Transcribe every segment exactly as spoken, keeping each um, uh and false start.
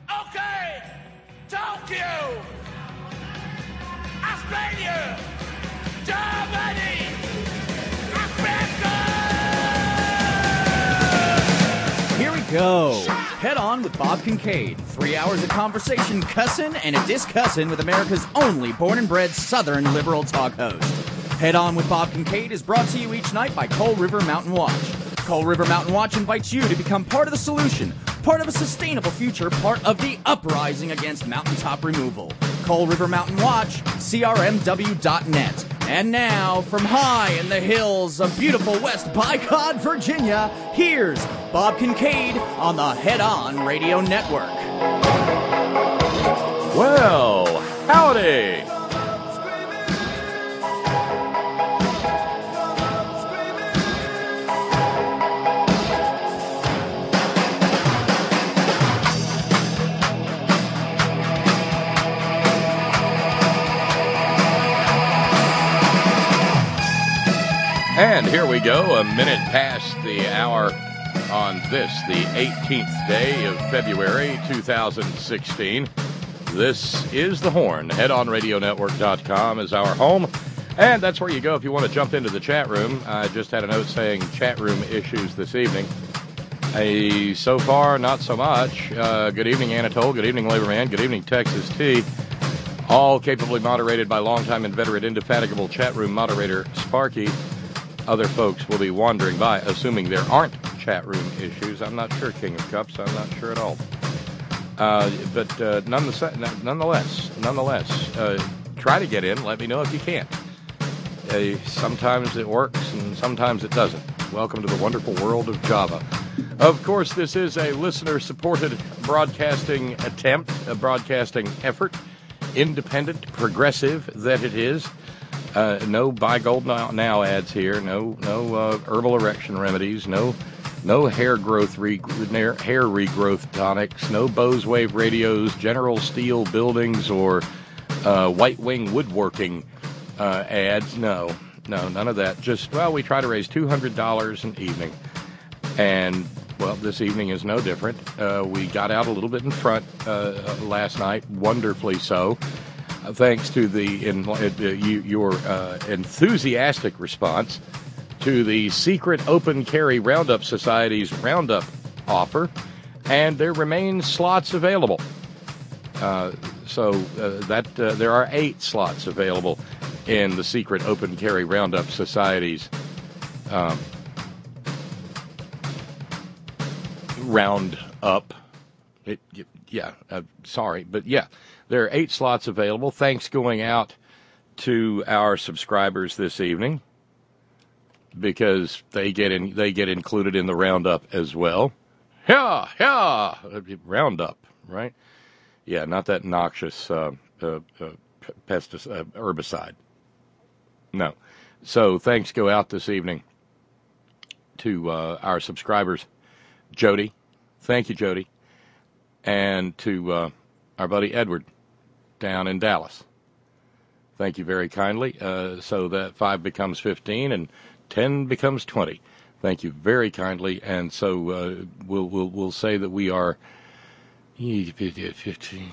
Okay, Tokyo, Australia, Germany, Africa! Here we go. Head On with Bob Kincaid. Three hours of conversation, cussin' and a discussin' with America's only born and bred Southern liberal talk host. Head On with Bob Kincaid is brought to you each night by Coal River Mountain Watch. Coal River Mountain Watch invites you to become part of the solution, part of a sustainable future, part of the uprising against mountaintop removal. Coal River Mountain Watch, C R M W dot net. And now, from high in the hills of beautiful West Bicod, Virginia, here's Bob Kincaid on the Head On Radio Network. Well, howdy. And here we go, a minute past the hour on this, the eighteenth day of February, two thousand sixteen. This is The Horn. head on radio network dot com is our home, and that's where you go if you want to jump into the chat room. I just had a note saying chat room issues this evening. Uh, so far, not so much. Uh, good evening, Anatole. Good evening, Laborman. Good evening, Texas T. All capably moderated by longtime inveterate, indefatigable chat room moderator Sparky. Other folks will be wandering by, assuming there aren't chat room issues. I'm not sure, King of Cups. I'm not sure at all. Uh, but uh, nonetheless, nonetheless, nonetheless uh, try to get in. Let me know if you can't. Uh, sometimes it works and sometimes it doesn't. Welcome to the wonderful world of Java. Of course, this is a listener-supported broadcasting attempt, a broadcasting effort, independent, progressive that it is. Uh, no Buy Gold now, now ads here. No, no uh, herbal erection remedies. No, no hair growth, re, hair regrowth tonics. No Bose Wave radios, General Steel buildings, or uh, White Wing woodworking uh, ads. No, no, none of that. Just well, we try to raise two hundred dollars an evening, and well, this evening is no different. Uh, we got out a little bit in front uh, last night, wonderfully so. Uh, thanks to the in, uh, you, your uh, enthusiastic response to the secret open carry Roundup Society's Roundup offer, and there remain slots available. Uh, so uh, that uh, there are eight slots available in the secret open carry Roundup Society's um, Roundup. It, yeah, uh, sorry, but yeah. There are eight slots available. Thanks going out to our subscribers this evening because they get in, they get included in the roundup as well. Yeah, yeah, roundup, right? Yeah, not that noxious uh, uh, uh, pesticide, uh, herbicide. No. So thanks go out this evening to uh, our subscribers, Jody. Thank you, Jody, and to uh, our buddy Edward down in Dallas. Thank you very kindly. Uh, so that five becomes fifteen and ten becomes twenty. Thank you very kindly. And so uh, we'll we'll we'll say that we are fifteen.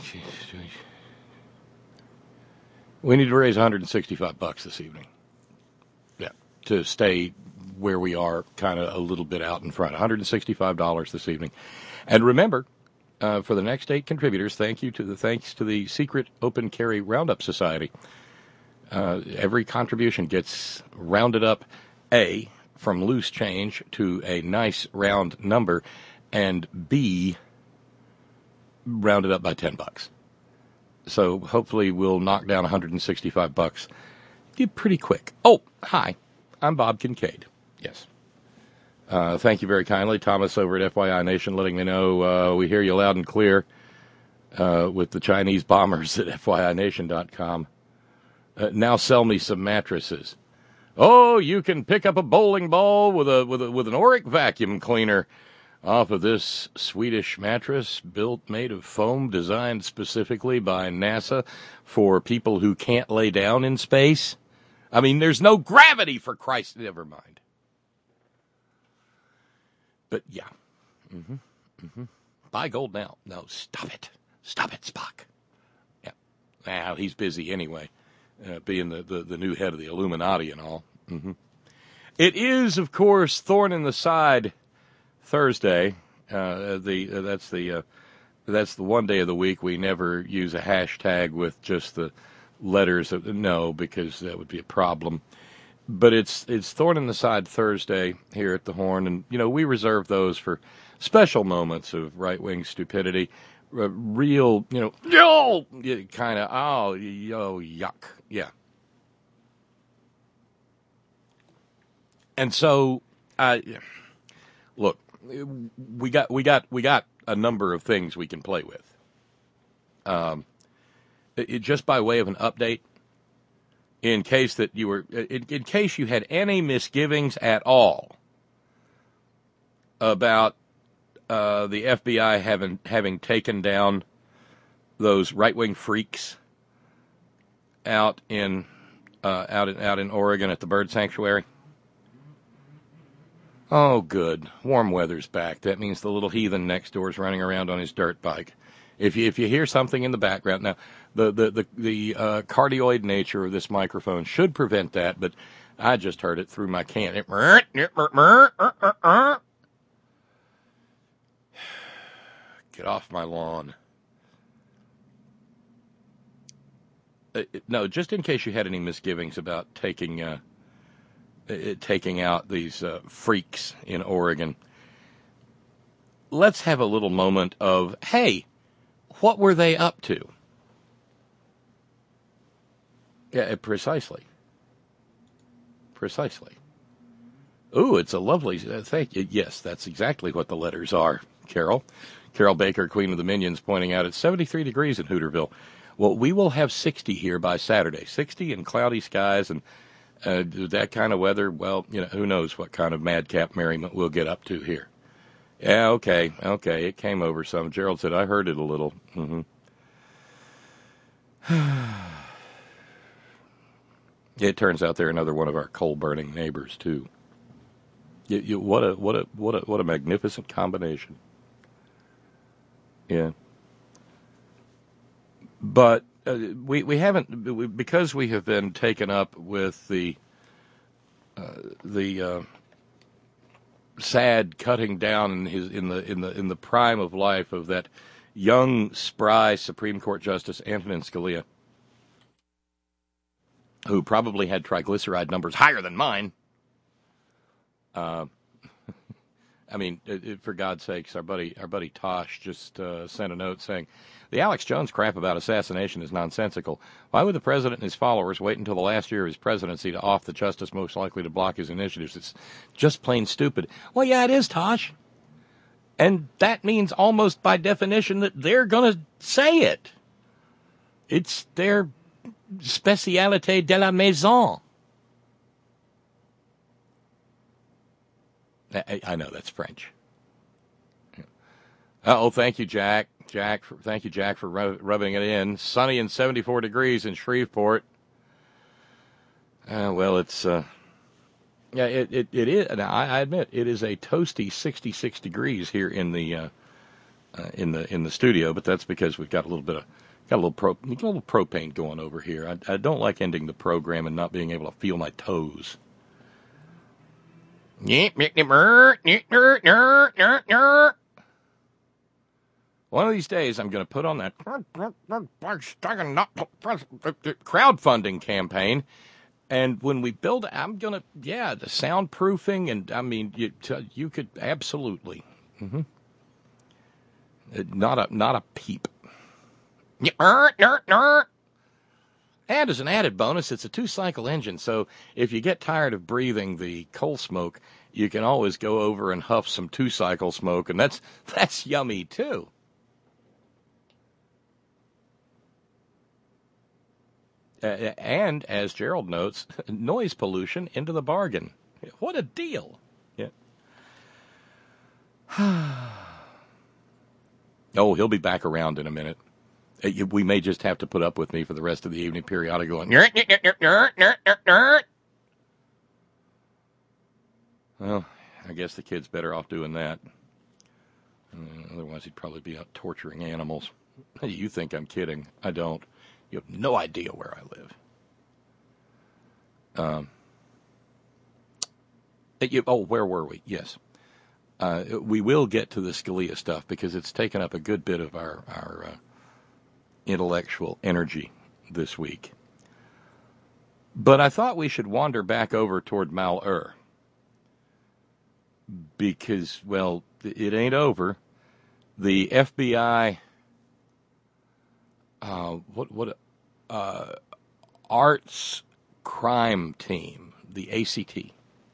We need to raise one hundred sixty-five bucks this evening. Yeah, to stay where we are, kind of a little bit out in front. one hundred sixty-five dollars this evening. And remember, Uh, for the next eight contributors, thank you to the thanks to the Secret Open Carry Roundup Society. Uh, every contribution gets rounded up, A, from loose change to a nice round number, and B, rounded up by ten bucks. So hopefully we'll knock down one hundred sixty-five bucks pretty quick. Oh, hi, I'm Bob Kincaid. Yes. Uh, thank you very kindly, Thomas over at F Y I Nation, letting me know uh, we hear you loud and clear uh, with the Chinese bombers at F Y I nation dot com. Uh, now sell me some mattresses. Oh, you can pick up a bowling ball with a with a with an Oric vacuum cleaner off of this Swedish mattress, built made of foam, designed specifically by NASA for people who can't lay down in space. I mean, there's no gravity, for Christ. Never mind. But, yeah. Mm-hmm. Mm-hmm. Buy gold now. No, stop it. Stop it, Spock. Yeah. Now, he's busy anyway, uh, being the, the, the new head of the Illuminati and all. Mm-hmm. It is, of course, Thorn in the Side Thursday. Uh, the uh, that's the uh, that's the one day of the week we never use a hashtag with just the letters of no, because that would be a problem. But it's it's Thorn in the Side Thursday here at the Horn, and you know we reserve those for special moments of right wing stupidity, uh, real you know yo kind of oh yo yuck yeah. And so, uh, look, we got we got we got a number of things we can play with. Um, it, just by way of an update, in case that you were, in, in case you had any misgivings at all about uh, the F B I having having taken down those right wing freaks out in uh, out in out in Oregon at the bird sanctuary. Oh, good. Warm weather's back. That means the little heathen next door is running around on his dirt bike. If you if you hear something in the background, now the the the, the uh, cardioid nature of this microphone should prevent that, but I just heard it through my can. Get off my lawn. Uh, no, just in case you had any misgivings about taking. Uh, taking out these uh, freaks in Oregon, let's have a little moment of, hey, what were they up to? Yeah, precisely. Precisely. Ooh, it's a lovely, uh, thank you. Yes, that's exactly what the letters are, Carol. Carol Baker, Queen of the Minions, pointing out it's seventy-three degrees in Hooterville. Well, we will have sixty here by Saturday. sixty and cloudy skies and Uh, that kind of weather, well, you know, who knows what kind of madcap merriment we'll get up to here. Yeah, okay, okay, it came over some. Gerald said, I heard it a little. Mm-hmm. It turns out they're another one of our coal-burning neighbors, too. You, you, what a what a what a what a magnificent combination. Yeah. But Uh, we we haven't we, because we have been taken up with the uh, the uh, sad cutting down in his in the in the in the prime of life of that young spry Supreme Court Justice Antonin Scalia, who probably had triglyceride numbers higher than mine. Uh, I mean, it, it, for God's sakes, our buddy our buddy Tosh just uh, sent a note saying, the Alex Jones crap about assassination is nonsensical. Why would the president and his followers wait until the last year of his presidency to off the justice most likely to block his initiatives? It's just plain stupid. Well, yeah, it is, Tosh. And that means almost by definition that they're going to say it. It's their spécialité de la maison. I, I know that's French. Oh, thank you, Jack. Jack, for, thank you, Jack, for rub, rubbing it in. Sunny and seventy-four degrees in Shreveport. Uh, well, it's uh, yeah, it it, it is. Now, I, I admit it is a toasty sixty-six degrees here in the uh, uh, in the in the studio, but that's because we've got a little bit of got a little pro, a little propane going over here. I, I don't like ending the program and not being able to feel my toes. One of these days, I'm going to put on that crowdfunding campaign, and when we build, I'm going to, yeah, the soundproofing, and I mean, you, you could absolutely, mm-hmm. not a not a peep. And as an added bonus, it's a two-cycle engine, so if you get tired of breathing the coal smoke, you can always go over and huff some two-cycle smoke, and that's that's yummy too. Uh, and, as Gerald notes, noise pollution into the bargain. What a deal. Yeah. Oh, he'll be back around in a minute. Uh, we may just have to put up with me for the rest of the evening periodic going, well, I guess the kid's better off doing that. Uh, otherwise, he'd probably be out torturing animals. You think I'm kidding. I don't. You have no idea where I live. Um. You, oh, where were we? Yes. Uh, we will get to the Scalia stuff because it's taken up a good bit of our, our uh, intellectual energy this week. But I thought we should wander back over toward Malheur because, well, it ain't over. The F B I, uh, what what, uh, arts crime team, the A C T,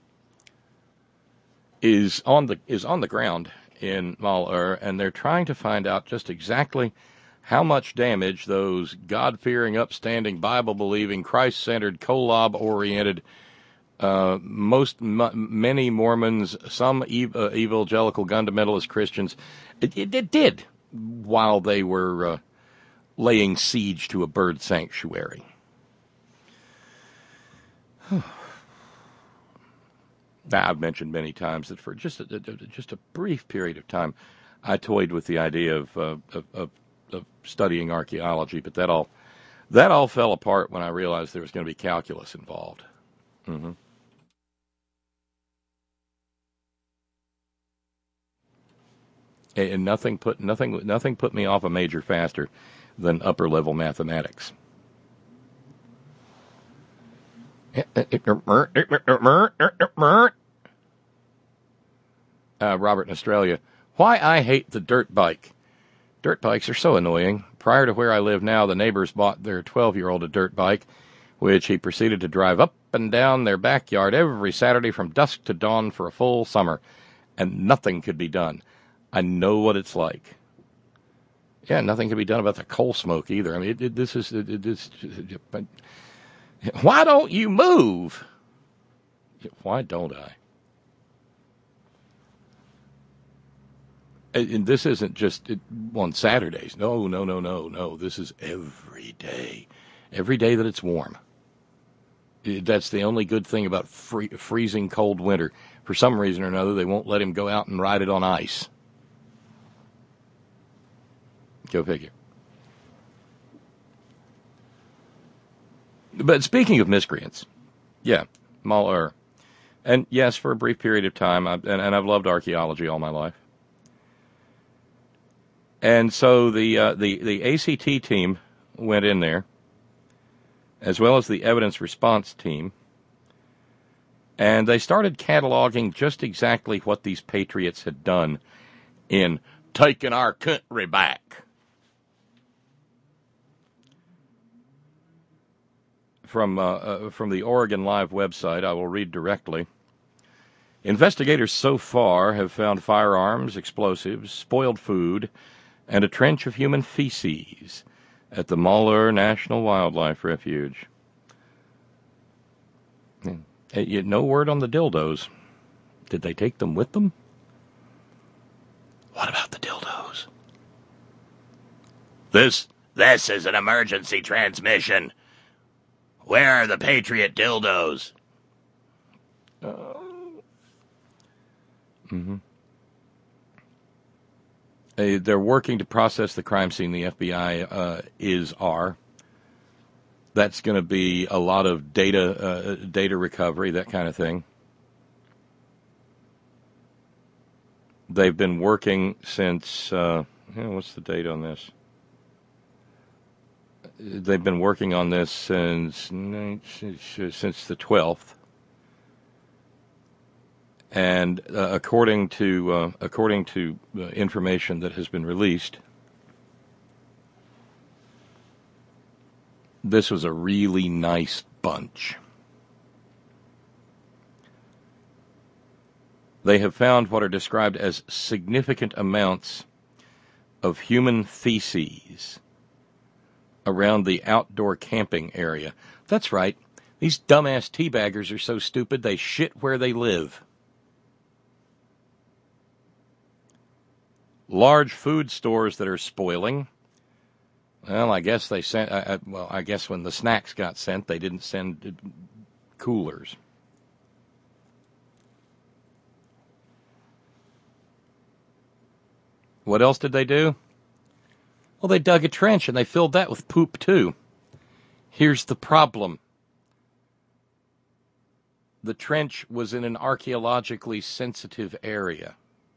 is on the is on the ground in Malheur, and they're trying to find out just exactly how much damage those God-fearing, upstanding, Bible-believing, Christ-centered, Kolob-oriented, uh, most m- many Mormons, some ev- uh, evangelical fundamentalist Christians, it, it, it did while they were uh, laying siege to a bird sanctuary. Now, I've mentioned many times that for just a, just a brief period of time, I toyed with the idea of, uh, of, of, of studying archaeology, but that all that all fell apart when I realized there was going to be calculus involved. Mm-hmm. And nothing put nothing nothing put me off a major faster than upper level mathematics. Uh, Robert in Australia. Why I hate the dirt bike. Dirt bikes are so annoying. Prior to where I live now, the neighbors bought their twelve-year-old a dirt bike, which he proceeded to drive up and down their backyard every Saturday from dusk to dawn for a full summer, and nothing could be done. I know what it's like. Yeah, nothing can be done about the coal smoke either. I mean, it, it, this is... It, it, it's, it, why don't you move? Why don't I? And this isn't just on Saturdays. No, no, no, no, no. This is every day. Every day that it's warm. That's the only good thing about free, freezing cold winter. For some reason or another, they won't let him go out and ride it on ice. Go figure. But speaking of miscreants, yeah, Malheur. And yes, for a brief period of time, I've, and, and I've loved archaeology all my life. And so the, uh, the the A C T team went in there, as well as the evidence response team, and they started cataloging just exactly what these patriots had done in taking our country back. From, uh, uh, from the Oregon Live website, I will read directly. Investigators so far have found firearms, explosives, spoiled food, and a trench of human feces at the Malheur National Wildlife Refuge. No word on the dildos. Did they take them with them? What about the dildos? This, this is an emergency transmission. Where are the Patriot dildos? Uh, mm-hmm. Uh, they're working to process the crime scene. The F B I uh, is are. That's going to be a lot of data, uh, data recovery, that kind of thing. They've been working since. Uh, you know, what's the date on this? They've been working on this since since the twelfth. And uh, according to uh, according to uh, information that has been released, this was a really nice bunch. They have found what are described as significant amounts of human feces around the outdoor camping area. That's right. These dumbass teabaggers are so stupid they shit where they live. Large food stores that are spoiling. Well, I guess they sent. I, I, well, I guess when the snacks got sent, they didn't send coolers. What else did they do? Well, they dug a trench and they filled that with poop, too. Here's the problem. The trench was in an archaeologically sensitive area.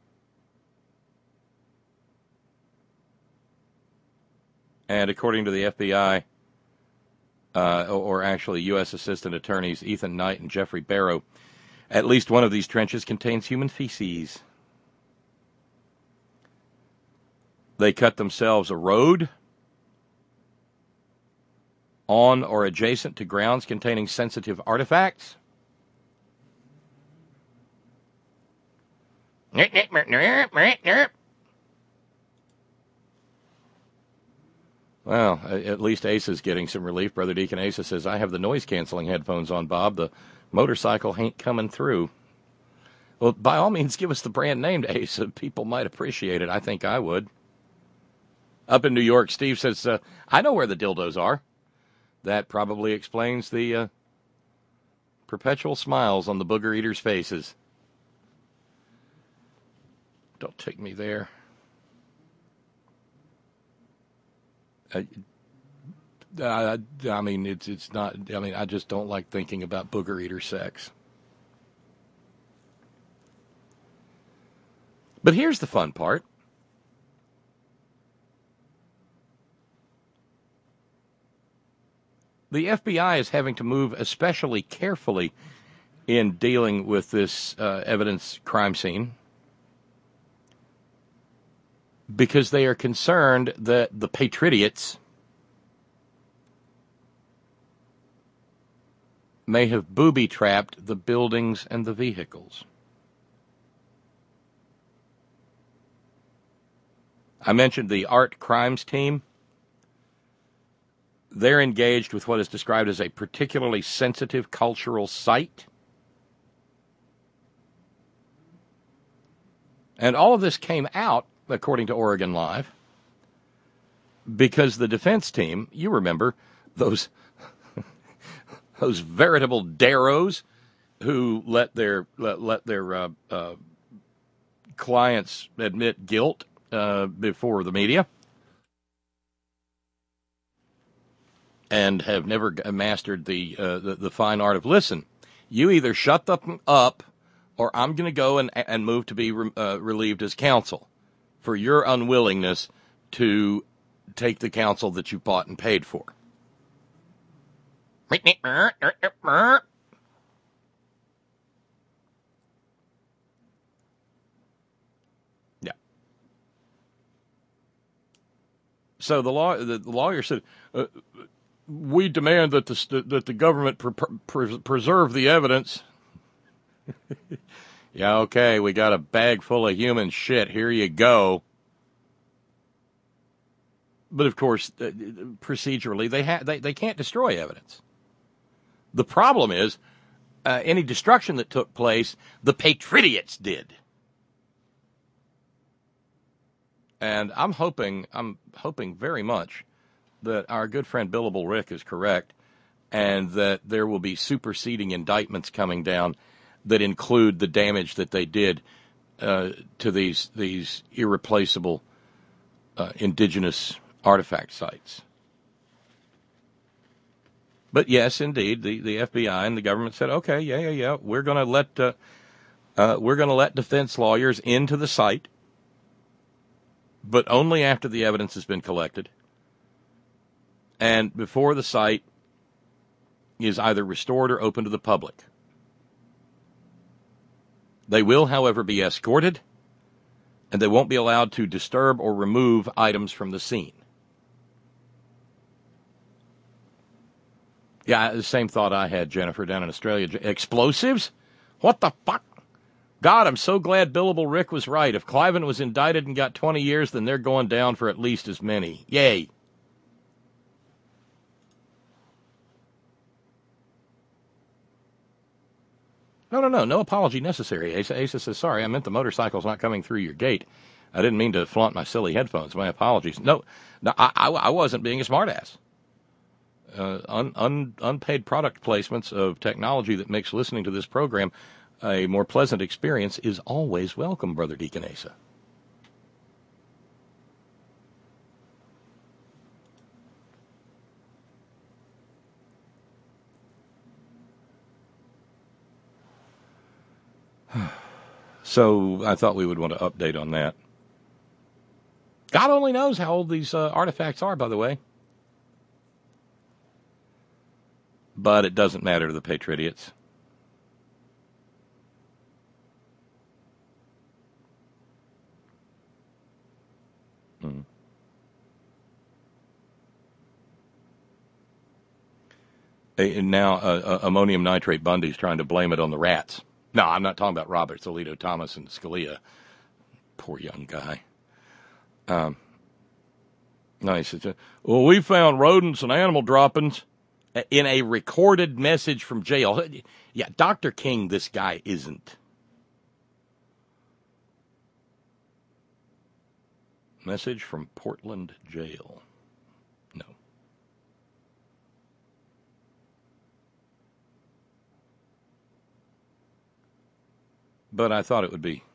And according to the F B I, uh, or actually U S Assistant Attorneys Ethan Knight and Jeffrey Barrow, at least one of these trenches contains human feces. They cut themselves a road on or adjacent to grounds containing sensitive artifacts. Well, at least Asa's getting some relief. Brother Deacon Asa says, I have the noise-canceling headphones on, Bob. The motorcycle ain't coming through. Well, by all means, give us the brand name to Asa. People might appreciate it. I think I would. Up in New York, Steve says, uh, I know where the dildos are. That probably explains the uh, perpetual smiles on the booger eaters' faces. Don't take me there. Uh, uh, I mean, it's it's not. I mean, I just don't like thinking about booger eater sex. But here's the fun part. The F B I is having to move especially carefully in dealing with this uh, evidence crime scene because they are concerned that the patriots may have booby-trapped the buildings and the vehicles. I mentioned the art crimes team. They're engaged with what is described as a particularly sensitive cultural site. And all of this came out, according to Oregon Live, because the defense team, you remember, those those veritable daros who let their let, let their uh, uh, clients admit guilt uh, before the media, and have never mastered the, uh, the the fine art of listen. You either shut them up, or I'm going to go and and move to be re, uh, relieved as counsel for your unwillingness to take the counsel that you bought and paid for. Yeah. So the law, the, the lawyer said, uh, "We demand that the that the government pre- pre- preserve the evidence." Yeah, okay, we got a bag full of human shit. Here you go. But of course, uh, procedurally, they ha- they they can't destroy evidence. The problem is, uh, any destruction that took place, the patriots did. And I'm hoping, I'm hoping very much that our good friend Billable Rick is correct, and that there will be superseding indictments coming down that include the damage that they did uh, to these these irreplaceable uh, indigenous artifact sites. But yes, indeed, the, the F B I and the government said, okay, yeah, yeah, yeah, we're going to let uh, uh, we're going to let defense lawyers into the site, but only after the evidence has been collected and before the site is either restored or open to the public. They will, however, be escorted, and they won't be allowed to disturb or remove items from the scene. Yeah, the same thought I had, Jennifer, down in Australia. Explosives? What the fuck? God, I'm so glad Billable Rick was right. If Cliven was indicted and got twenty years, then they're going down for at least as many. Yay. No, no, no, no apology necessary. Asa, Asa says, sorry, I meant the motorcycle's not coming through your gate. I didn't mean to flaunt my silly headphones. My apologies. No, no I, I, I wasn't being a smartass. Uh, un, un, unpaid product placements of technology that makes listening to this program a more pleasant experience is always welcome, Brother Deacon Asa. So I thought we would want to update on that. God only knows how old these uh, artifacts are, by the way. But it doesn't matter to the Patriots. Hmm. And now uh, uh, ammonium nitrate Bundy's trying to blame it on the rats. No, I'm not talking about Roberts, Alito, Thomas, and Scalia. Poor young guy. Um, no, he says, well, we found rodents and animal droppings in a recorded message from jail. Yeah, Doctor King, this guy isn't. Message from Portland jail. No. But I thought it would be,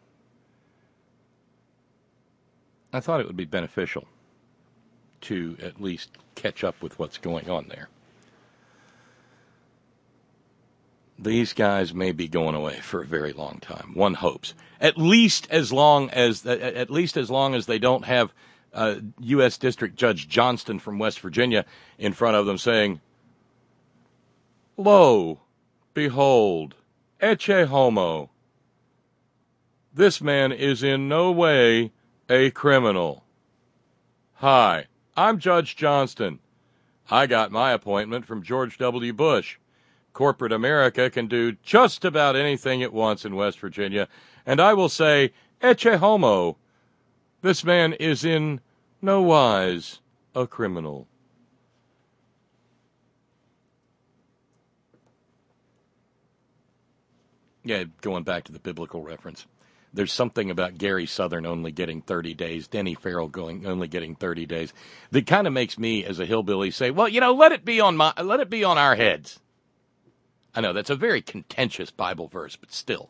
I thought it would be beneficial to at least catch up with what's going on there. These guys may be going away for a very long time. One hopes, at least as long as at least as long as they don't have uh, U S District Judge Johnston from West Virginia in front of them saying, "Lo, behold, ecce homo. This man is in no way a criminal. Hi, I'm Judge Johnston. I got my appointment from George W. Bush. Corporate America can do just about anything it wants in West Virginia, and I will say, ecce homo. This man is in no wise a criminal." Yeah, going back to the biblical reference. There's something about Gary Southern only getting thirty days, Denny Farrell going only getting thirty days, that kind of makes me, as a hillbilly, say, well, you know, let it be on my, let it be on our heads. I know that's a very contentious Bible verse, but still.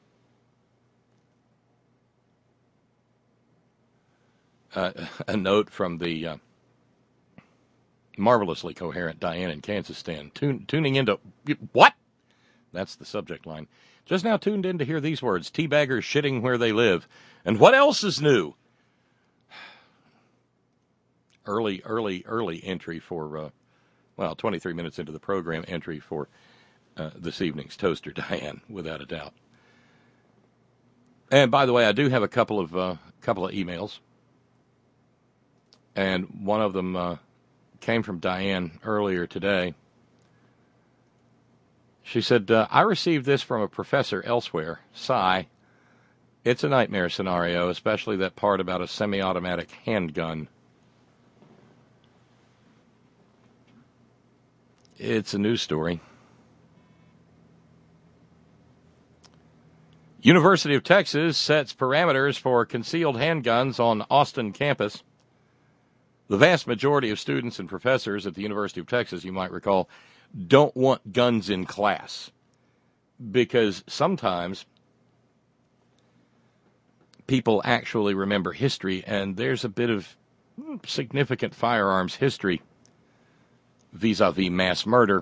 Uh, a note from the uh, marvelously coherent Diane in Kansas stand. Tune, tuning into, what? That's the subject line. Just now tuned in to hear these words, teabaggers shitting where they live. And what else is new? Early, early, early entry for, uh, well, twenty-three minutes into the program, entry for uh, this evening's Toaster, Diane, without a doubt. And by the way, I do have a couple of uh, couple of emails. And one of them uh, came from Diane earlier today. She said, uh, I received this from a professor elsewhere. Sigh. It's a nightmare scenario, especially that part about a semi-automatic handgun. It's a news story. University of Texas sets parameters for concealed handguns on Austin campus. The vast majority of students and professors at the University of Texas, you might recall, don't want guns in class because sometimes people actually remember history, and there's a bit of significant firearms history vis-a-vis mass murder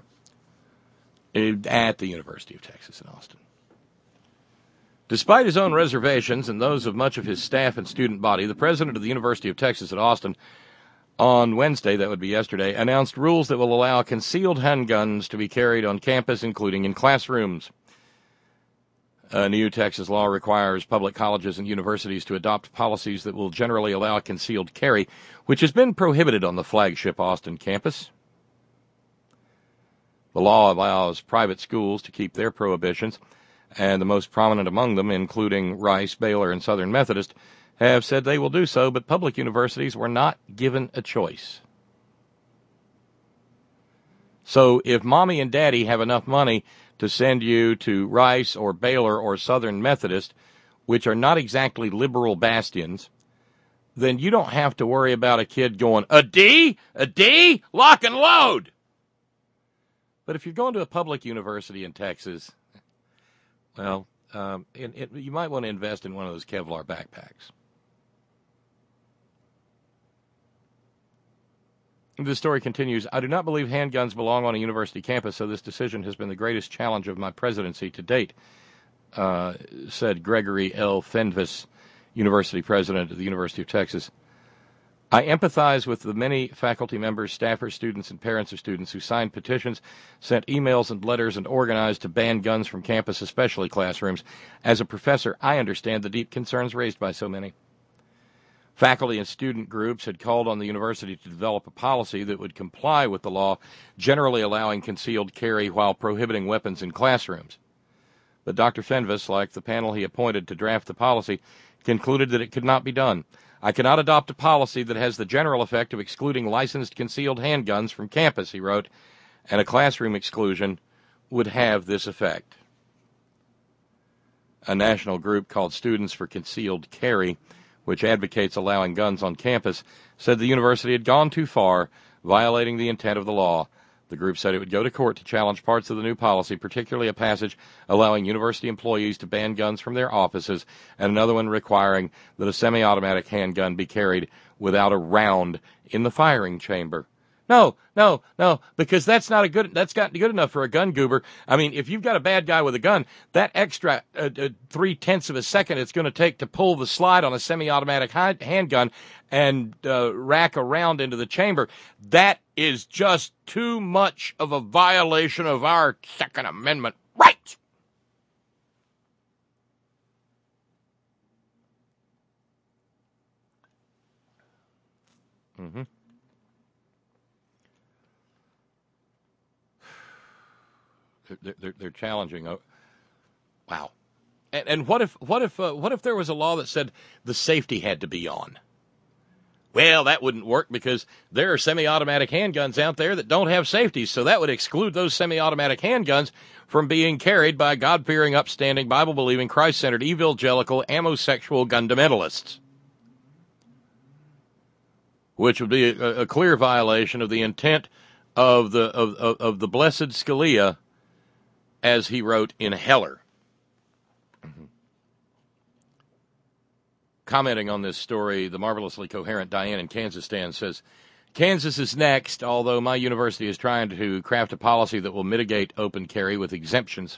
at the University of Texas in Austin. Despite his own reservations and those of much of his staff and student body, the president of the University of Texas at Austin on Wednesday, that would be yesterday, announced rules that will allow concealed handguns to be carried on campus, including in classrooms. A new Texas law requires public colleges and universities to adopt policies that will generally allow concealed carry, which has been prohibited on the flagship Austin campus. The law allows private schools to keep their prohibitions, and the most prominent among them, including Rice, Baylor, and Southern Methodist, have said they will do so, but public universities were not given a choice. So if mommy and daddy have enough money to send you to Rice or Baylor or Southern Methodist, which are not exactly liberal bastions, then you don't have to worry about a kid going, a D? A D? Lock and load! But if you're going to a public university in Texas, well, um, it, it, you might want to invest in one of those Kevlar backpacks. The story continues, I do not believe handguns belong on a university campus, so this decision has been the greatest challenge of my presidency to date. uh, said Gregory L. Fenves, university president of the University of Texas. I empathize with the many faculty members, staffers, students, and parents of students who signed petitions, sent emails and letters, and organized to ban guns from campus, especially classrooms. As a professor, I understand the deep concerns raised by so many. Faculty and student groups had called on the university to develop a policy that would comply with the law, generally allowing concealed carry while prohibiting weapons in classrooms. But Doctor Fenves, like the panel he appointed to draft the policy, concluded that it could not be done. I cannot adopt a policy that has the general effect of excluding licensed concealed handguns from campus, he wrote, and a classroom exclusion would have this effect. A national group called Students for Concealed Carry, which advocates allowing guns on campus, said the university had gone too far, violating the intent of the law. The group said it would go to court to challenge parts of the new policy, particularly a passage allowing university employees to ban guns from their offices, and another one requiring that a semi-automatic handgun be carried without a round in the firing chamber. No, no, no, because that's not a good, that's not good enough for a gun goober. I mean, if you've got a bad guy with a gun, that extra uh, uh, three-tenths of a second it's going to take to pull the slide on a semi-automatic hi- handgun and uh, rack around into the chamber, that is just too much of a violation of our Second Amendment rights. Mm-hmm. They're, they're, they're challenging. Oh, wow. And, and what if what if uh, what if there was a law that said the safety had to be on? Well, that wouldn't work because there are semi-automatic handguns out there that don't have safety, so that would exclude those semi-automatic handguns from being carried by God-fearing, upstanding, Bible-believing, Christ-centered, evangelical, amosexual fundamentalists, which would be a, a clear violation of the intent of the of, of, of the blessed Scalia, as he wrote in Heller. Mm-hmm. Commenting on this story, the marvelously coherent Diane in Kansastan says, Kansas is next, although my university is trying to craft a policy that will mitigate open carry with exemptions.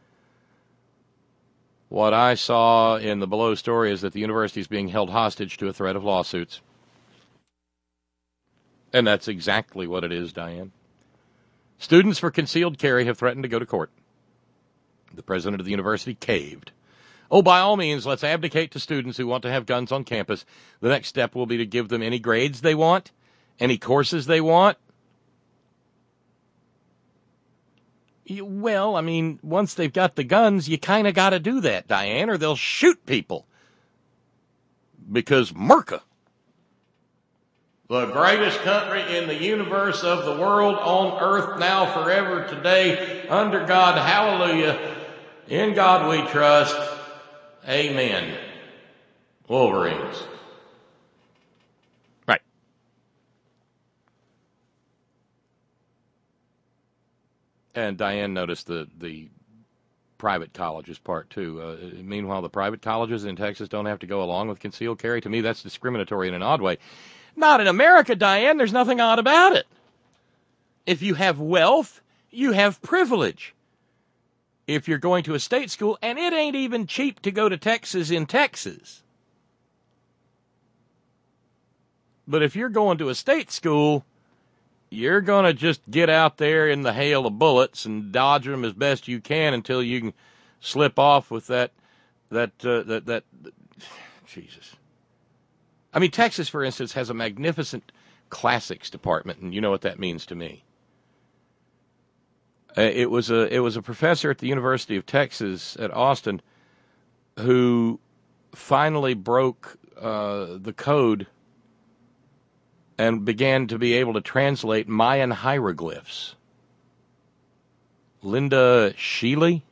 What I saw in the below story is that the university is being held hostage to a threat of lawsuits. And that's exactly what it is, Diane. Students for concealed carry have threatened to go to court. The president of the university caved. Oh, by all means, let's abdicate to students who want to have guns on campus. The next step will be to give them any grades they want, any courses they want. You, well, I mean, once they've got the guns, you kind of got to do that, Diane, or they'll shoot people. Because Merca, the greatest country in the universe, of the world, on earth, now, forever, today, under God, hallelujah, in God we trust, amen. Wolverines. Right. And Diane noticed the, the private colleges part, too. Uh, meanwhile, the private colleges in Texas don't have to go along with concealed carry. To me, that's discriminatory in an odd way. Not in America, Diane. There's nothing odd about it. If you have wealth, you have privilege. If you're going to a state school, and it ain't even cheap to go to Texas in Texas. But if you're going to a state school, you're going to just get out there in the hail of bullets and dodge them as best you can until you can slip off with that, that, uh, that, that, Jesus. I mean, Texas, for instance, has a magnificent classics department, and you know what that means to me. Uh, it was a it was a professor at the University of Texas at Austin who finally broke uh, the code and began to be able to translate Mayan hieroglyphs. Linda Scheele,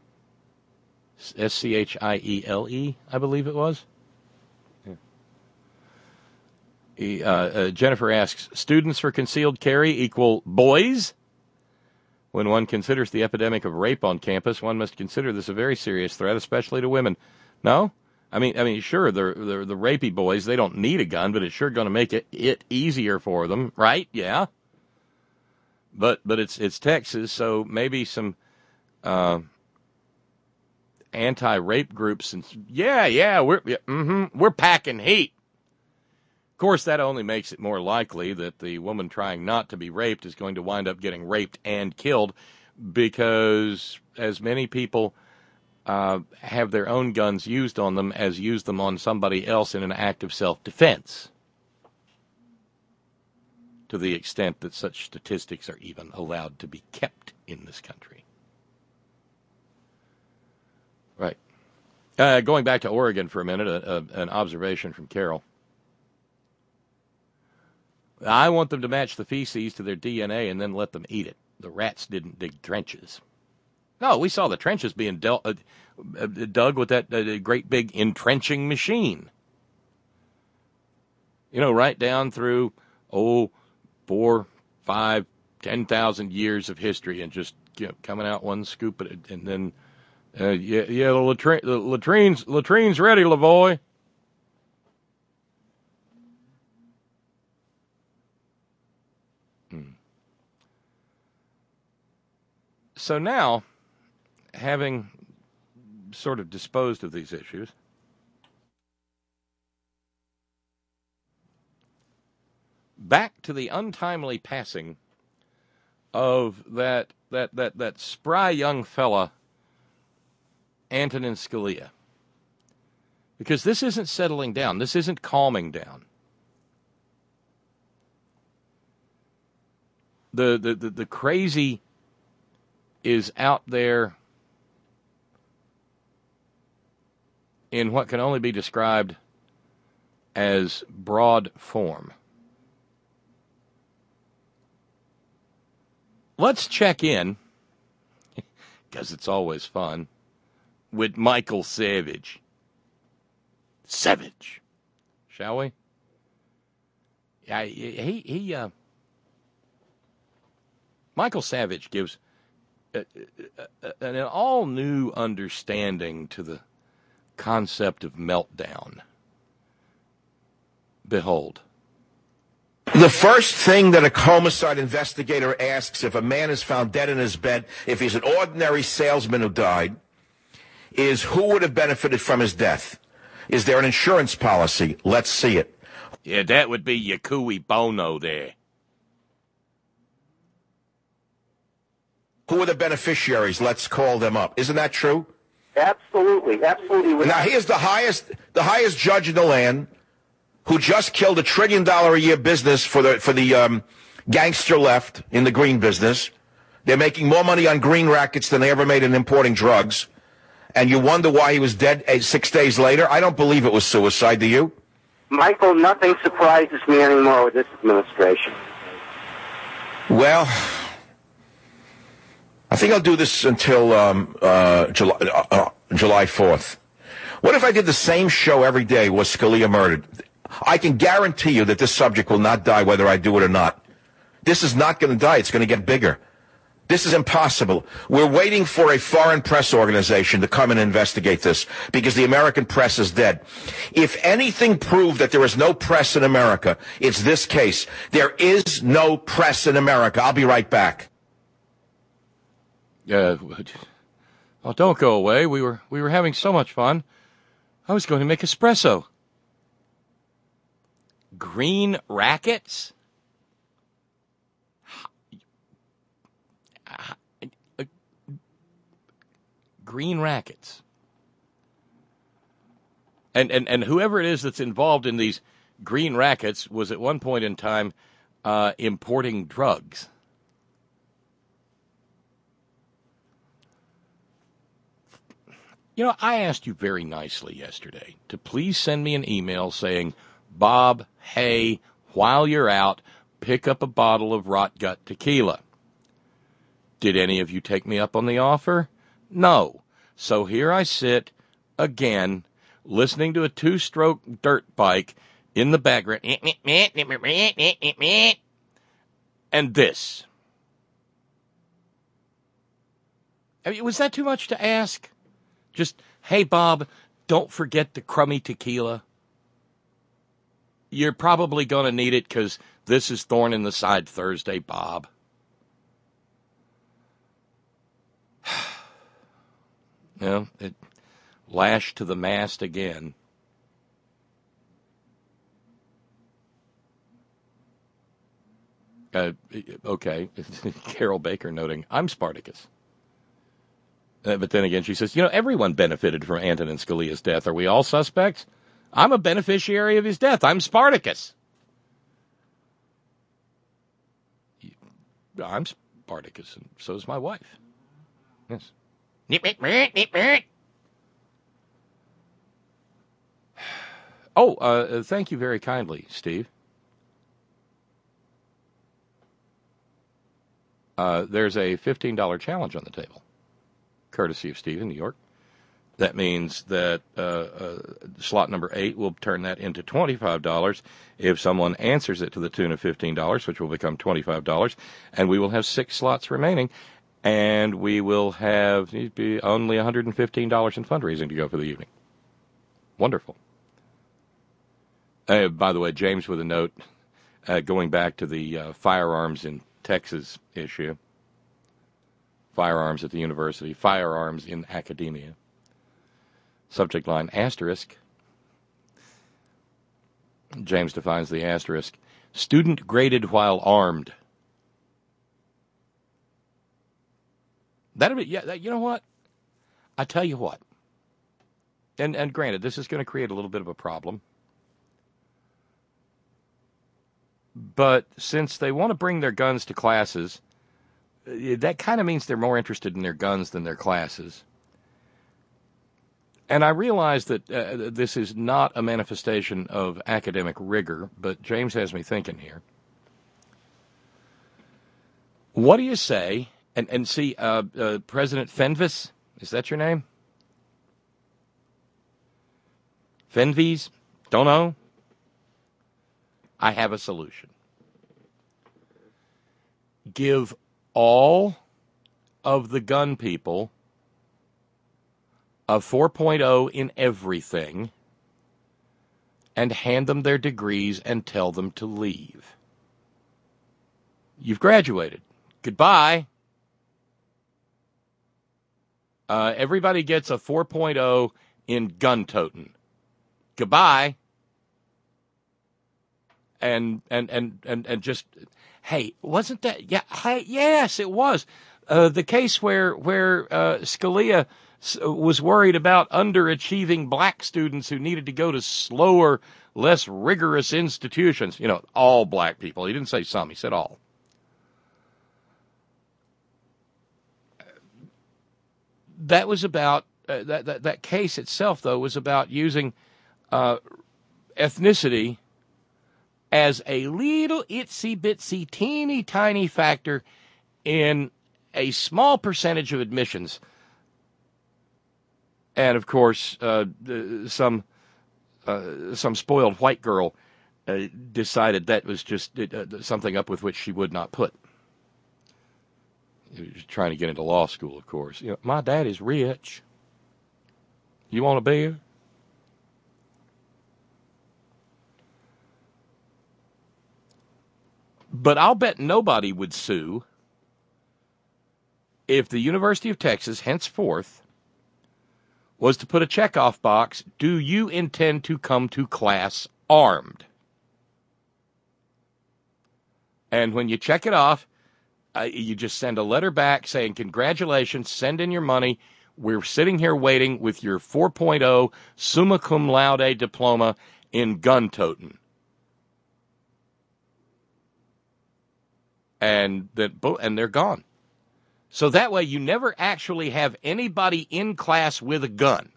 S C H I E L E, I believe it was. Uh, uh, Jennifer asks, students for concealed carry equal boys? When one considers the epidemic of rape on campus, one must consider this a very serious threat, especially to women. No? I mean, I mean, sure, the the, the rapey boys, they don't need a gun, but it's sure going to make it, it easier for them, right? Yeah. But but it's it's Texas, so maybe some uh, anti-rape groups, and yeah, yeah, we're yeah, mm-hmm, we're packing heat. Of course, that only makes it more likely that the woman trying not to be raped is going to wind up getting raped and killed, because as many people uh, have their own guns used on them as use them on somebody else in an act of self-defense, to the extent that such statistics are even allowed to be kept in this country. Right. Uh, going back to Oregon for a minute, a, a, an observation from Carol. I want them to match the feces to their D N A and then let them eat it. The rats didn't dig trenches. No, we saw the trenches being del- uh, uh, dug with that uh, great big entrenching machine. You know, right down through, oh, four, five, ten thousand years of history, and just, you know, coming out one scoop, and, and then, uh, yeah, yeah, the, latrine, the latrine's, latrine's ready, Lavoie. Hmm. So now, having sort of disposed of these issues, back to the untimely passing of that that that that spry young fella, Antonin Scalia. Because this isn't settling down. This isn't calming down. The the the, the crazy is out there in what can only be described as broad form. Let's check in, because it's always fun, with Michael Savage. Savage, shall we? Yeah, he he. Uh, Michael Savage gives a, a, a, an all new understanding to the concept of meltdown. Behold. The first thing that a homicide investigator asks if a man is found dead in his bed, if he's an ordinary salesman who died, is who would have benefited from his death? Is there an insurance policy? Let's see it. Yeah, that would be your cui bono there. Who are the beneficiaries? Let's call them up. Isn't that true? Absolutely, absolutely. Now, here's the highest, the highest judge in the land, who just killed a trillion dollar a year business for the for the um, gangster left in the green business. They're making more money on green rackets than they ever made in importing drugs. And you wonder why he was dead eight, six days later? I don't believe it was suicide, do you? Michael, nothing surprises me anymore with this administration. Well, I think I'll do this until um, uh, July, uh, uh, July fourth. What if I did the same show every day? Was Scalia murdered? I can guarantee you that this subject will not die whether I do it or not. This is not going to die. It's going to get bigger. This is impossible. We're waiting for a foreign press organization to come and investigate this because the American press is dead. If anything proved that there is no press in America, it's this case. There is no press in America. I'll be right back. Uh, oh, don't go away. We were we were having so much fun. I was going to make espresso. Green rackets? Green rackets. And, and and whoever it is that's involved in these green rackets was at one point in time uh, importing drugs. You know, I asked you very nicely yesterday to please send me an email saying, Bob, hey, while you're out, pick up a bottle of Rot Gut tequila. Did any of you take me up on the offer? No. So here I sit, again, listening to a two-stroke dirt bike in the background. And this. I mean, was that too much to ask? Just, hey, Bob, don't forget the crummy tequila. You're probably going to need it because this is Thorn in the Side Thursday, Bob. You know, it, Lashed to the mast again. Uh, okay, Carol Baker noting, I'm Spartacus. Uh, but then again, she says, you know, everyone benefited from Antonin Scalia's death. Are we all suspects? I'm a beneficiary of his death. I'm Spartacus. I'm Spartacus, and so is my wife. Yes. Oh, uh, thank you very kindly, Steve. Uh, there's a fifteen dollars challenge on the table, courtesy of Steve in New York. That means that uh, uh, slot number eight will turn that into twenty-five dollars if someone answers it to the tune of fifteen dollars, which will become twenty-five dollars, and we will have six slots remaining, and we will have be only one hundred fifteen dollars in fundraising to go for the evening. Wonderful. Uh, by the way, James with a note, uh, going back to the uh, firearms in Texas issue. Firearms at the university, firearms in academia. Subject line, asterisk. James defines the asterisk. Student graded while armed. That'll be, yeah, that, you know what? I tell you what. And, and granted, this is going to create a little bit of a problem. But since they want to bring their guns to classes, that kind of means they're more interested in their guns than their classes. And I realize that uh, this is not a manifestation of academic rigor, but James has me thinking here. What do you say, and, and see, uh, uh, President Fenves, is that your name? Fenves? Don't know? I have a solution. Give all of the gun people a four point oh in everything and hand them their degrees and tell them to leave. You've graduated. Goodbye. Uh, everybody gets a four point oh in gun toting. Goodbye. And, and, and, and, and just, hey, wasn't that, yeah, hey, yes, it was. Uh, the case where, where, uh, Scalia was worried about underachieving black students who needed to go to slower, less rigorous institutions. You know, all black people. He didn't say some, he said all. That was about, uh, that, that, that case itself, though, was about using, uh, ethnicity as a little itsy-bitsy, teeny-tiny factor in a small percentage of admissions. And, of course, uh, some uh, some spoiled white girl uh, decided that was just uh, something up with which she would not put. He was trying to get into law school, of course. You know, my dad is rich. You want a beer? But I'll bet nobody would sue if the University of Texas henceforth was to put a checkoff box, do you intend to come to class armed? And when you check it off, uh, you just send a letter back saying, congratulations, send in your money. We're sitting here waiting with your four point oh summa cum laude diploma in gun toting. And then, and they're gone. So that way you never actually have anybody in class with a gun.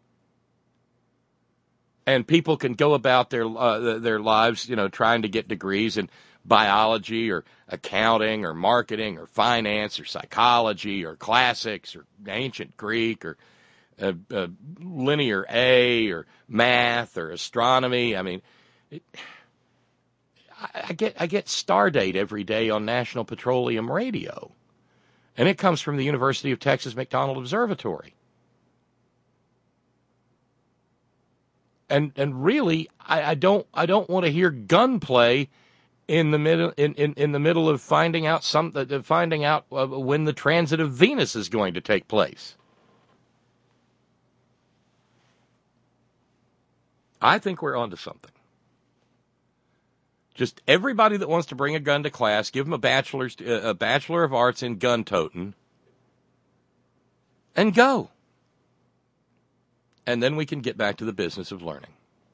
And people can go about their uh, their lives, you know, trying to get degrees in biology or accounting or marketing or finance or psychology or classics or ancient Greek or uh, uh, linear A or math or astronomy. I mean, it, I get I get Stardate every day on National Petroleum Radio, and it comes from the University of Texas McDonald Observatory. And and really, I, I don't I don't want to hear gunplay in the middle in, in, in the middle of finding out some uh, finding out uh, when the transit of Venus is going to take place. I think we're onto something. Just everybody that wants to bring a gun to class, give them a bachelor's, a Bachelor of Arts in gun toting, and go. And then we can get back to the business of learning.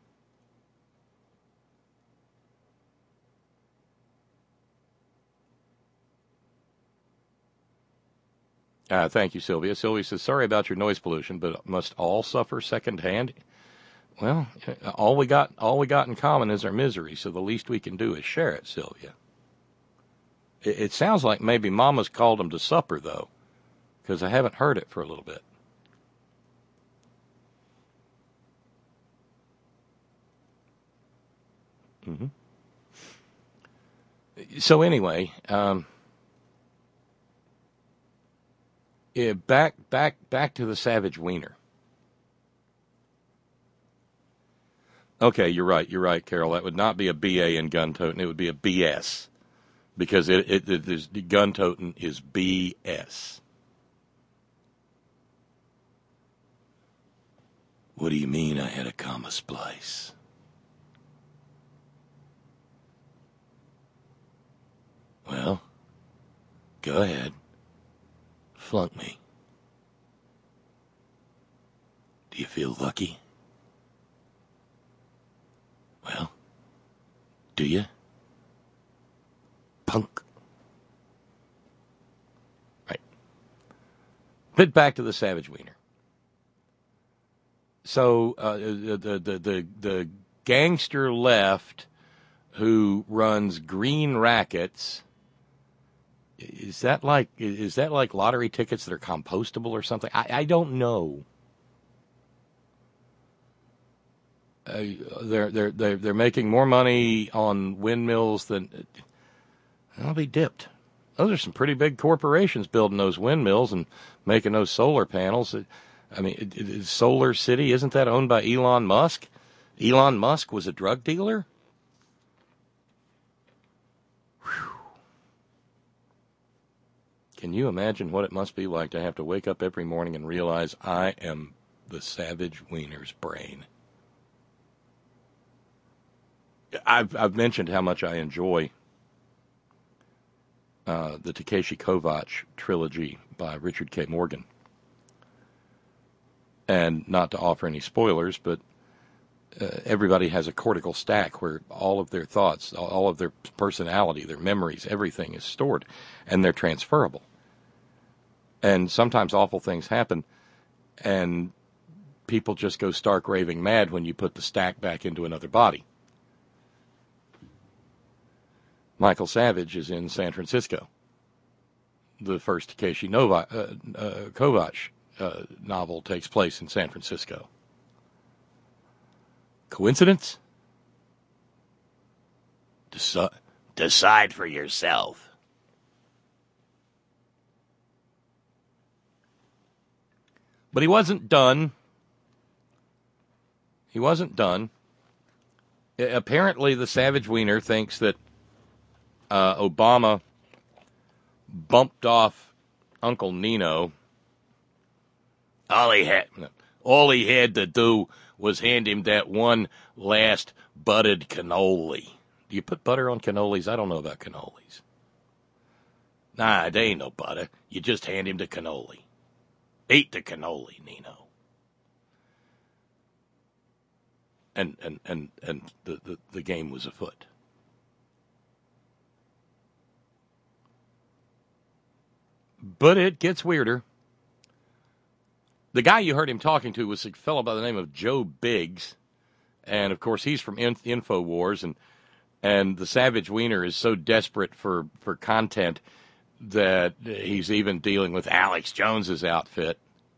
Uh, thank you, Sylvia. Sylvia says, sorry about your noise pollution, but must all suffer secondhand? Well, all we got, all we got in common is our misery, so the least we can do is share it, Sylvia. It, it sounds like maybe Mama's called them to supper, though, because I haven't heard it for a little bit. Mm-hmm. So anyway, um, yeah, back, back, back to the Savage Wiener. Okay, you're right. You're right, Carol. That would not be a B A in gun toting. It would be a B S, because it, it, it there's, gun toting is B S. What do you mean I had a comma splice? Well, go ahead. Flunk me. Do you feel lucky? Well, do you? Punk. Right. But back to the Savage Wiener. So uh, the, the the the gangster left who runs Green Rackets. Is that like is that like lottery tickets that are compostable or something? I, I don't know. Uh, they're they're they're they're making more money on windmills than I'll be dipped. Those are some pretty big corporations building those windmills and making those solar panels. I mean, it, it, Solar City, isn't that owned by Elon Musk? Elon Musk was a drug dealer? Whew. Can you imagine what it must be like to have to wake up every morning and realize I am the Savage Wiener's brain? I've I've mentioned how much I enjoy uh, the Takeshi Kovacs trilogy by Richard K. Morgan. And not to offer any spoilers, but uh, everybody has a cortical stack where all of their thoughts, all of their personality, their memories, everything is stored, and they're transferable. And sometimes awful things happen, and people just go stark raving mad when you put the stack back into another body. Michael Savage is in San Francisco. The first Takeshi Nova, uh, uh, Kovacs uh, novel takes place in San Francisco. Coincidence? Deci- decide for yourself. But he wasn't done. He wasn't done. Apparently, the Savage Wiener thinks that Uh, Obama bumped off Uncle Nino. All he had, all he had to do was hand him that one last buttered cannoli. Do you put butter on cannolis? I don't know about cannolis. Nah, they ain't no butter. You just hand him the cannoli. Eat the cannoli, Nino. And and and and the, the, the game was afoot. But it gets weirder. The guy you heard him talking to was a fellow by the name of Joe Biggs. And, of course, he's from Inf- InfoWars. And and the Savage Wiener is so desperate for, for content that he's even dealing with Alex Jones's outfit.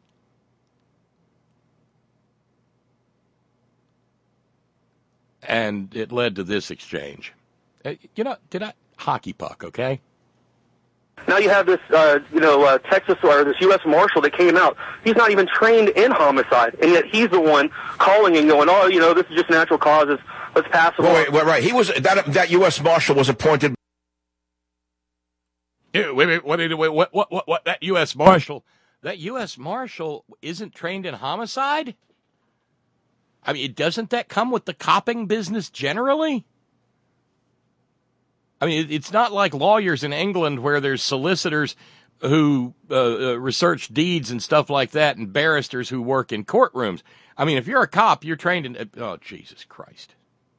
And it led to this exchange. You know, did I... Hockey puck, okay? Now you have this, uh, you know, uh, Texas or this U S Marshal that came out. He's not even trained in homicide, and yet he's the one calling and going, "Oh, you know, this is just natural causes. Let's pass it." Wait, wait, right. He was that that U S Marshal was appointed. Wait, wait, wait, wait, what, what, what, what? That U S Marshal, that U S Marshal isn't trained in homicide? I mean, doesn't that come with the copping business generally? I mean, it's not like lawyers in England where there's solicitors who uh, uh, research deeds and stuff like that and barristers who work in courtrooms. I mean, if you're a cop, you're trained in... Oh, Jesus Christ.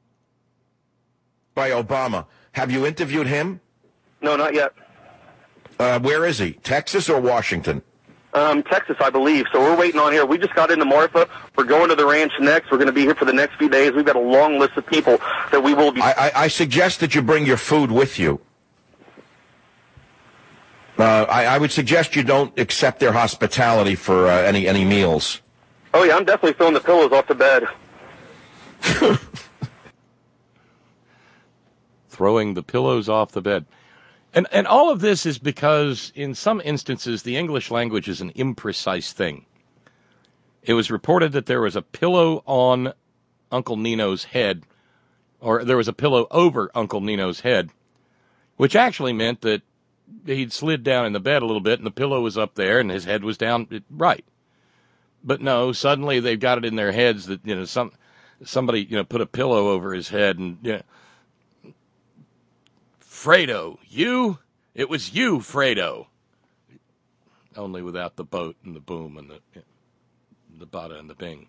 By Obama. Have you interviewed him? No, not yet. Uh, where is he? Texas or Washington? Um, Texas, I believe. So we're waiting on here. We just got into Martha. We're going to the ranch next. We're going to be here for the next few days. We've got a long list of people that we will be... I, I, I suggest that you bring your food with you. Uh, I, I would suggest you don't accept their hospitality for uh, any, any meals. Oh, yeah, I'm definitely throwing the pillows off the bed. Throwing the pillows off the bed. And and all of this is because, in some instances, the English language is an imprecise thing. It was reported that there was a pillow on Uncle Nino's head, or there was a pillow over Uncle Nino's head, which actually meant that he'd slid down in the bed a little bit, and the pillow was up there, and his head was down right. But no, suddenly they've got it in their heads that, you know, some somebody, you know, put a pillow over his head, and, you know, Fredo, you? It was you, Fredo. Only without the boat and the boom and the the bada and the bing.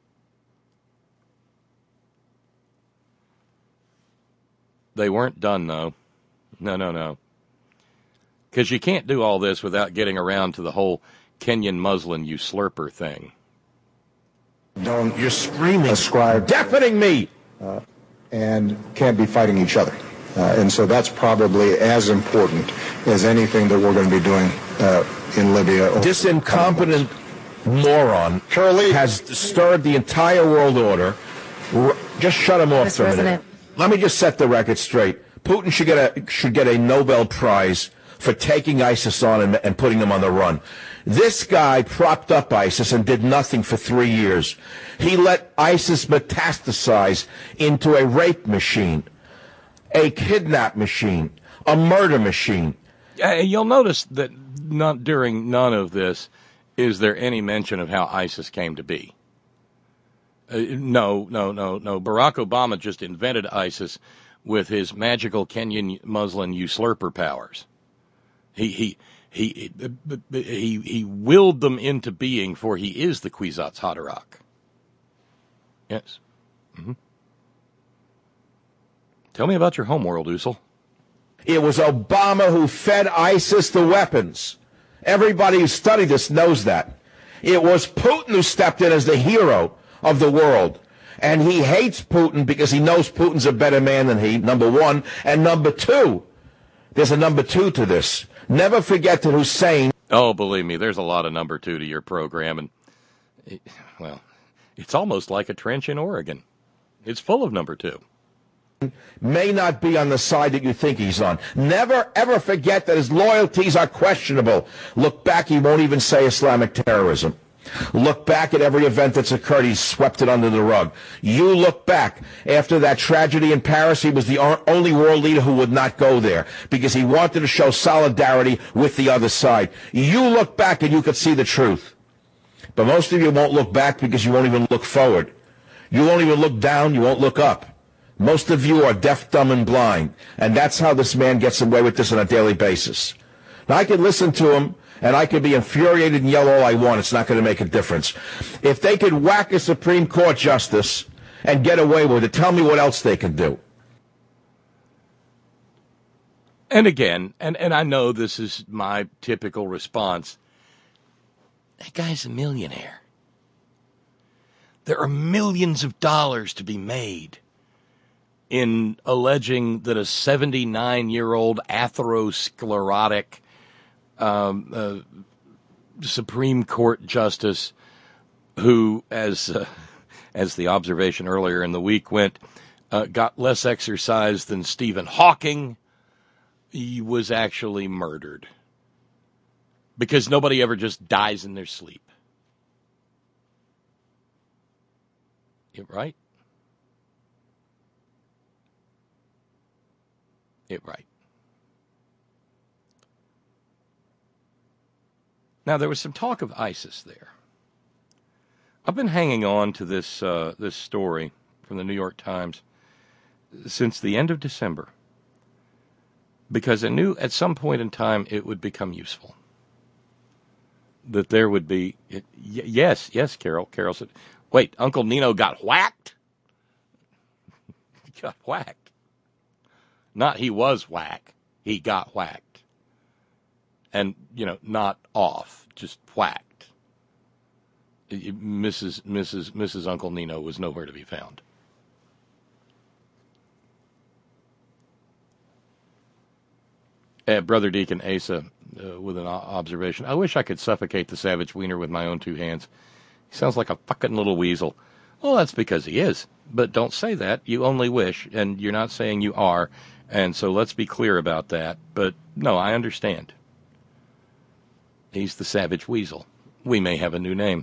They weren't done, though. No, no, no. Because you can't do all this without getting around to the whole Kenyan Muslim you slurper thing. Don't You're screaming. ascribe Deafening me. uh, and can't be fighting each other. Uh, and so that's probably as important as anything that we're going to be doing uh, in Libya. This incompetent moron Charlie has disturbed the entire world order. R- Just shut him off Mister for a minute. President. Let me just set the record straight. Putin should get a should get a Nobel Prize for taking ISIS on and, and putting them on the run. This guy propped up ISIS and did nothing for three years. He let ISIS metastasize into a rape machine, a kidnap machine, a murder machine. Uh, you'll notice that not during none of this is there any mention of how ISIS came to be. Uh, no, no, no, no. Barack Obama just invented ISIS with his magical Kenyan Muslim usurper powers. He he he he he willed them into being, for he is the Kwisatz Haderach. Yes. Mm-hmm. Tell me about your homeworld, Usul. It was Obama who fed ISIS the weapons. Everybody who studied this knows that. It was Putin who stepped in as the hero of the world. And he hates Putin because he knows Putin's a better man than he, number one. And number two, there's a number two to this. Never forget that Hussein... Oh, believe me, there's a lot of number two to your program. And, it, well, it's almost like a trench in Oregon. It's full of number two. may not be on the side that you think he's on. Never, ever forget that his loyalties are questionable. Look back, he won't even say Islamic terrorism. Look back at every event that's occurred, he's swept it under the rug. You look back. After that tragedy in Paris, he was the only world leader who would not go there because he wanted to show solidarity with the other side. You look back and you could see the truth. But most of you won't look back because you won't even look forward. You won't even look down, you won't look up. Most of you are deaf, dumb, and blind. And that's how this man gets away with this on a daily basis. Now, I can listen to him, and I can be infuriated and yell all I want. It's not going to make a difference. If they could whack a Supreme Court justice and get away with it, tell me what else they can do. And again, and, and I know this is my typical response, that guy's a millionaire. There are millions of dollars to be made in alleging that a seventy-nine-year-old atherosclerotic um, uh, Supreme Court justice who, as uh, as the observation earlier in the week went, uh, got less exercise than Stephen Hawking, he was actually murdered. Because nobody ever just dies in their sleep. It right? It right. Now, there was some talk of ISIS there. I've been hanging on to this uh, this story from the New York Times since the end of December because I knew at some point in time it would become useful. That there would be... It, y- yes, yes, Carol. Carol said, wait, Uncle Nino got whacked? He got whacked. Not he was whack. He got whacked. And, you know, not off, just whacked. Missus Missus Missus Uncle Nino was nowhere to be found. Uh, Brother Deacon Asa uh, with an observation. I wish I could suffocate the Savage Wiener with my own two hands. He sounds like a fucking little weasel. Well, that's because he is. But don't say that. You only wish, and you're not saying you are. And so let's be clear about that. But no, I understand. He's the Savage Weasel. We may have a new name.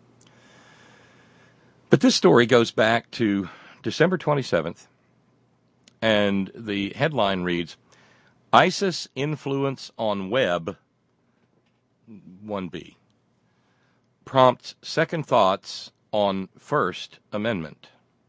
But this story goes back to December twenty-seventh, and the headline reads, ISIS influence on web, one B, prompts second thoughts on First Amendment.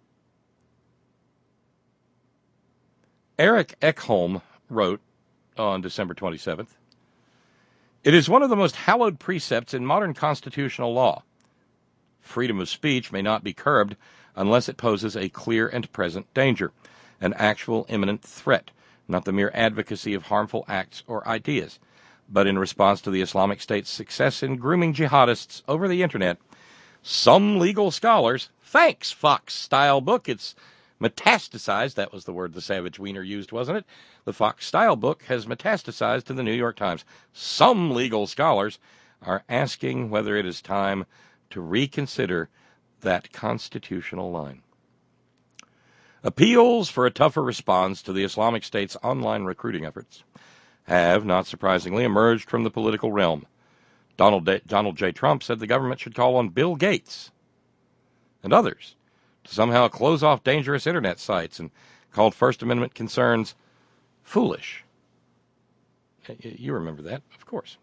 Eric Ekholm wrote on December twenty-seventh, it is one of the most hallowed precepts in modern constitutional law. Freedom of speech may not be curbed unless it poses a clear and present danger, an actual imminent threat, not the mere advocacy of harmful acts or ideas. But in response to the Islamic State's success in grooming jihadists over the Internet, some legal scholars, thanks Fox-style book, it's metastasized, that was the word the Savage Wiener used, wasn't it? The Fox-style book has metastasized to the New York Times. Some legal scholars are asking whether it is time to reconsider that constitutional line. Appeals for a tougher response to the Islamic State's online recruiting efforts have, not surprisingly, emerged from the political realm. Donald, D- Donald J. Trump said the government should call on Bill Gates and others to somehow close off dangerous Internet sites and called First Amendment concerns foolish. You remember that, of course.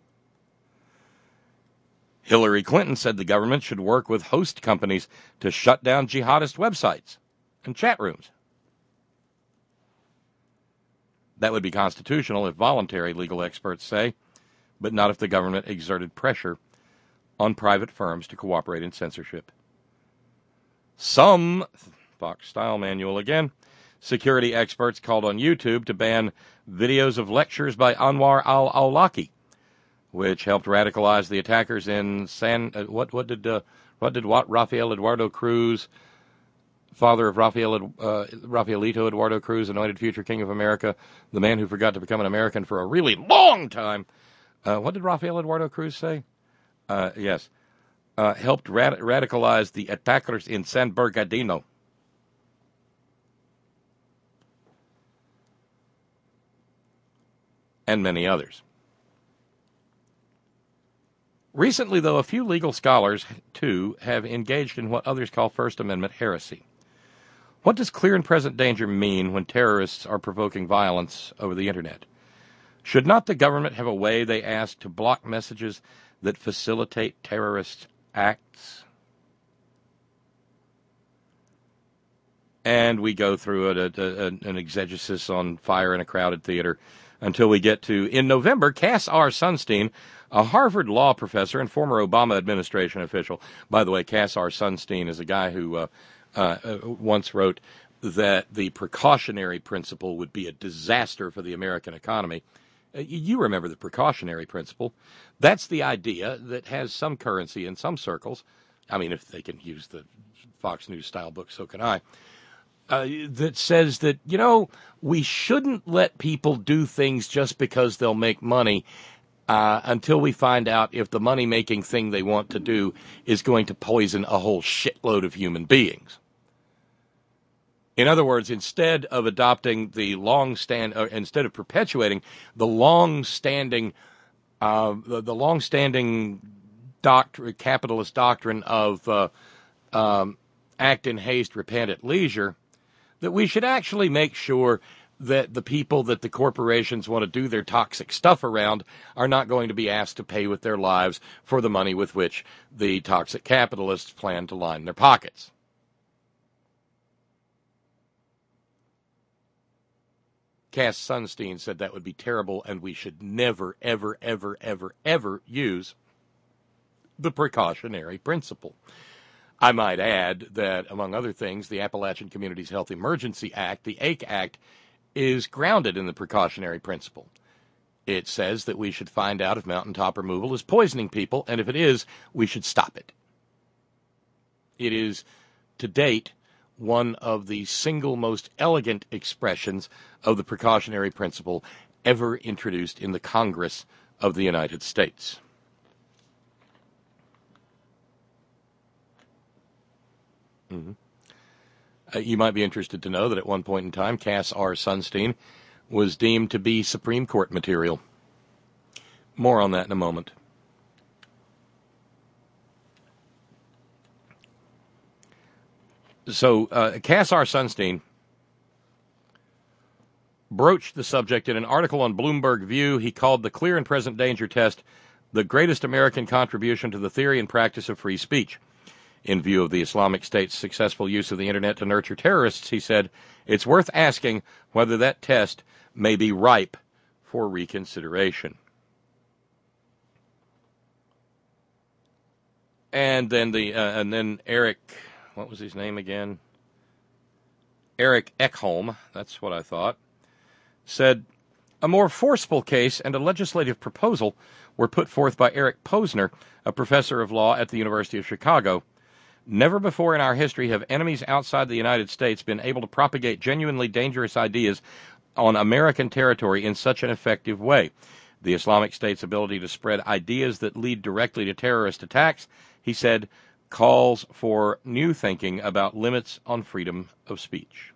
Hillary Clinton said the government should work with host companies to shut down jihadist websites and chat rooms. That would be constitutional if voluntary, legal experts say, but not if the government exerted pressure on private firms to cooperate in censorship. Some, Fox-style manual again, security experts called on YouTube to ban videos of lectures by Anwar al-Awlaki, which helped radicalize the attackers in San. Uh, what what did uh, what did what Rafael Eduardo Cruz, father of Rafael uh, Rafaelito Eduardo Cruz, anointed future king of America, the man who forgot to become an American for a really long time. Uh, what did Rafael Eduardo Cruz say? Uh, yes, uh, helped rad- radicalize the attackers in San Bernardino. And many others. Recently, though, a few legal scholars, too, have engaged in what others call First Amendment heresy. What does clear and present danger mean when terrorists are provoking violence over the Internet? Should not the government have a way, they ask, to block messages that facilitate terrorist acts? And we go through a, a, a, an exegesis on fire in a crowded theater until we get to, in November, Cass R. Sunstein, a Harvard law professor and former Obama administration official. By the way, Cass R. Sunstein is a guy who uh, uh, once wrote that the precautionary principle would be a disaster for the American economy. Uh, you remember the precautionary principle. That's the idea that has some currency in some circles. I mean, if they can use the Fox News style book, so can I. Uh, that says that, you know, we shouldn't let people do things just because they'll make money uh, until we find out if the money-making thing they want to do is going to poison a whole shitload of human beings. In other words, instead of adopting the long-stand, uh, instead of perpetuating the long-standing, uh, the, the long-standing doctrine, capitalist doctrine of uh, um, act in haste, repent at leisure, that we should actually make sure that the people that the corporations want to do their toxic stuff around are not going to be asked to pay with their lives for the money with which the toxic capitalists plan to line their pockets. Cass Sunstein said that would be terrible, and we should never, ever, ever, ever, ever use the precautionary principle. I might add that, among other things, the Appalachian Communities Health Emergency Act, the A C E Act, is grounded in the precautionary principle. It says that we should find out if mountaintop removal is poisoning people, and if it is, we should stop it. It is, to date, one of the single most elegant expressions of the precautionary principle ever introduced in the Congress of the United States. Mm-hmm. Uh, you might be interested to know that at one point in time, Cass R. Sunstein was deemed to be Supreme Court material. More on that in a moment. So, uh, Cass R. Sunstein broached the subject in an article on Bloomberg View. He called the clear and present danger test the greatest American contribution to the theory and practice of free speech. In view of the Islamic State's successful use of the internet to nurture terrorists, he said, it's worth asking whether that test may be ripe for reconsideration. And then the uh, and then Eric, what was his name again? Eric Ekholm, that's what I thought, said, a more forceful case and a legislative proposal were put forth by Eric Posner, a professor of law at the University of Chicago. Never before in our history have enemies outside the United States been able to propagate genuinely dangerous ideas on American territory in such an effective way. The Islamic State's ability to spread ideas that lead directly to terrorist attacks, he said, calls for new thinking about limits on freedom of speech.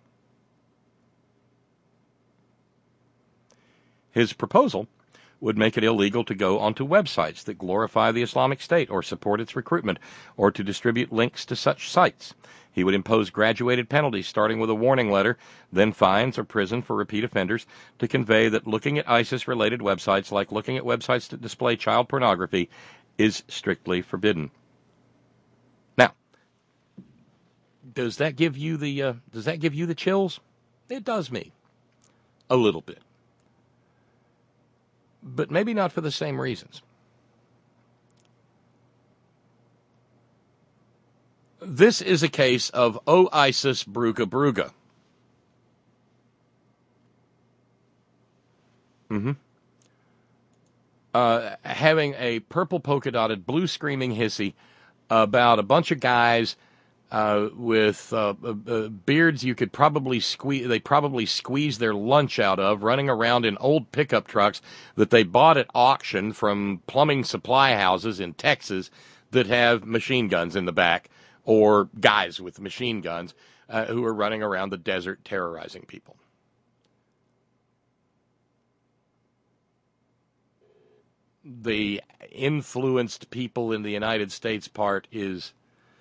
His proposal would make it illegal to go onto websites that glorify the Islamic State or support its recruitment, or to distribute links to such sites. He would impose graduated penalties, starting with a warning letter, then fines or prison for repeat offenders, to convey that looking at ISIS-related websites, like looking at websites that display child pornography, is strictly forbidden. Now, does that give you the uh, does that give you the chills? It does me, a little bit. But maybe not for the same reasons. This is a case of O ISIS Bruga Bruga. Mm-hmm. Uh, having a purple polka-dotted, blue screaming hissy about a bunch of guys uh, with uh, uh, beards you could probably squeeze, they probably squeeze their lunch out of, running around in old pickup trucks that they bought at auction from plumbing supply houses in Texas that have machine guns in the back, or guys with machine guns uh, who are running around the desert terrorizing people. The influenced people in the United States part is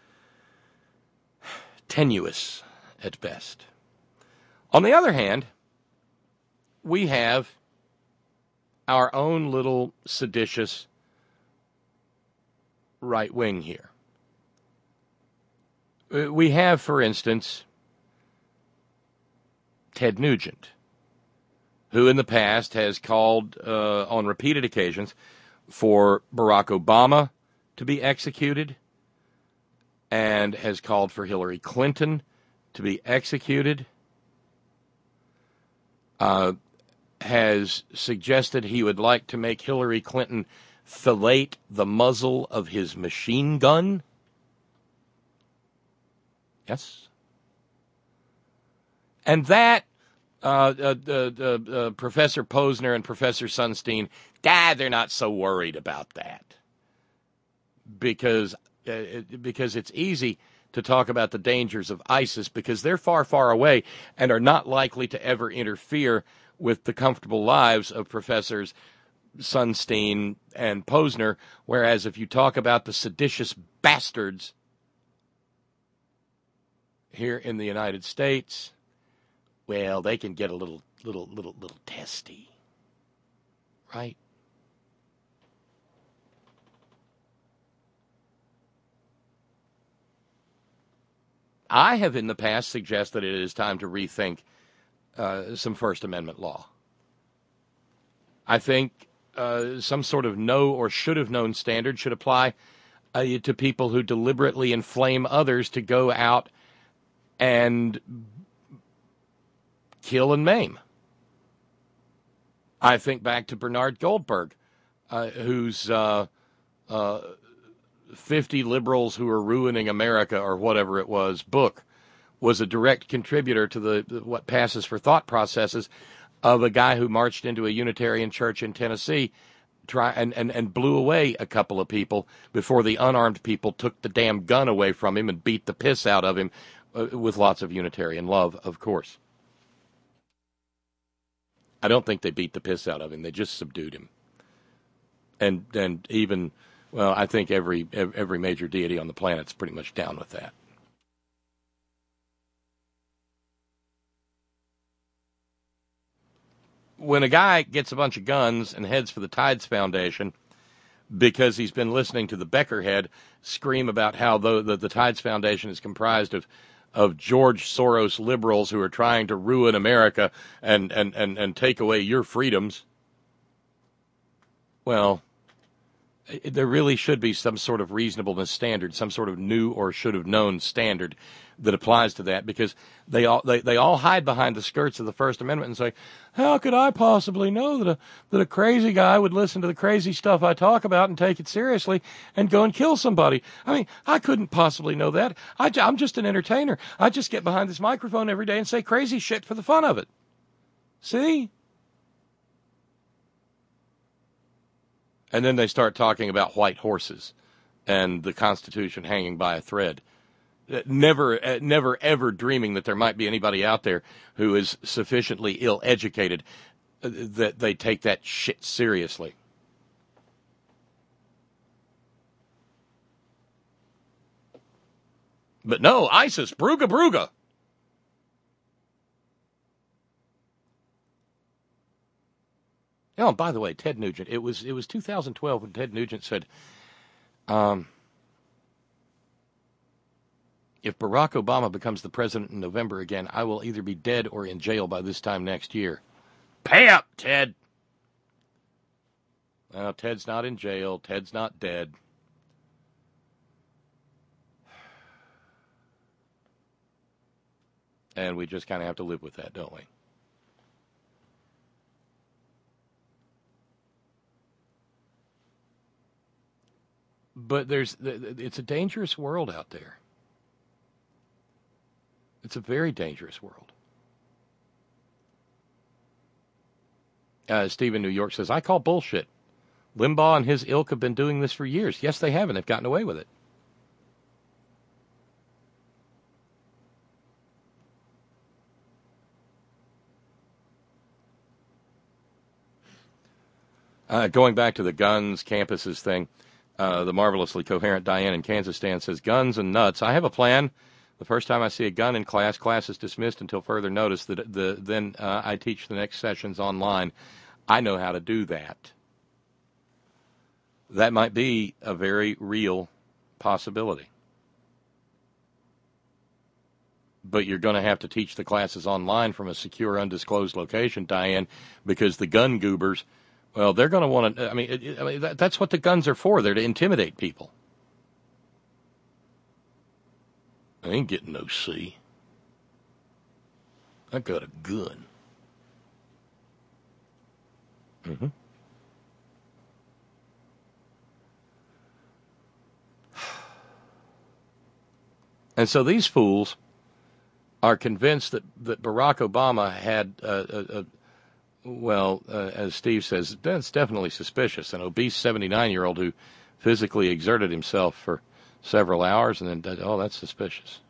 tenuous at best. On the other hand, we have our own little seditious right wing here. We have, for instance, Ted Nugent, who in the past has called uh, on repeated occasions for Barack Obama to be executed, and has called for Hillary Clinton to be executed, uh, has suggested he would like to make Hillary Clinton fillet the muzzle of his machine gun. Yes. And that, uh, uh, uh, uh, Professor Posner and Professor Sunstein, ah, they're not so worried about that. Because Uh, because it's easy to talk about the dangers of ISIS because they're far, far away and are not likely to ever interfere with the comfortable lives of Professors Sunstein and Posner, whereas if you talk about the seditious bastards here in the United States, well, they can get a little little, little, little testy, right? I have in the past suggested it is time to rethink uh, some First Amendment law. I think uh, some sort of know or should have known standard should apply uh, to people who deliberately inflame others to go out and kill and maim. I think back to Bernard Goldberg, uh, whose uh, uh, fifty Liberals Who Are Ruining America, or whatever it was, book was a direct contributor to the, the what passes for thought processes of a guy who marched into a Unitarian church in Tennessee try, and, and, and blew away a couple of people before the unarmed people took the damn gun away from him and beat the piss out of him uh, with lots of Unitarian love, of course. I don't think they beat the piss out of him. They just subdued him. And and even, well, I think every every major deity on the planet's pretty much down with that. When a guy gets a bunch of guns and heads for the Tides Foundation because he's been listening to the Beckerhead scream about how the, the, the Tides Foundation is comprised of of George Soros liberals who are trying to ruin America and, and, and, and take away your freedoms, well, there really should be some sort of reasonableness standard, some sort of new or should have known standard that applies to that, because they all they, they all hide behind the skirts of the First Amendment and say, how could I possibly know that a that a crazy guy would listen to the crazy stuff I talk about and take it seriously and go and kill somebody? I mean, I couldn't possibly know that. I, I'm just an entertainer. I just get behind this microphone every day and say crazy shit for the fun of it. See? And then they start talking about white horses and the Constitution hanging by a thread. Never, never, ever dreaming that there might be anybody out there who is sufficiently ill-educated that they take that shit seriously. But no, ISIS, Brooga Brooga. Oh, by the way, Ted Nugent, it was it was two thousand twelve when Ted Nugent said, um, if Barack Obama becomes the president in November again, I will either be dead or in jail by this time next year. Pay up, Ted. Well, Ted's not in jail. Ted's not dead. And we just kind of have to live with that, don't we? But there's, it's a dangerous world out there. It's a very dangerous world. Uh, Steve in New York says, I call bullshit. Limbaugh and his ilk have been doing this for years. Yes, they have, and they've gotten away with it. Uh, going back to the guns, campuses thing, uh, the marvelously coherent Diane in Kansas Stan says, guns and nuts. I have a plan. The first time I see a gun in class, class is dismissed until further notice. The, the, then uh, I teach the next sessions online. I know how to do that. That might be a very real possibility. But you're going to have to teach the classes online from a secure, undisclosed location, Diane, because the gun goobers, well, they're going to want to, I mean, it, I mean that, that's what the guns are for. They're to intimidate people. I ain't getting no C. I got a gun. Mm-hmm. And so these fools are convinced that, that Barack Obama had, uh, a, a, well, uh, as Steve says, that's definitely suspicious, an obese seventy-nine-year-old who physically exerted himself for several hours and then, oh, that's suspicious.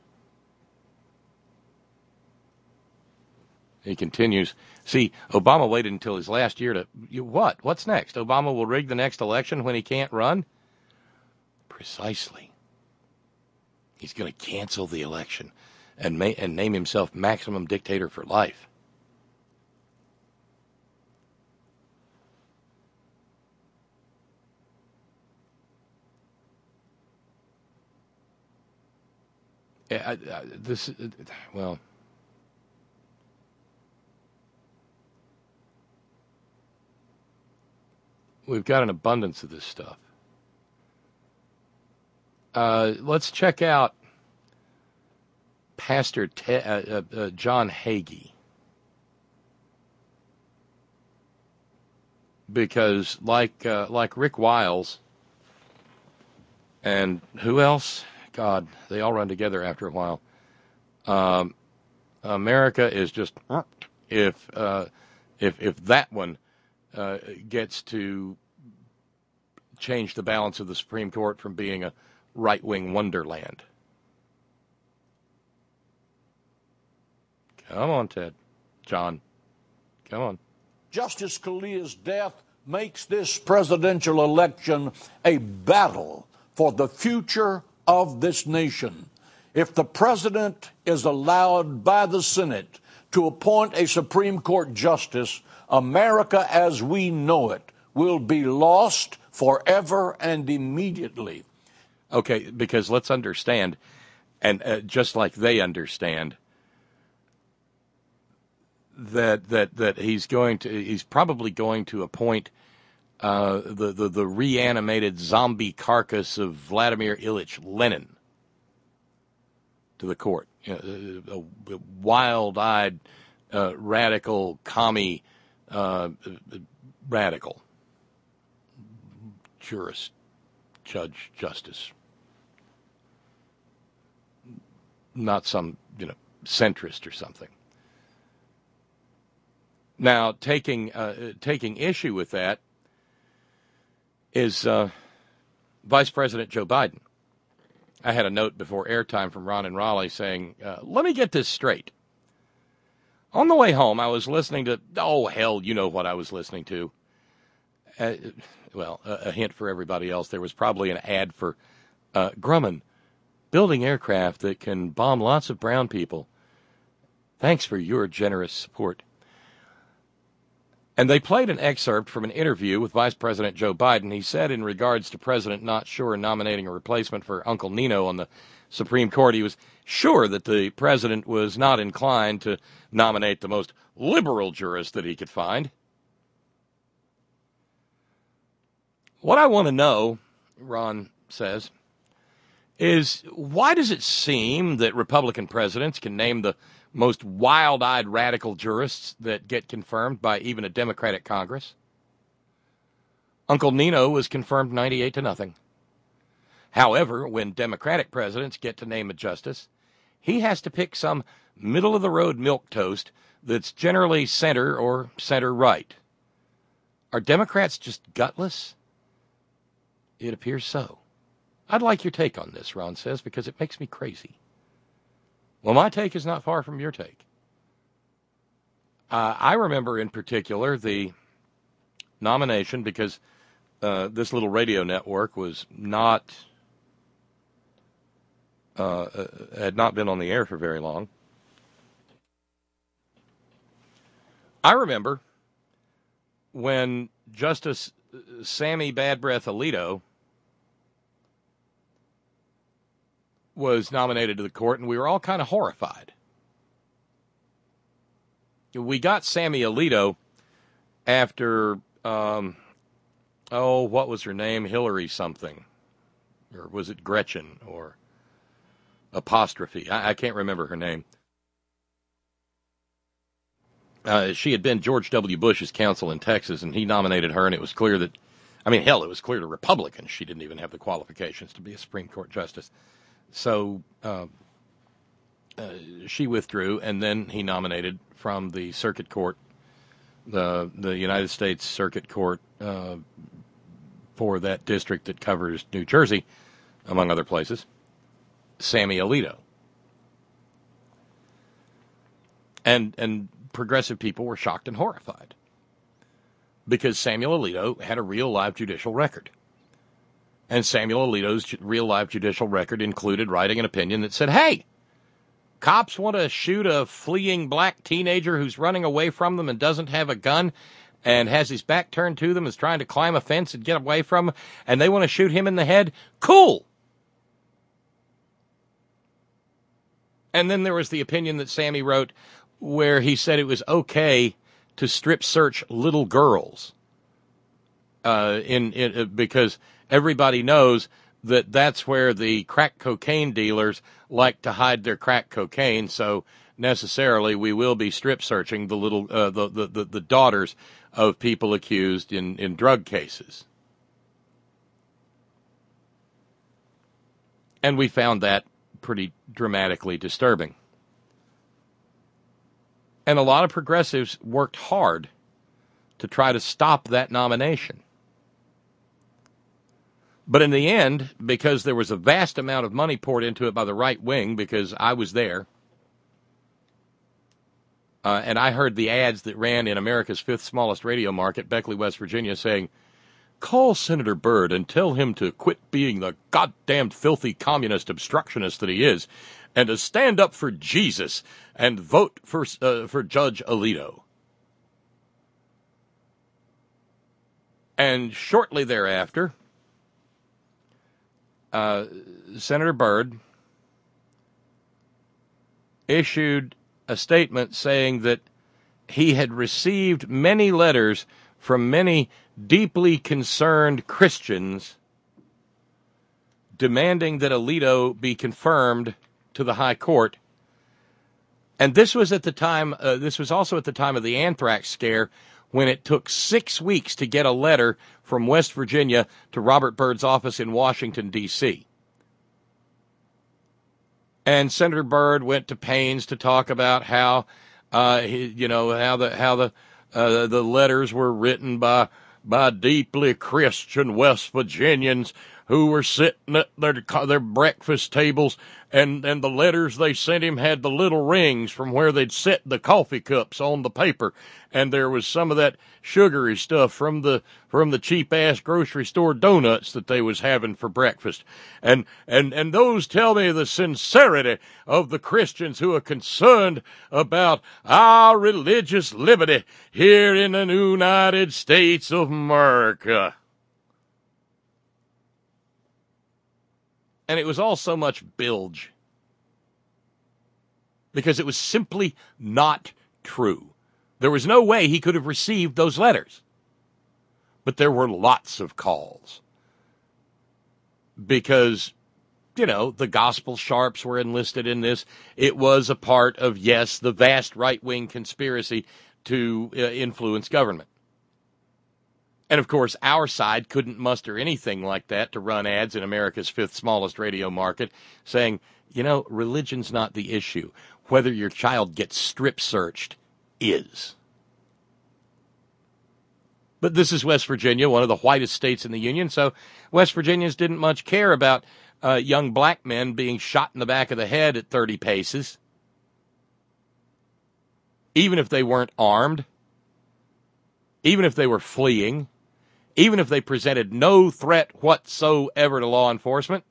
He continues. See, Obama waited until his last year to, you, what? What's next? Obama will rig the next election when he can't run? Precisely. He's going to cancel the election and, ma- and name himself maximum dictator for life. I, I, this, well, we've got an abundance of this stuff. Uh, let's check out Pastor Te- uh, uh, uh, John Hagee. Because like uh, like Rick Wiles and who else? God, they all run together after a while. Um, America is just if uh, if if that one uh, gets to change the balance of the Supreme Court from being a right-wing wonderland. Come on, Ted. John. Come on. Justice Scalia's death makes this presidential election a battle for the future of this nation. If the president is allowed by the Senate to appoint a Supreme Court justice, America as we know it will be lost forever and immediately. Okay, because let's understand, and uh, just like they understand, that that that he's going to he's probably going to appoint uh, the, the the reanimated zombie carcass of Vladimir Ilyich Lenin to the court. You know, a, a wild-eyed, uh, radical, commie, uh, radical jurist, judge, justice, not some you know centrist or something. Now, taking uh, taking issue with that is uh, Vice President Joe Biden. I had a note before airtime from Ron and Raleigh saying, uh, let me get this straight. On the way home, I was listening to, oh, hell, you know what I was listening to. Uh, well, a, a hint for everybody else, there was probably an ad for uh, Grumman, building aircraft that can bomb lots of brown people. Thanks for your generous support. And they played an excerpt from an interview with Vice President Joe Biden. He said in regards to President not sure nominating a replacement for Uncle Nino on the Supreme Court, he was sure that the president was not inclined to nominate the most liberal jurist that he could find. What I want to know, Ron says, is why does it seem that Republican presidents can name the most wild-eyed radical jurists that get confirmed by even a Democratic Congress? Uncle Nino was confirmed ninety-eight to nothing. However, when Democratic presidents get to name a justice, he has to pick some middle-of-the-road milquetoast that's generally center or center-right. Are Democrats just gutless? It appears so. I'd like your take on this, Ron says, because it makes me crazy. Well, my take is not far from your take. Uh, I remember in particular the nomination because uh, this little radio network was not, uh, uh, had not been on the air for very long. I remember when Justice Sammy Bad Breath Alito was nominated to the court, and we were all kind of horrified. We got Sammy Alito after, um, oh, what was her name? Hillary something. Or was it Gretchen or apostrophe? I, I can't remember her name. Uh, she had been George W. Bush's counsel in Texas, and he nominated her, and it was clear that, I mean, hell, it was clear to Republicans she didn't even have the qualifications to be a Supreme Court justice. So uh, uh, she withdrew, and then he nominated from the circuit court, the the United States Circuit Court uh, for that district that covers New Jersey, among other places, Sammy Alito. And and progressive people were shocked and horrified because Samuel Alito had a real live judicial record. And Samuel Alito's real-life judicial record included writing an opinion that said, hey, cops want to shoot a fleeing black teenager who's running away from them and doesn't have a gun and has his back turned to them, is trying to climb a fence and get away from them, and they want to shoot him in the head. Cool. And then there was the opinion that Sammy wrote where he said it was okay to strip search little girls uh, in, in uh, because everybody knows that that's where the crack cocaine dealers like to hide their crack cocaine. So necessarily we will be strip searching the little uh, the, the, the, the daughters of people accused in, in drug cases. And we found that pretty dramatically disturbing. And a lot of progressives worked hard to try to stop that nomination. But in the end, because there was a vast amount of money poured into it by the right wing, because I was there, uh, and I heard the ads that ran in America's fifth smallest radio market, Beckley, West Virginia, saying, call Senator Byrd and tell him to quit being the goddamn filthy communist obstructionist that he is, and to stand up for Jesus and vote for uh, for Judge Alito. And shortly thereafter, uh, Senator Byrd issued a statement saying that he had received many letters from many deeply concerned Christians demanding that Alito be confirmed to the high court. And this was at the time, uh, this was also at the time of the anthrax scare, when it took six weeks to get a letter from West Virginia to Robert Byrd's office in Washington, D C And Senator Byrd went to pains to talk about how, uh, he, you know, how the how the uh, the letters were written by by deeply Christian West Virginians who were sitting at their their breakfast tables, and, and the letters they sent him had the little rings from where they'd set the coffee cups on the paper, and there was some of that sugary stuff from the from the cheap ass grocery store donuts that they was having for breakfast. And and and those tell me the sincerity of the Christians who are concerned about our religious liberty here in the United States of America. And it was all so much bilge, because it was simply not true. There was no way he could have received those letters. But there were lots of calls. Because, you know, the gospel sharps were enlisted in this. It was a part of, yes, the vast right-wing conspiracy to uh, influence government. And, of course, our side couldn't muster anything like that to run ads in America's fifth smallest radio market saying, you know, religion's not the issue. Whether your child gets strip searched is. But this is West Virginia, one of the whitest states in the Union, so West Virginians didn't much care about uh, young black men being shot in the back of the head at thirty paces, even if they weren't armed, even if they were fleeing, even if they presented no threat whatsoever to law enforcement.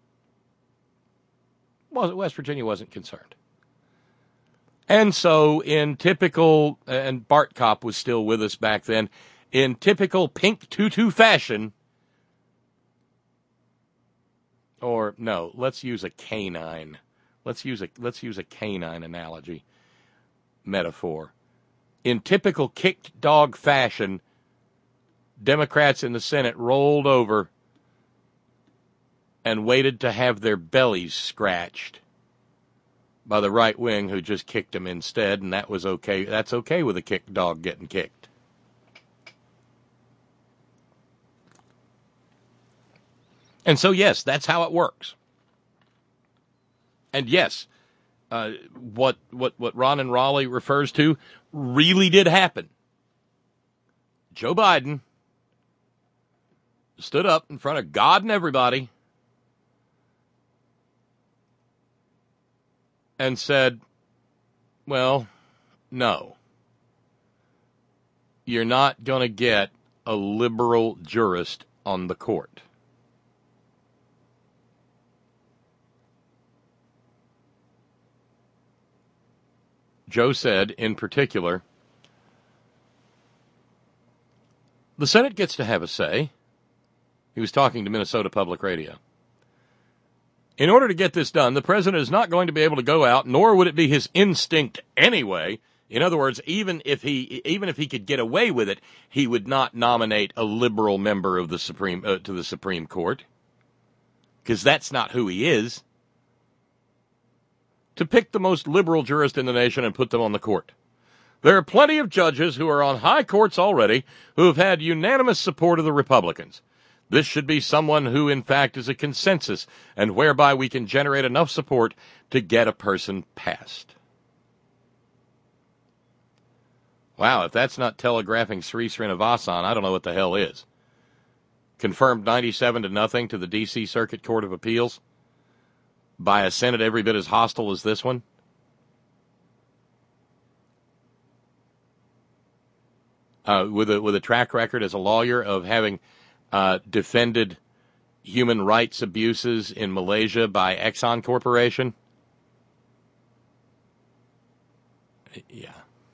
Well, West Virginia wasn't concerned. And so in typical, and Bart Kopp was still with us back then, in typical pink tutu fashion, or no, let's use a canine. Let's use a, let's use a canine analogy, metaphor. In typical kicked dog fashion, Democrats in the Senate rolled over and waited to have their bellies scratched by the right wing, who just kicked them instead, and that was okay. That's okay with a kicked dog getting kicked. And so, yes, that's how it works. And yes, uh, what what what Ron and Raleigh refers to really did happen. Joe Biden stood up in front of God and everybody and said, well, no, you're not going to get a liberal jurist on the court. Joe said, in particular, the Senate gets to have a say. He was talking to Minnesota Public Radio. In order to get this done, the president is not going to be able to go out, nor would it be his instinct anyway. In other words, even if he even if he could get away with it, he would not nominate a liberal member of the Supreme uh, to the Supreme Court, because that's not who he is. To pick the most liberal jurist in the nation and put them on the court. There are plenty of judges who are on high courts already who have had unanimous support of the Republicans. This should be someone who, in fact, is a consensus, and whereby we can generate enough support to get a person passed. Wow, if that's not telegraphing Sri Srinivasan, I don't know what the hell is. Confirmed ninety-seven to nothing to the D C Circuit Court of Appeals by a Senate every bit as hostile as this one. Uh, with a with a track record as a lawyer of having uh, defended human rights abuses in Malaysia by Exxon Corporation. Yeah.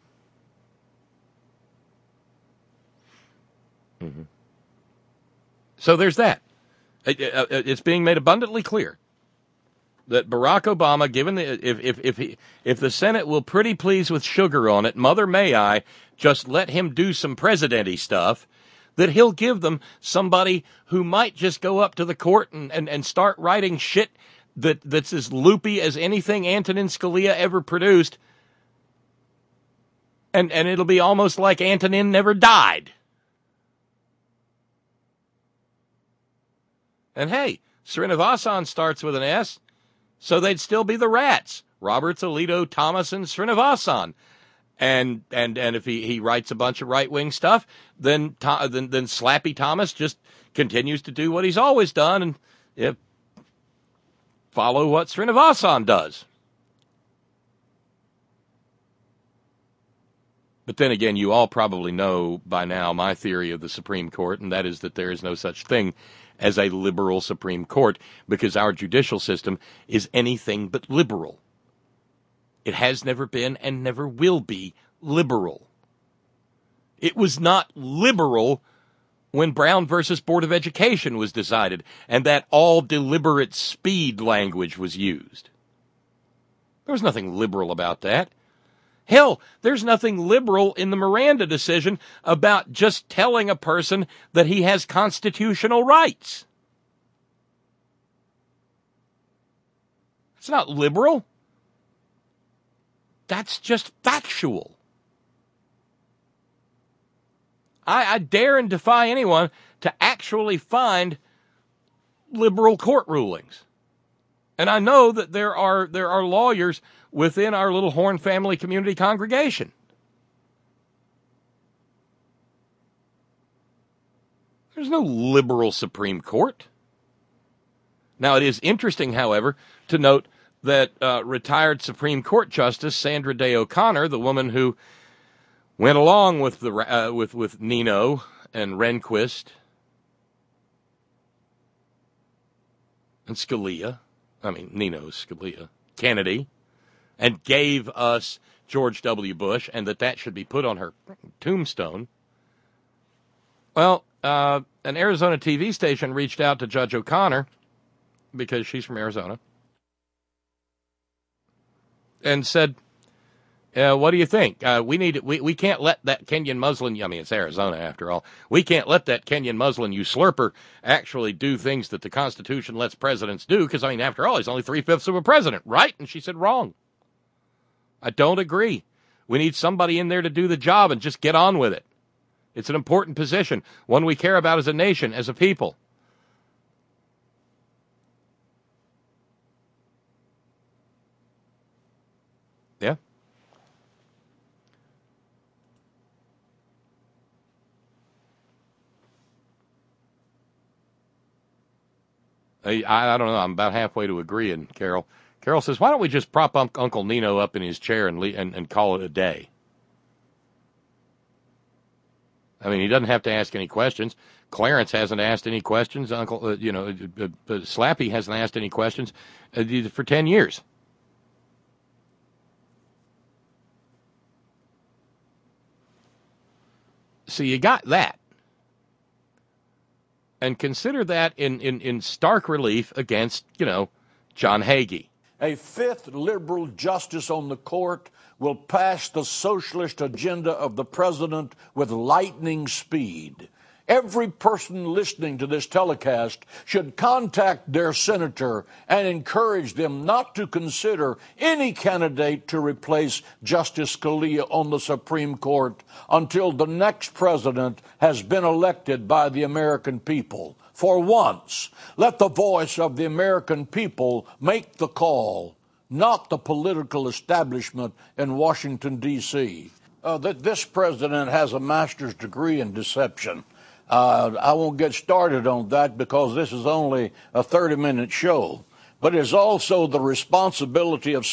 Mm-hmm. So there's that. It, it, it's being made abundantly clear that Barack Obama, given the if if if he, if the Senate will pretty please with sugar on it, mother may I just let him do some president-y stuff, that he'll give them somebody who might just go up to the court and, and, and start writing shit that that's as loopy as anything Antonin Scalia ever produced, and and it'll be almost like Antonin never died. And hey, Srinivasan starts with an S, so they'd still be the Rats. Roberts, Alito, Thomas, and Srinivasan. And and and if he, he writes a bunch of right-wing stuff, then, then then Slappy Thomas just continues to do what he's always done and yeah, follow what Srinivasan does. But then again, you all probably know by now my theory of the Supreme Court, and that is that there is no such thing as a liberal Supreme Court, because our judicial system is anything but liberal. It has never been and never will be liberal. It was not liberal when Brown versus Board of Education was decided, and that all deliberate speed language was used. There was nothing liberal about that. Hell, there's nothing liberal in the Miranda decision about just telling a person that he has constitutional rights. It's not liberal. That's just factual. I, I dare and defy anyone to actually find liberal court rulings. And I know that there are there are lawyers within our little Horn Family Community congregation. There's no liberal Supreme Court. Now, it is interesting, however, to note that uh, retired Supreme Court Justice Sandra Day O'Connor, the woman who went along with the uh, with with Nino and Rehnquist and Scalia, I mean Nino, Scalia, Kennedy, and gave us George W. Bush, and that that should be put on her tombstone. Well, uh, an Arizona T V station reached out to Judge O'Connor, because she's from Arizona, and said, uh, what do you think? Uh, we need we, we can't let that Kenyan Muslim, I mean, it's Arizona after all, we can't let that Kenyan Muslim usurper actually do things that the Constitution lets presidents do, because, I mean, after all, he's only three-fifths of a president, right? And she said, wrong. I don't agree. We need somebody in there to do the job and just get on with it. It's an important position, one we care about as a nation, as a people. Yeah. I, I don't know. I'm about halfway to agreeing, Carol. Carol says, why don't we just prop un- Uncle Nino up in his chair and, le- and and call it a day? I mean, he doesn't have to ask any questions. Clarence hasn't asked any questions. Uncle, uh, you know, uh, uh, Slappy hasn't asked any questions uh, for ten years. So you got that. And consider that in, in, in stark relief against, you know, John Hagee. A fifth liberal justice on the court will pass the socialist agenda of the president with lightning speed. Every person listening to this telecast should contact their senator and encourage them not to consider any candidate to replace Justice Scalia on the Supreme Court until the next president has been elected by the American people. For once, let the voice of the American people make the call, not the political establishment in Washington, D C Uh, that this president has a master's degree in deception. Uh, I won't get started on that because this is only a thirty-minute show. But it's also the responsibility of...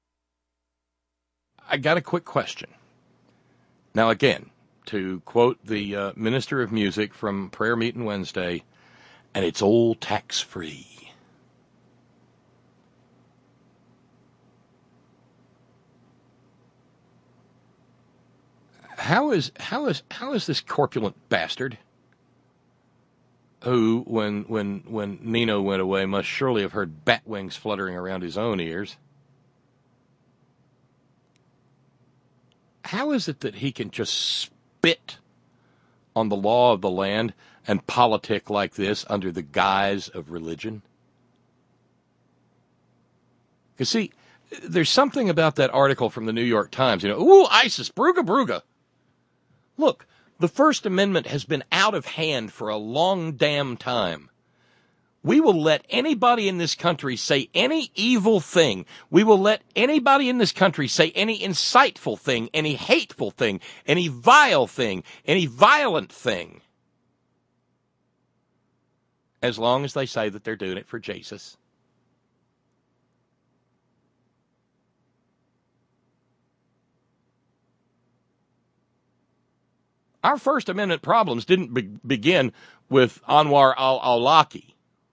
I got a quick question. Now, again, to quote the uh, Minister of Music from Prayer Meeting Wednesday, and it's all tax-free. How is how is how is this corpulent bastard, who, when when when Nino went away, must surely have heard bat wings fluttering around his own ears, how is it that he can just spit on the law of the land and politic like this under the guise of religion? Because, see, there's something about that article from the New York Times, you know, ooh, ISIS, Bruga, Bruga. Look, the First Amendment has been out of hand for a long damn time. We will let anybody in this country say any evil thing. We will let anybody in this country say any insightful thing, any hateful thing, any vile thing, any violent thing, as long as they say that they're doing it for Jesus. Our First Amendment problems didn't be- begin with Anwar al-Awlaki.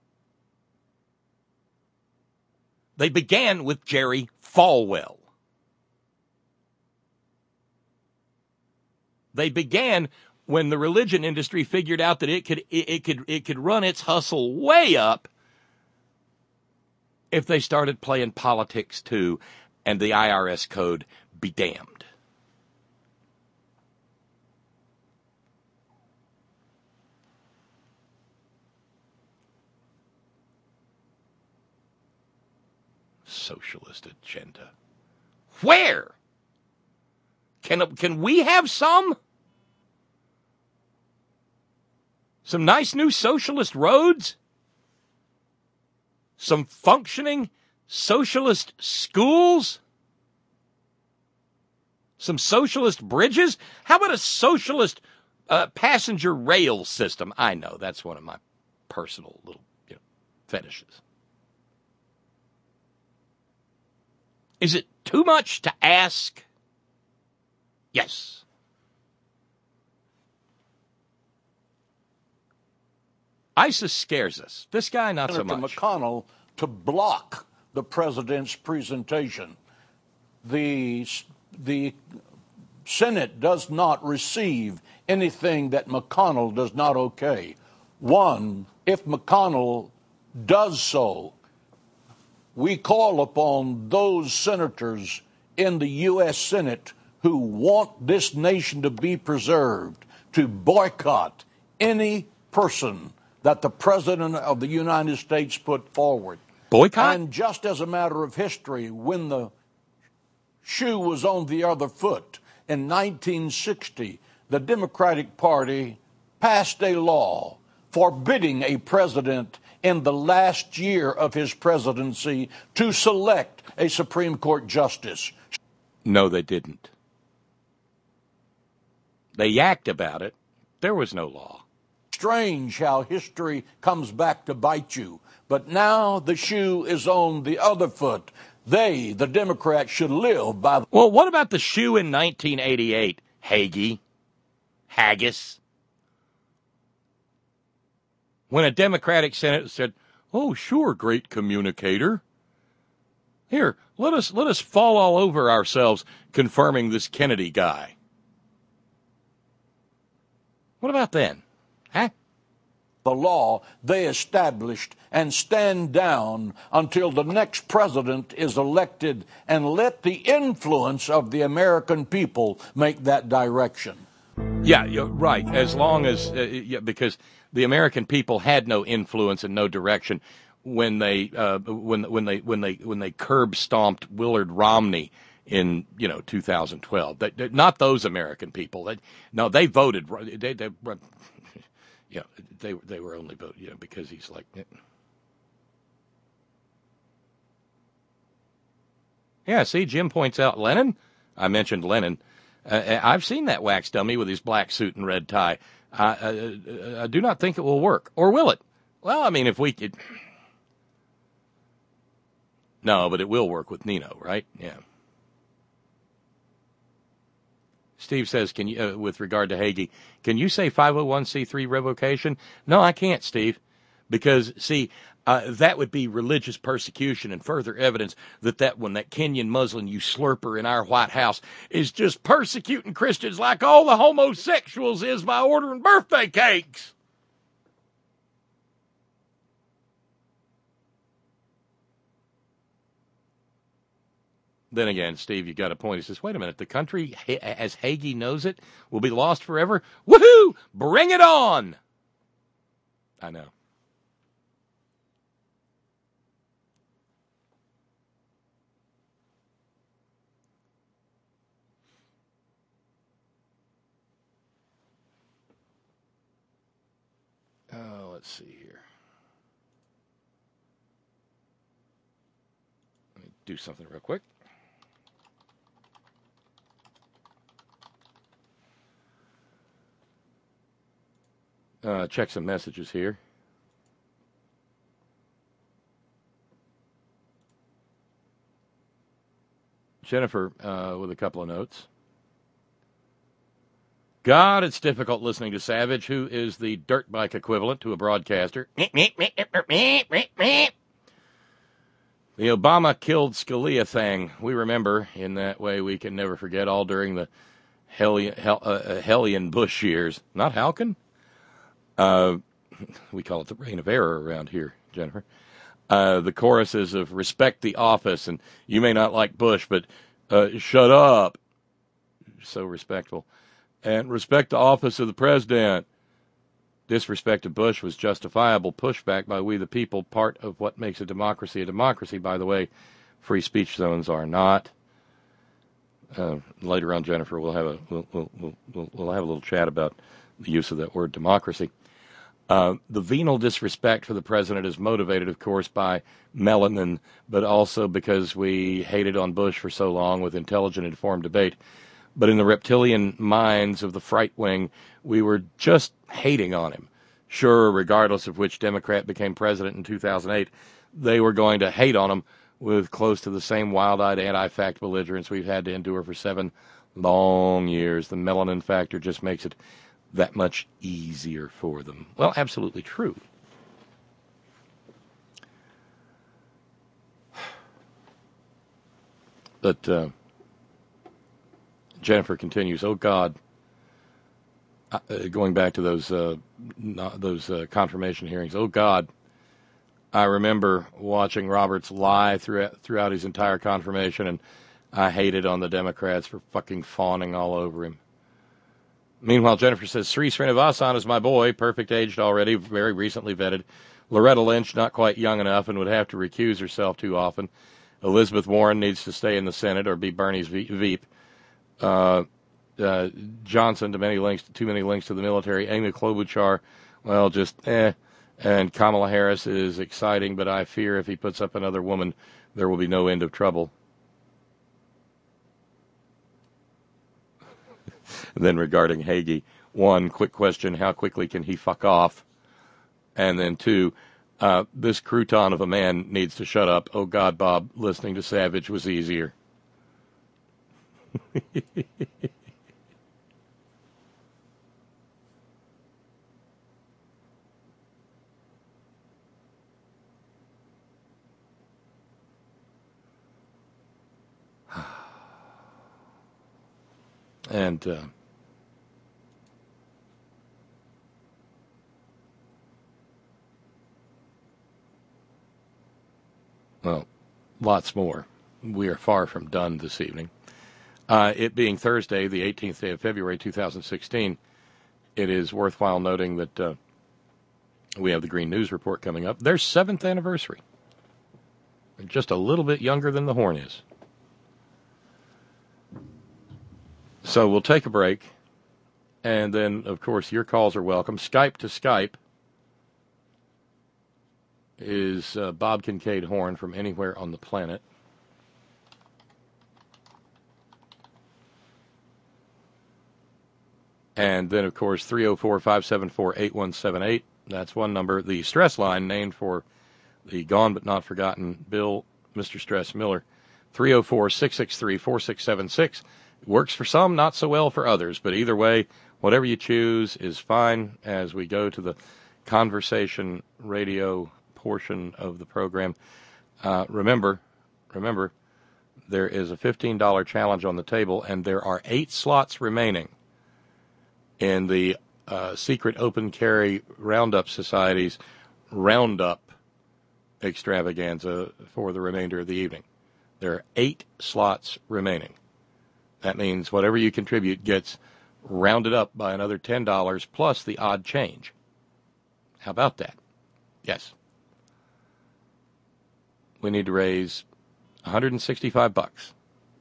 They began with Jerry Falwell. They began when the religion industry figured out that it could it, it could it could run its hustle way up if they started playing politics too, and the I R S code be damned. Socialist agenda. Where? Can, can we have some? Some nice new socialist roads? Some functioning socialist schools? Some socialist bridges? How about a socialist uh, passenger rail system? I know, that's one of my personal little you know, fetishes. Is it too much to ask? Yes. ISIS scares us. This guy, not so Senator much. McConnell to block the president's presentation. The, the Senate does not receive anything that McConnell does not okay. One, if McConnell does so, we call upon those senators in the U S Senate who want this nation to be preserved to boycott any person that the President of the United States put forward. Boycott? And just as a matter of history, when the shoe was on the other foot in nineteen sixty, the Democratic Party passed a law forbidding a president in the last year of his presidency to select a Supreme Court justice. No, they didn't. They yacked about it. There was no law. Strange how history comes back to bite you. But now the shoe is on the other foot. They, the Democrats, should live by the... Well, what about the shoe in nineteen eighty-eight, Hagee? Haggis? When a Democratic Senate said, "Oh, sure, great communicator. Here, let us let us fall all over ourselves confirming this Kennedy guy." What about then? Huh? the law they established and stand down until the next president is elected and let the influence of the American people make that direction. Yeah, you're right. As long as, uh, yeah, because the American people had no influence and no direction when they, uh, when when they when they when they curb stomped Willard Romney in, you know, two thousand twelve. They, they, not those American people. They, no, they voted. They, they, yeah, they they were only voted, you know, because he's like. Yeah, see, Jim points out Lenin. I mentioned Lenin. Uh, I've seen that wax dummy with his black suit and red tie. I, I, I do not think it will work. Or will it? Well, I mean, if we could. No, but it will work with Nino, right? Yeah. Steve says, "Can you, uh, with regard to Hagee, can you say five oh one c three revocation?" No, I can't, Steve, because see, uh, that would be religious persecution and further evidence that that one, that Kenyan Muslim usurper in our White House, is just persecuting Christians like all the homosexuals is by ordering birthday cakes. Then again, Steve, you got a point. He says, wait a minute, the country, as Hagee knows it, will be lost forever? Woohoo! Bring it on! I know. Oh, let's see here. Let me do something real quick. Uh, check some messages here. Jennifer uh, with a couple of notes. God, it's difficult listening to Savage, who is the dirt bike equivalent to a broadcaster. The Obama killed Scalia thing. We remember, in that way we can never forget, all during the Hellion, Hell, uh, Hellion Bush years. Not Halkin? Uh, we call it the reign of error around here, Jennifer. Uh, the choruses of respect the office, and you may not like Bush, but uh, shut up. So respectful. And respect the office of the president. Disrespect of Bush was justifiable. Pushback by we the people, part of what makes a democracy a democracy. By the way, free speech zones are not. Uh, later on, Jennifer, we'll have a we'll, we'll, we'll, we'll have a little chat about the use of that word democracy. Uh, the venal disrespect for the president is motivated, of course, by melanin, but also because we hated on Bush for so long with intelligent, informed debate. But in the reptilian minds of the fright wing, we were just hating on him. Sure, regardless of which Democrat became president in two thousand eight, they were going to hate on him with close to the same wild-eyed anti-fact belligerence we've had to endure for seven long years. The melanin factor just makes it that much easier for them. Well, absolutely true. But uh, Jennifer continues, oh, God, uh, going back to those uh, not, those uh, confirmation hearings, oh, God, I remember watching Roberts lie throughout, throughout his entire confirmation, and I hated on the Democrats for fucking fawning all over him. Meanwhile, Jennifer says, Sri Srinivasan is my boy, perfect aged already, very recently vetted. Loretta Lynch, not quite young enough and would have to recuse herself too often. Elizabeth Warren needs to stay in the Senate or be Bernie's Veep. Uh, uh, Johnson, to many links, too many links to the military. Amy Klobuchar, well, just eh. And Kamala Harris is exciting, but I fear if he puts up another woman, there will be no end of trouble. And then regarding Hagee, one, quick question, how quickly can he fuck off? And then two, uh, this crouton of a man needs to shut up. Oh, God, Bob, listening to Savage was easier. And uh, lots more. We are far from done this evening. Uh, it being Thursday, the eighteenth day of February, two thousand sixteen, it is worthwhile noting that uh, we have the Green News Report coming up. Their seventh anniversary. They're just a little bit younger than the Horn is. So we'll take a break. And then, of course, your calls are welcome. Skype to Skype is uh, Bob Kincaid Horn from anywhere on the planet. And then, of course, three oh four, five seven four, eight one seven eight. That's one number. The stress line, named for the gone but not forgotten Bill, Mister Stress Miller, three oh four, six six three, four six seven six. Works for some, not so well for others. But either way, whatever you choose is fine as we go to the conversation radio portion of the program. Uh, remember, remember, there is a fifteen dollars challenge on the table, and there are eight slots remaining in the uh, secret open carry Roundup Society's Roundup extravaganza for the remainder of the evening. There are eight slots remaining. That means whatever you contribute gets rounded up by another ten dollars plus the odd change. How about that? Yes. We need to raise one hundred sixty-five bucks.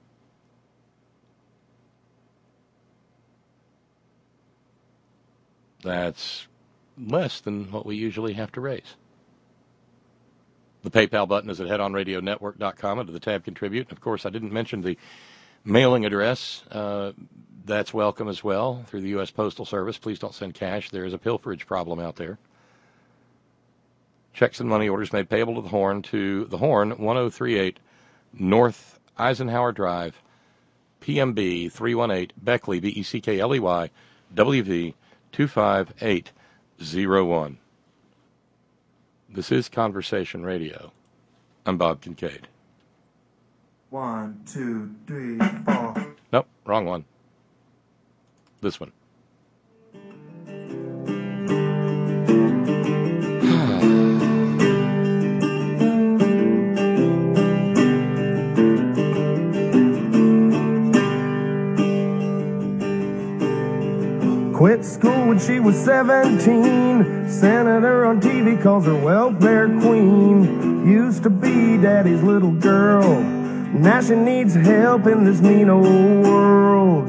That's less than what we usually have to raise. The PayPal button is at head on radio network dot com under the tab Contribute. Of course, I didn't mention the mailing address. Uh, that's welcome as well through the U S Postal Service. Please don't send cash. There is a pilferage problem out there. Checks and money orders made payable to the Horn to the Horn, one oh three eight North Eisenhower Drive, P M B three one eight, Beckley, B E C K L E Y, W V two five eight zero one. This is Conversation Radio. I'm Bob Kincaid. One, two, three, four. Nope, wrong one. This one. Quit school when she was seventeen. Senator on T V calls her welfare queen. Used to be daddy's little girl. Now she needs help in this mean old world.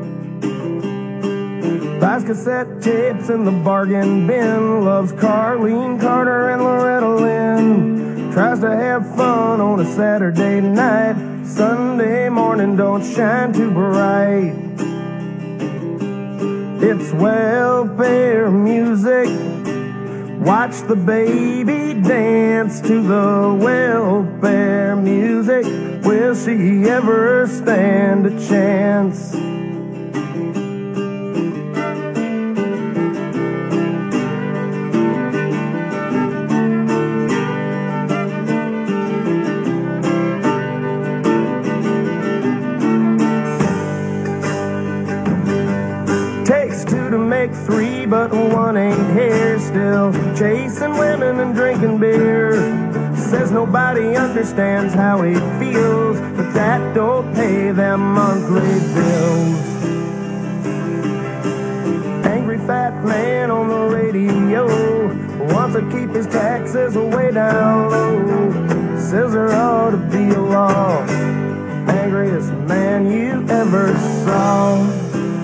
Buys cassette tapes in the bargain bin. Loves Carlene Carter and Loretta Lynn. Tries to have fun on a Saturday night. Sunday morning don't shine too bright. It's welfare music. Watch the baby dance to the welfare music. Will she ever stand a chance? Three, but one ain't here still. Chasing women and drinking beer. Says nobody understands how he feels, but that don't pay them monthly bills. Angry fat man on the radio wants to keep his taxes way down low. Says there ought to be a law. Angriest man you ever saw.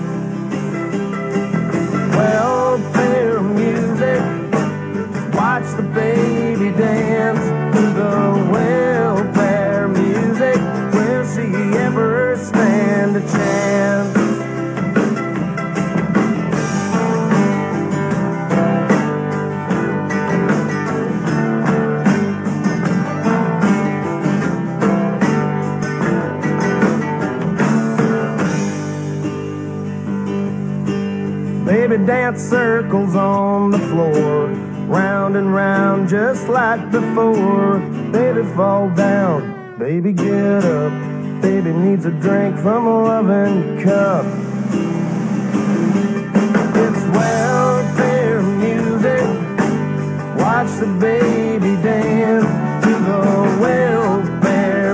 Welfare music. Watch the baby dance to the welfare music. Will she ever stand a chance? Baby dance circles on the floor, round and round just like before. Baby fall down, baby get up. Baby needs a drink from a loving cup. It's welfare music. Watch the baby dance to the welfare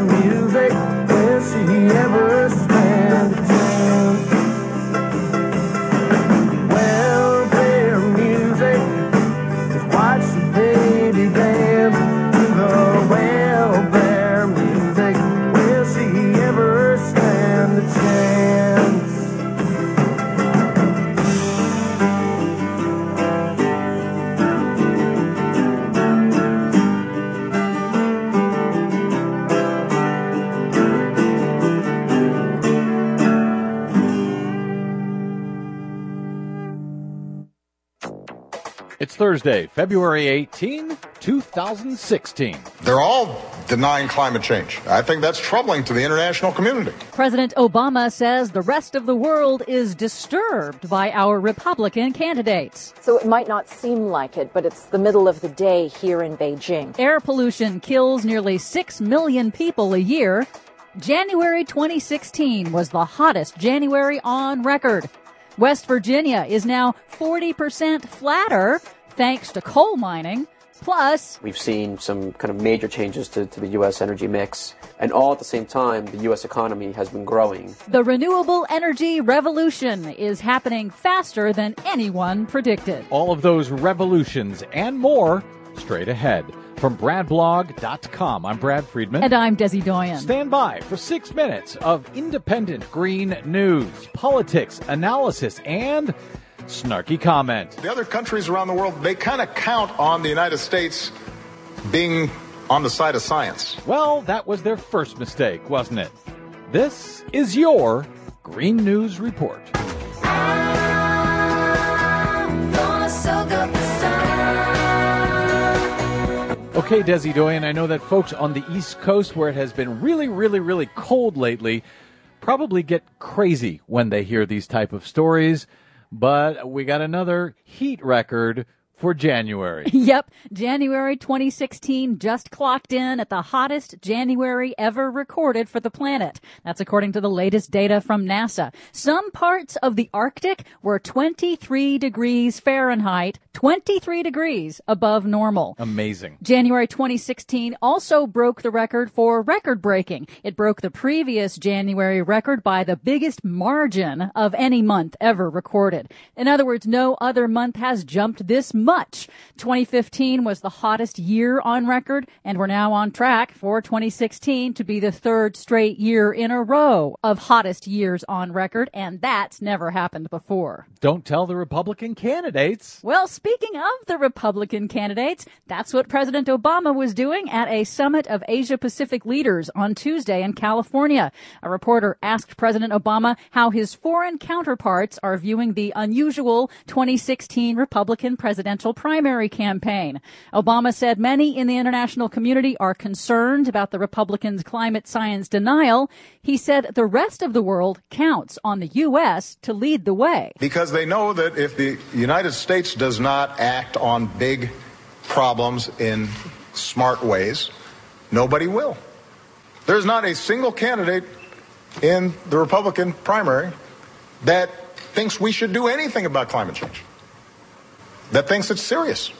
It's Thursday, February eighteenth, twenty sixteen. They're all denying climate change. I think that's troubling to the international community. President Obama says the rest of the world is disturbed by our Republican candidates. So it might not seem like it, but it's the middle of the day here in Beijing. Air pollution kills nearly six million people a year. January twenty sixteen was the hottest January on record. West Virginia is now forty percent flatter thanks to coal mining. Plus, we've seen some kind of major changes to, to the U S energy mix. And all at the same time, the U S economy has been growing. The renewable energy revolution is happening faster than anyone predicted. All of those revolutions and more straight ahead. From brad blog dot com, I'm Brad Friedman. And I'm Desi Doyen. Stand by for six minutes of independent green news, politics, analysis, and snarky comment. The other countries around the world, they kind of count on the United States being on the side of science. Well, that was their first mistake, wasn't it? This is your Green News Report. Okay, Desi Doyen, I know that folks on the East Coast, where it has been really, really, really cold lately, probably get crazy when they hear these type of stories. But we got another heat record for January. Yep. January twenty sixteen just clocked in at the hottest January ever recorded for the planet. That's according to the latest data from NASA. Some parts of the Arctic were twenty-three degrees Fahrenheit, twenty-three degrees above normal. Amazing. January twenty sixteen also broke the record for record breaking. It broke the previous January record by the biggest margin of any month ever recorded. In other words, no other month has jumped this much. Much. twenty fifteen was the hottest year on record, and we're now on track for twenty sixteen to be the third straight year in a row of hottest years on record, and that's never happened before. Don't tell the Republican candidates. Well, speaking of the Republican candidates, that's what President Obama was doing at a summit of Asia-Pacific leaders on Tuesday in California. A reporter asked President Obama how his foreign counterparts are viewing the unusual twenty sixteen Republican presidential primary campaign. Obama said many in the international community are concerned about the Republicans' climate science denial. He said the rest of the world counts on the U S to lead the way. Because they know that if the United States does not act on big problems in smart ways, nobody will. There's not a single candidate in the Republican primary that thinks we should do anything about climate change, that thinks it's serious.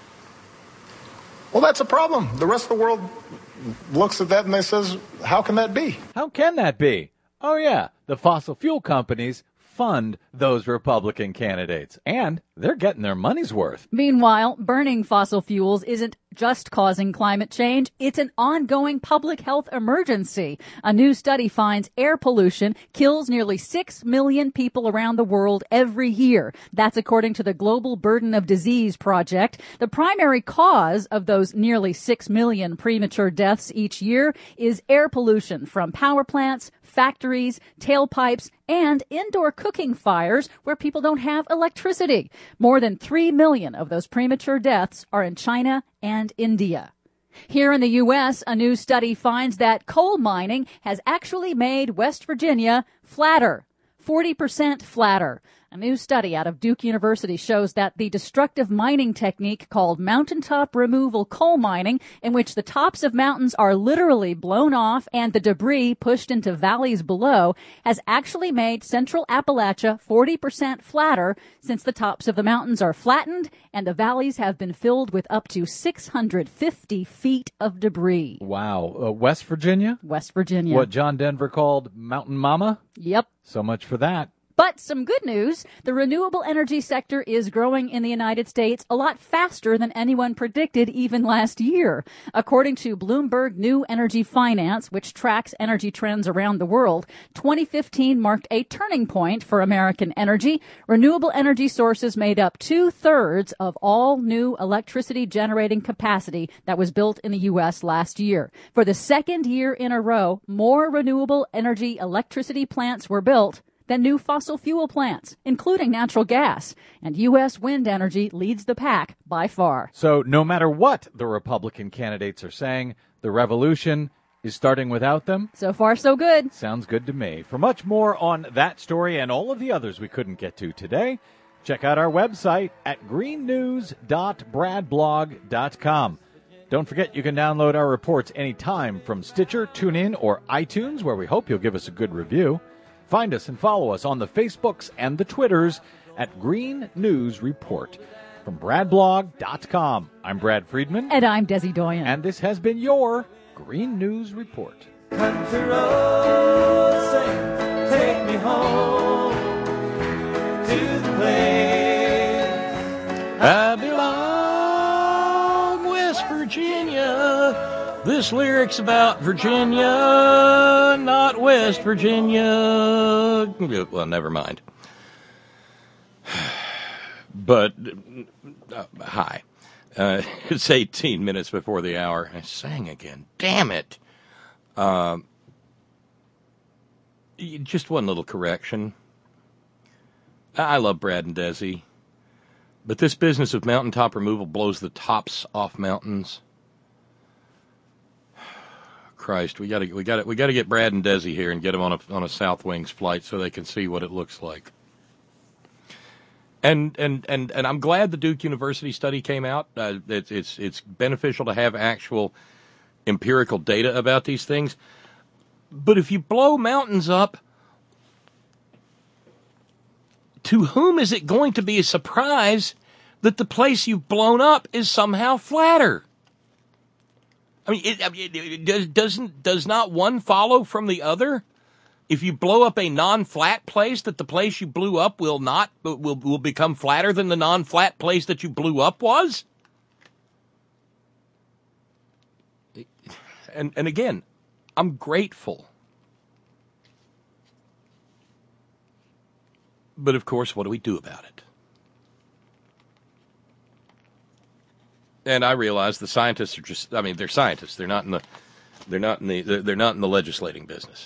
Well, that's a problem. The rest of the world looks at that and they says, how can that be? How can that be? Oh, yeah, the fossil fuel companies fund those Republican candidates, and they're getting their money's worth. Meanwhile, burning fossil fuels isn't just causing climate change. It's an ongoing public health emergency. A new study finds air pollution kills nearly six million people around the world every year. That's according to the Global Burden of Disease Project. The primary cause of those nearly six million premature deaths each year is air pollution from power plants, factories, tailpipes, and indoor cooking fires where people don't have electricity. More than three million of those premature deaths are in China and India. Here in the U S, a new study finds that coal mining has actually made West Virginia flatter, forty percent flatter. A new study out of Duke University shows that the destructive mining technique called mountaintop removal coal mining, in which the tops of mountains are literally blown off and the debris pushed into valleys below, has actually made central Appalachia forty percent flatter, since the tops of the mountains are flattened and the valleys have been filled with up to six hundred fifty feet of debris. Wow. Uh, West Virginia? West Virginia. What John Denver called Mountain Mama? Yep. So much for that. But some good news, the renewable energy sector is growing in the United States a lot faster than anyone predicted even last year. According to Bloomberg New Energy Finance, which tracks energy trends around the world, twenty fifteen marked a turning point for American energy. Renewable energy sources made up two-thirds of all new electricity generating capacity that was built in the U S last year. For the second year in a row, more renewable energy electricity plants were built than new fossil fuel plants, including natural gas. And U S wind energy leads the pack by far. So no matter what the Republican candidates are saying, the revolution is starting without them? So far, so good. Sounds good to me. For much more on that story and all of the others we couldn't get to today, check out our website at green news dot brad blog dot com. Don't forget you can download our reports anytime from Stitcher, TuneIn, or iTunes, where we hope you'll give us a good review. Find us and follow us on the Facebooks and the Twitters at Green News Report. From brad blog dot com, I'm Brad Friedman. And I'm Desi Doyen. And this has been your Green News Report. Country road, say, take me home to the place I belong, West Virginia. This lyric's about Virginia, not West Virginia. Well, never mind. But, uh, hi. Uh, it's eighteen minutes before the hour. I sang again. Damn it. Um, just one little correction. I love Brad and Desi, but this business of mountaintop removal blows the tops off mountains. Christ, we got to we got to we got to get Brad and Desi here and get them on a on a South Wings flight so they can see what it looks like. And and and and I'm glad the Duke University study came out. Uh, it's it's it's beneficial to have actual empirical data about these things. But if you blow mountains up, to whom is it going to be a surprise that the place you've blown up is somehow flatter? I mean, it, it, it does, doesn't does not one follow from the other? If you blow up a non-flat place, that the place you blew up will not will will become flatter than the non-flat place that you blew up was? And and again, I'm grateful. But of course, what do we do about it? And I realize the scientists are just, I mean, they're scientists. They're not in the they're not in the they're not in the legislating business.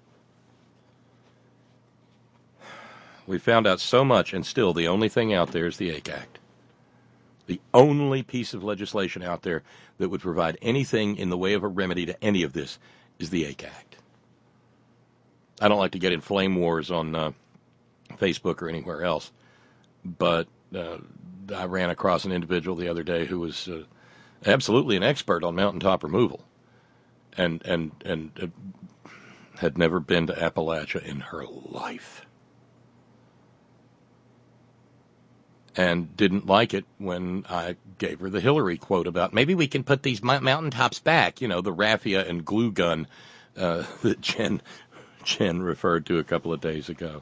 We found out so much, and still the only thing out there is the A C A C T. The only piece of legislation out there that would provide anything in the way of a remedy to any of this is the A C A C T. I don't like to get in flame wars on uh, Facebook or anywhere else, but uh, I ran across an individual the other day who was uh, absolutely an expert on mountaintop removal, and and and uh, had never been to Appalachia in her life. And didn't like it when I gave her the Hillary quote about maybe we can put these mountaintops back, you know, the raffia and glue gun uh, that Jen, Jen referred to a couple of days ago.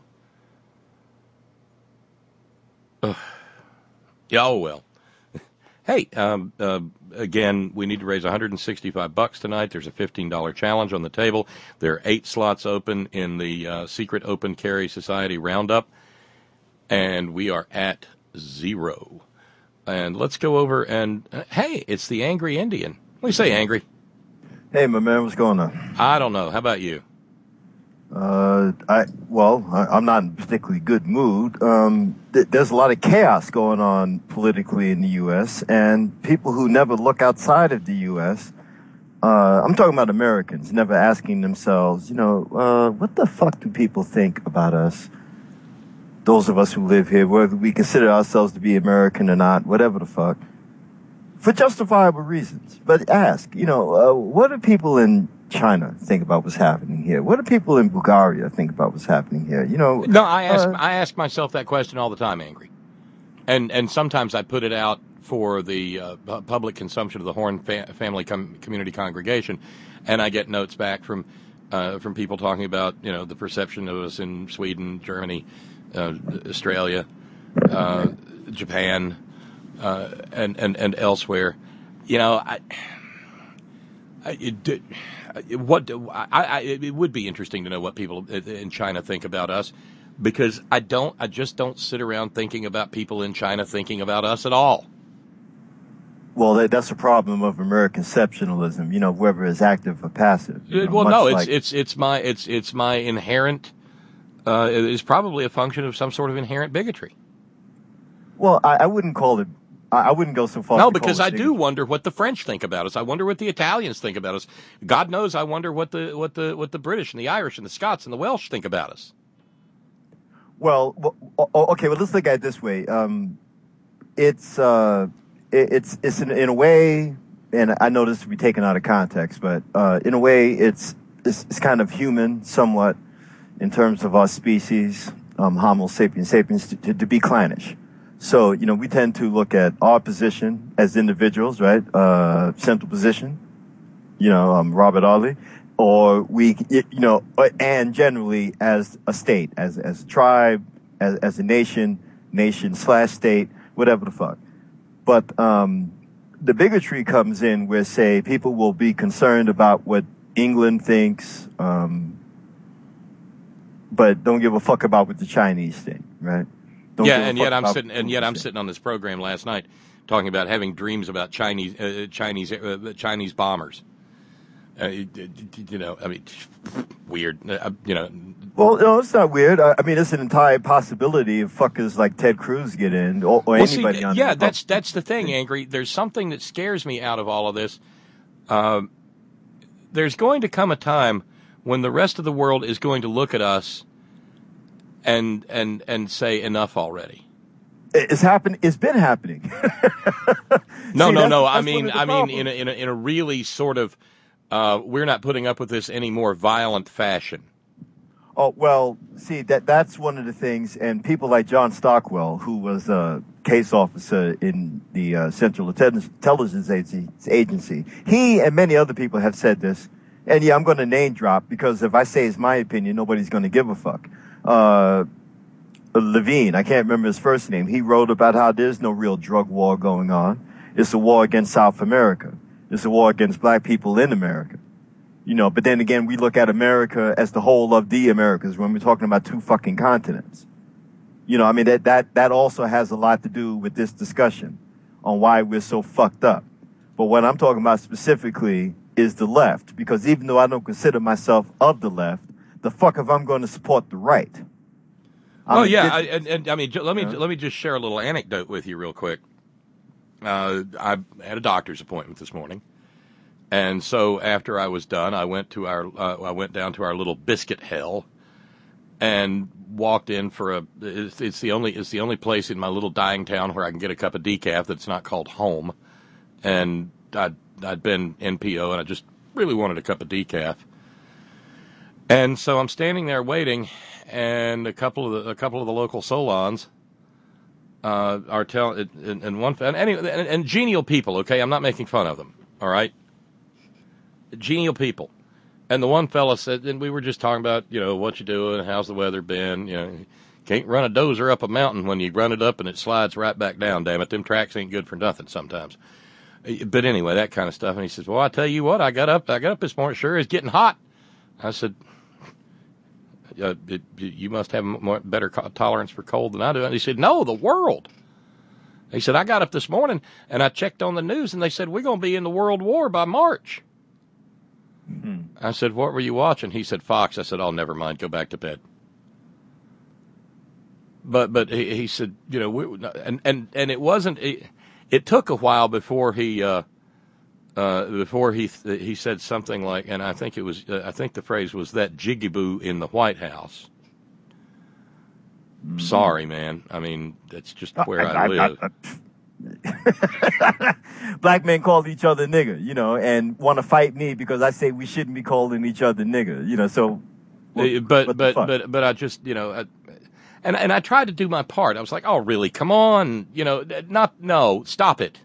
Ugh. Yeah, oh, well. Hey, um, uh, again, we need to raise one hundred sixty-five bucks tonight. There's a fifteen dollars challenge on the table. There are eight slots open in the uh, Secret Open Carry Society Roundup, and we are at zero. And let's go over and, uh, hey, it's the Angry Indian. What do you say, Angry? Hey, my man, what's going on? I don't know. How about you? Uh, I well, I, I'm not in a particularly good mood. Um, th- there's a lot of chaos going on politically in the U S, and people who never look outside of the U S, uh, I'm talking about Americans, never asking themselves, you know, uh, what the fuck do people think about us? Those of us who live here, whether we consider ourselves to be American or not, whatever the fuck, for justifiable reasons. But ask, you know, uh, what do people in China think about what's happening here? What do people in Bulgaria think about what's happening here? You know, no, I ask uh, I ask myself that question all the time, Angry, and and sometimes I put it out for the uh, public consumption of the Horn fa- Family Com- Community Congregation, and I get notes back from uh, from people talking about, you know, the perception of us in Sweden, Germany, uh, Australia, uh, Japan, uh, and and and elsewhere. You know, I. It, what I, I, it would be interesting to know what people in China think about us, because I don't. I just don't sit around thinking about people in China thinking about us at all. Well, that, that's a problem of American exceptionalism. You know, whether it's active or passive. You know, well, no, it's like... it's it's my it's it's my inherent uh, is probably a function of some sort of inherent bigotry. Well, I, I wouldn't call it. I, I wouldn't go so far. No, to because call I it do wonder what the French think about us. I wonder what the Italians think about us. God knows, I wonder what the what the what the British and the Irish and the Scots and the Welsh think about us. Well, well okay. Well, let's look at it this way. Um, it's uh, it, it's it's in, in a way, and I know this will be taken out of context, but uh, in a way, it's, it's it's kind of human, somewhat, in terms of our species, um, Homo sapiens sapiens, to, to, to be clannish. So, you know, we tend to look at our position as individuals, right? Uh, central position, you know, um, Robert Ali, or we, you know, and generally as a state, as, as a tribe, as, as a nation, nation slash state, whatever the fuck. But, um, the bigotry comes in where, say, people will be concerned about what England thinks, um, but don't give a fuck about what the Chinese think, right? Don't yeah, and yet I'm sitting, and yet I'm sitting on this program last night talking about having dreams about Chinese, uh, Chinese, uh, Chinese bombers. Uh, you know, I mean, weird. Uh, you know. Well, no, it's not weird. I, I mean, it's an entire possibility if fuckers like Ted Cruz get in, or, or well, anybody see, on. Yeah, the that's that's the thing, Angry. There's something that scares me out of all of this. Um, there's going to come a time when the rest of the world is going to look at us and and and say enough already. It's happened. It's been happening. no, See, no, that's, no. that's I mean, I problems. mean, in a, in a in a really sort of, uh, we're not putting up with this any more violent fashion. Oh well, see that that's one of the things, and people like John Stockwell, who was a case officer in the uh, Central Intelligence Agency, he and many other people have said this. And yeah, I'm going to name drop because if I say it's my opinion, nobody's going to give a fuck. Uh, Levine, I can't remember his first name. He wrote about how there's no real drug war going on. It's a war against South America. It's a war against black people in America. You know, but then again, we look at America as the whole of the Americas when we're talking about two fucking continents. You know, I mean, that, that, that also has a lot to do with this discussion on why we're so fucked up. But what I'm talking about specifically is the left, because even though I don't consider myself of the left, the fuck if I'm going to support the right. Oh I'm yeah, I, and, and I mean, let me Yeah. let me just share a little anecdote with you real quick. Uh, I had a doctor's appointment this morning, and so after I was done, I went to our uh, I went down to our little biscuit hell, and walked in for a. It's, it's the only it's the only place in my little dying town where I can get a cup of decaf that's not called home, and I'd I'd been N P O and I just really wanted a cup of decaf, and so I'm standing there waiting. And a couple of the, a couple of the local Solons uh, are telling, and, and one, and, any, and, and genial people. Okay, I'm not making fun of them. All right, genial people. And the one fella said, and we were just talking about, you know, what you doing, how's the weather been? You know, can't run a dozer up a mountain when you run it up and it slides right back down. Damn it, them tracks ain't good for nothing sometimes. But anyway, that kind of stuff. And he says, well, I tell you what, I got up, I got up this morning. Sure, it's getting hot. I said. Uh, it, you must have more, better co- tolerance for cold than I do. And he said, no, the world. He said, I got up this morning and I checked on the news and they said, we're going to be in the World War by March. Mm-hmm. I said, what were you watching? He said, Fox. I said, oh, never mind. Go back to bed. But, but he, he said, you know, we, and, and, and it wasn't, it, it took a while before he, uh, Uh, before he th- he said something like, and I think it was, uh, I think the phrase was that jigaboo in the White House. Mm-hmm. Sorry, man. I mean, that's just where I, I, I live. I, I, Black men call each other nigger, you know, and want to fight me because I say we shouldn't be calling each other nigger, you know. So, what, uh, but what but but but I just, you know, I, and and I tried to do my part. I was like, oh, really? Come on, you know, not no, stop it.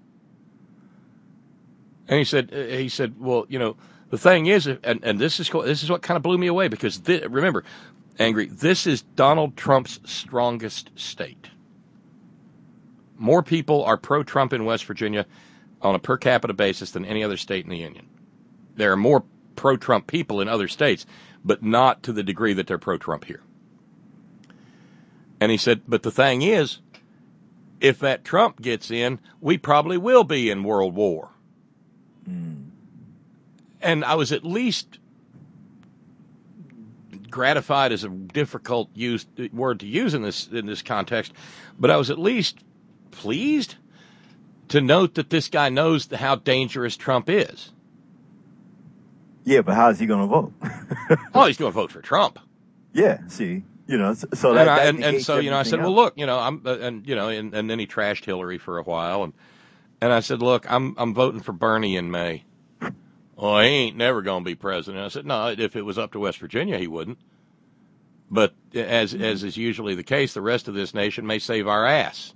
And he said, he said, well, you know, the thing is, and, and this is this is what kind of blew me away because this, remember, Angry, this is Donald Trump's strongest state. More people are pro-Trump in West Virginia on a per capita basis than any other state in the union. There are more pro-Trump people in other states, but not to the degree that they're pro-Trump here. And he said, but the thing is, if that Trump gets in, we probably will be in World War. And I was at least gratified is a difficult use, word to use in this in this context, but I was at least pleased to note that this guy knows how dangerous Trump is. Yeah, but how's he going to vote? Oh, he's going to vote for Trump. Yeah, see, you know, so, so that, and, I, that and, and so you know, I said, else. well, look, you know, I'm, uh, and you know, and, and then he trashed Hillary for a while, and and I said, look, I'm I'm voting for Bernie in May. Oh, he ain't never going to be president. I said, no, if it was up to West Virginia, he wouldn't. But as mm-hmm. as is usually the case, the rest of this nation may save our ass.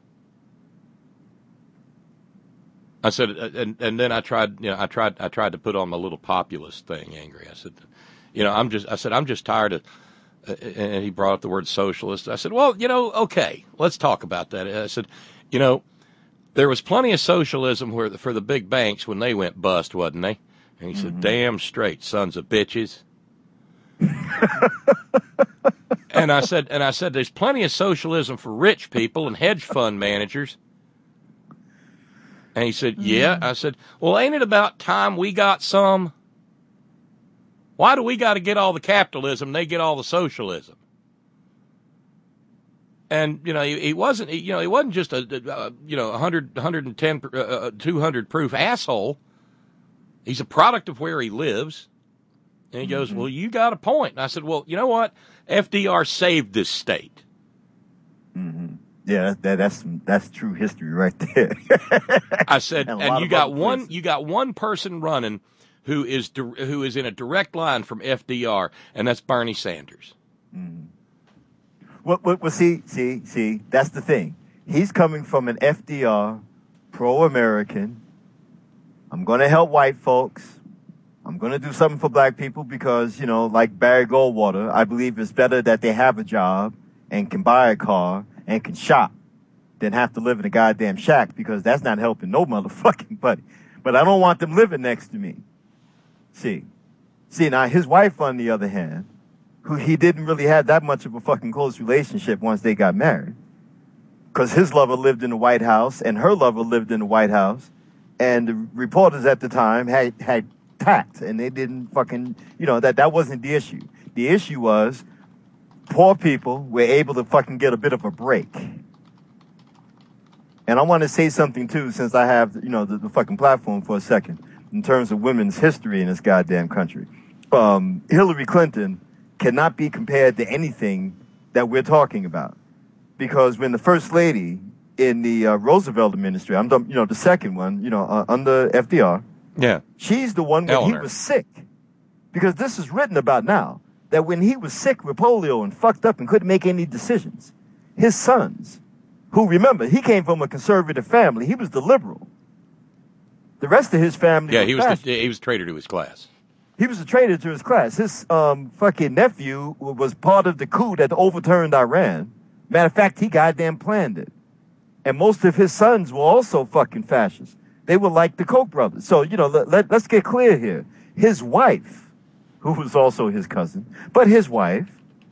I said, and and then I tried, you know, I tried, I tried to put on my little populist thing, angry. I said, you know, I'm just, I said, I'm just tired of, uh, and he brought up the word socialist. I said, well, you know, okay, let's talk about that. I said, you know, there was plenty of socialism where the, for the big banks when they went bust, wasn't they? And he mm-hmm. said, damn straight, sons of bitches. and I said, and I said, there's plenty of socialism for rich people and hedge fund managers. And he said, yeah. I said, well, ain't it about time we got some? Why do we got to get all the capitalism? They get all the socialism. And, you know, he, he wasn't, he, you know, he wasn't just a, a you know, one hundred, one hundred ten, uh, two hundred proof asshole. He's a product of where he lives. And he goes, mm-hmm. well, you got a point. And I said, well, you know what? F D R saved this state. Mm-hmm. Yeah, that, that's that's true history right there. I said, and, and you got one, places. you got one person running who is who is in a direct line from F D R, and that's Bernie Sanders. Mm. Well, well, well, see, see, see, that's the thing. He's coming from an F D R, pro-American. I'm going to help white folks. I'm going to do something for black people because, you know, like Barry Goldwater, I believe it's better that they have a job and can buy a car and can shop than have to live in a goddamn shack because that's not helping no motherfucking buddy. But I don't want them living next to me. See. See, now his wife, on the other hand, who he didn't really have that much of a fucking close relationship once they got married, because his lover lived in the White House and her lover lived in the White House, and the reporters at the time had, had tact, and they didn't fucking, you know, that, that wasn't the issue. The issue was poor people were able to fucking get a bit of a break. And I want to say something, too, since I have, you know, the, the fucking platform for a second, in terms of women's history in this goddamn country. Um, Hillary Clinton cannot be compared to anything that we're talking about. Because when the First Lady in the uh, Roosevelt administration, I'm the, you know, the second one, you know, uh, under F D R, yeah, she's the one when Eleanor. he was sick. Because this is written about now, that when he was sick with polio and fucked up and couldn't make any decisions, his sons, who, remember, he came from a conservative family, he was the liberal. The rest of his family yeah, was he was fascist. the, he was a traitor to his class. He was a traitor to his class. His um, fucking nephew was part of the coup that overturned Iran. Matter of fact, he goddamn planned it. And most of his sons were also fucking fascists. They were like the Koch brothers. So, you know, let, let, let's get clear here. His wife, who was also his cousin, but his wife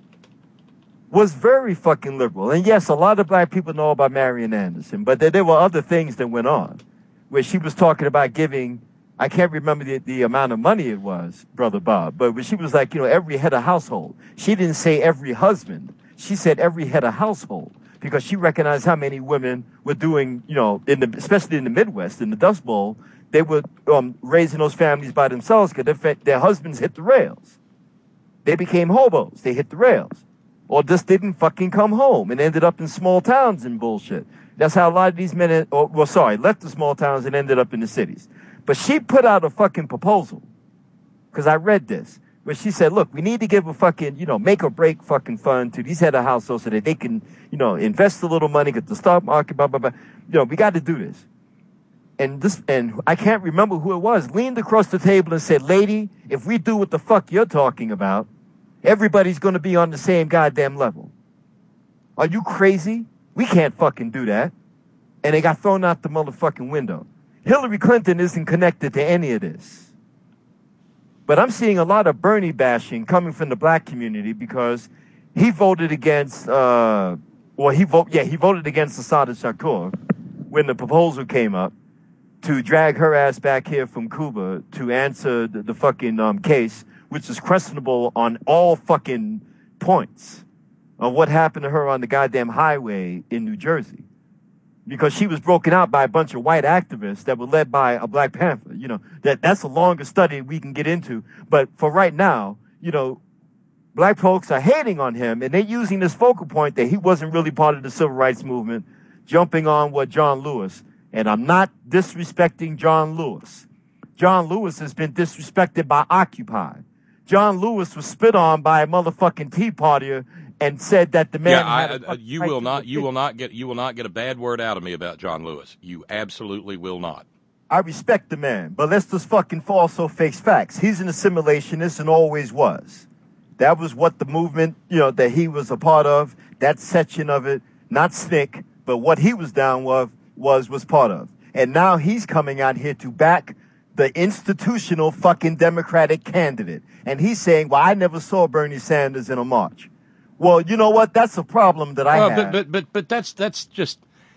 was very fucking liberal. And yes, a lot of black people know about Marian Anderson, but there, there were other things that went on where she was talking about giving, I can't remember the, the amount of money it was, Brother Bob, but when she was like, you know, every head of household. She didn't say every husband. She said every head of household because she recognized how many women were doing, you know, in the, especially in the Midwest, in the Dust Bowl, they were um, raising those families by themselves because their, their husbands hit the rails. They became hobos. They hit the rails. Or just didn't fucking come home and ended up in small towns and bullshit. That's how a lot of these men, or, well, sorry, left the small towns and ended up in the cities. But she put out a fucking proposal, because I read this, where she said, look, we need to give a fucking, you know, make or break fucking fund to these head of households so that they can, you know, invest a little money, get the stock market, blah, blah, blah. You know, we got to do this. And this, and I can't remember who it was, leaned across the table and said, lady, if we do what the fuck you're talking about, everybody's going to be on the same goddamn level. Are you crazy? We can't fucking do that. And they got thrown out the motherfucking window. Hillary Clinton isn't connected to any of this. But I'm seeing a lot of Bernie bashing coming from the black community because he voted against, uh, well, he vote, yeah, he voted against Assata Shakur when the proposal came up to drag her ass back here from Cuba to answer the, the fucking um, case, which is questionable on all fucking points of what happened to her on the goddamn highway in New Jersey. Because she was broken out by a bunch of white activists that were led by a Black Panther. You know, that, that's a longer study we can get into. But for right now, you know, black folks are hating on him, and they're using this focal point that he wasn't really part of the civil rights movement, jumping on what John Lewis, and I'm not disrespecting John Lewis. John Lewis has been disrespected by Occupy. John Lewis was spit on by a motherfucking Tea Partier and said that the man. Yeah, I, had I, you will not. You will not get. You will not get a bad word out of me about John Lewis. You absolutely will not. I respect the man, but let's just fucking also face facts. He's an assimilationist and always was. That was what the movement, you know, that he was a part of. That section of it, not S N C C, but what he was down with was was part of. And now he's coming out here to back the institutional fucking Democratic candidate, and he's saying, "Well, I never saw Bernie Sanders in a march." Well, you know what? That's a problem that I well, have. But, but but but that's that's just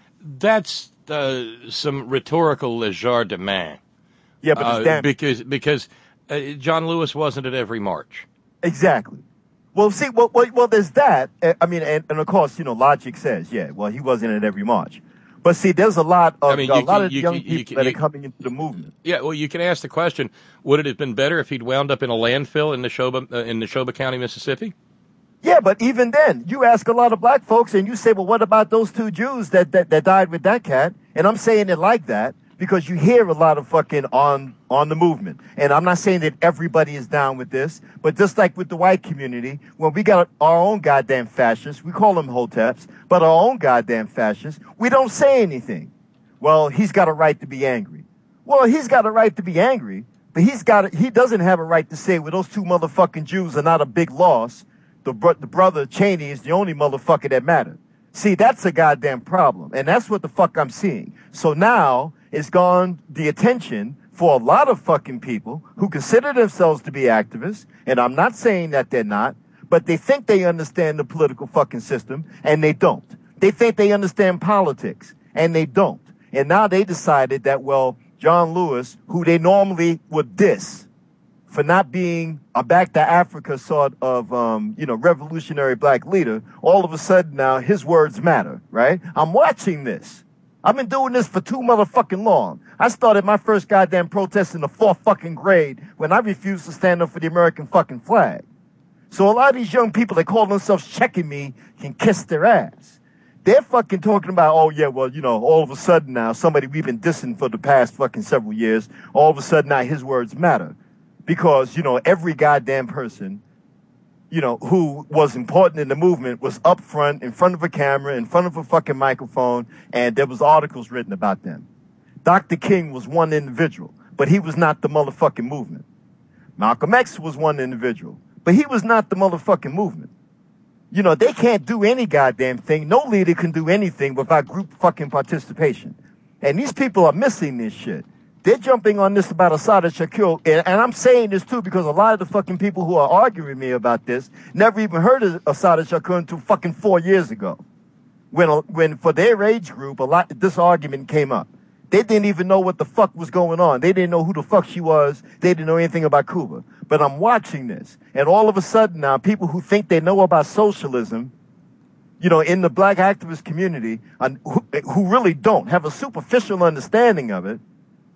that's uh, some rhetorical legerdemain. Yeah, but it's uh, damn because because uh, John Lewis wasn't at every march. Exactly. Well, see, well, well, well there's that. I mean, and, and of course, you know, logic says, yeah, well, he wasn't at every march. But see, there's a lot of I mean, a you, lot you, of you, young you, people you, that you, are coming into the movement. Yeah, well, you can ask the question: would it have been better if he'd wound up in a landfill in Neshoba, uh, in Neshoba County, Mississippi? Yeah, but even then, you ask a lot of black folks, and you say, "Well, what about those two Jews that that, that died with that cat?" And I'm saying it like that because you hear a lot of fucking on on the movement. And I'm not saying that everybody is down with this, but just like with the white community, when we got our own goddamn fascists, we call them hoteps, but our own goddamn fascists, we don't say anything. Well, he's got a right to be angry. Well, he's got a right to be angry, but he's got a, he doesn't have a right to say, well, those two motherfucking Jews are not a big loss. The, bro- the brother Cheney is the only motherfucker that mattered. See, that's a goddamn problem, and that's what the fuck I'm seeing. So now it's gone the attention for a lot of fucking people who consider themselves to be activists, and I'm not saying that they're not, but they think they understand the political fucking system, and they don't. They think they understand politics, and they don't. And now they decided that, well, John Lewis, who they normally would diss for not being a back to Africa sort of, um, you know, revolutionary black leader, all of a sudden now his words matter, right? I'm watching this. I've been doing this for too motherfucking long. I started my first goddamn protest in the fourth fucking grade when I refused to stand up for the American fucking flag. So a lot of these young people that call themselves checking me can kiss their ass. They're fucking talking about, oh yeah, well, you know, all of a sudden now, somebody we've been dissing for the past fucking several years, all of a sudden now his words matter. Because, you know, every goddamn person, you know, who was important in the movement was up front, in front of a camera, in front of a fucking microphone, and there was articles written about them. Doctor King was one individual, but he was not the motherfucking movement. Malcolm X was one individual, but he was not the motherfucking movement. You know, they can't do any goddamn thing. No leader can do anything without group fucking participation. And these people are missing this shit. They're jumping on this about Assata Shakur, and, and I'm saying this too because a lot of the fucking people who are arguing with me about this never even heard of Assata Shakur until fucking four years ago. When, when for their age group, a lot this argument came up. They didn't even know what the fuck was going on. They didn't know who the fuck she was. They didn't know anything about Cuba. But I'm watching this, and all of a sudden now, people who think they know about socialism, you know, in the black activist community, and who, who really don't have a superficial understanding of it,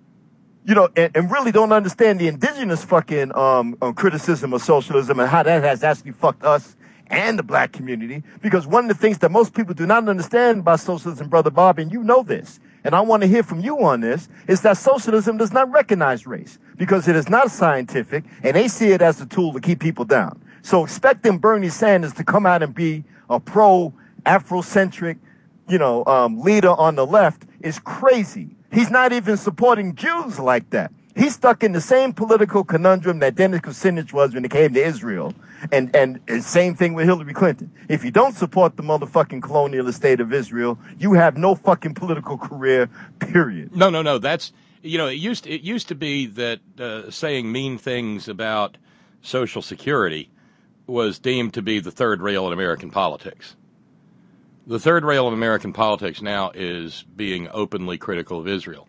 you know, and, and really don't understand the indigenous fucking um, um, criticism of socialism and how that has actually fucked us and the black community. Because one of the things that most people do not understand about socialism, Brother Bob, and you know this, and I want to hear from you on this, is that socialism does not recognize race because it is not scientific, and they see it as a tool to keep people down. So expecting Bernie Sanders to come out and be a pro-Afrocentric, you know, um, leader on the left is crazy. He's not even supporting Jews like that. He's stuck in the same political conundrum that Dennis Kucinich was when it came to Israel. And, and, and same thing with Hillary Clinton. If you don't support the motherfucking colonialist state of Israel, you have no fucking political career, period. No, no, no. That's, you know, it used to, it used to be that uh, saying mean things about Social Security was deemed to be the third rail in American politics. The third rail of American politics now is being openly critical of Israel.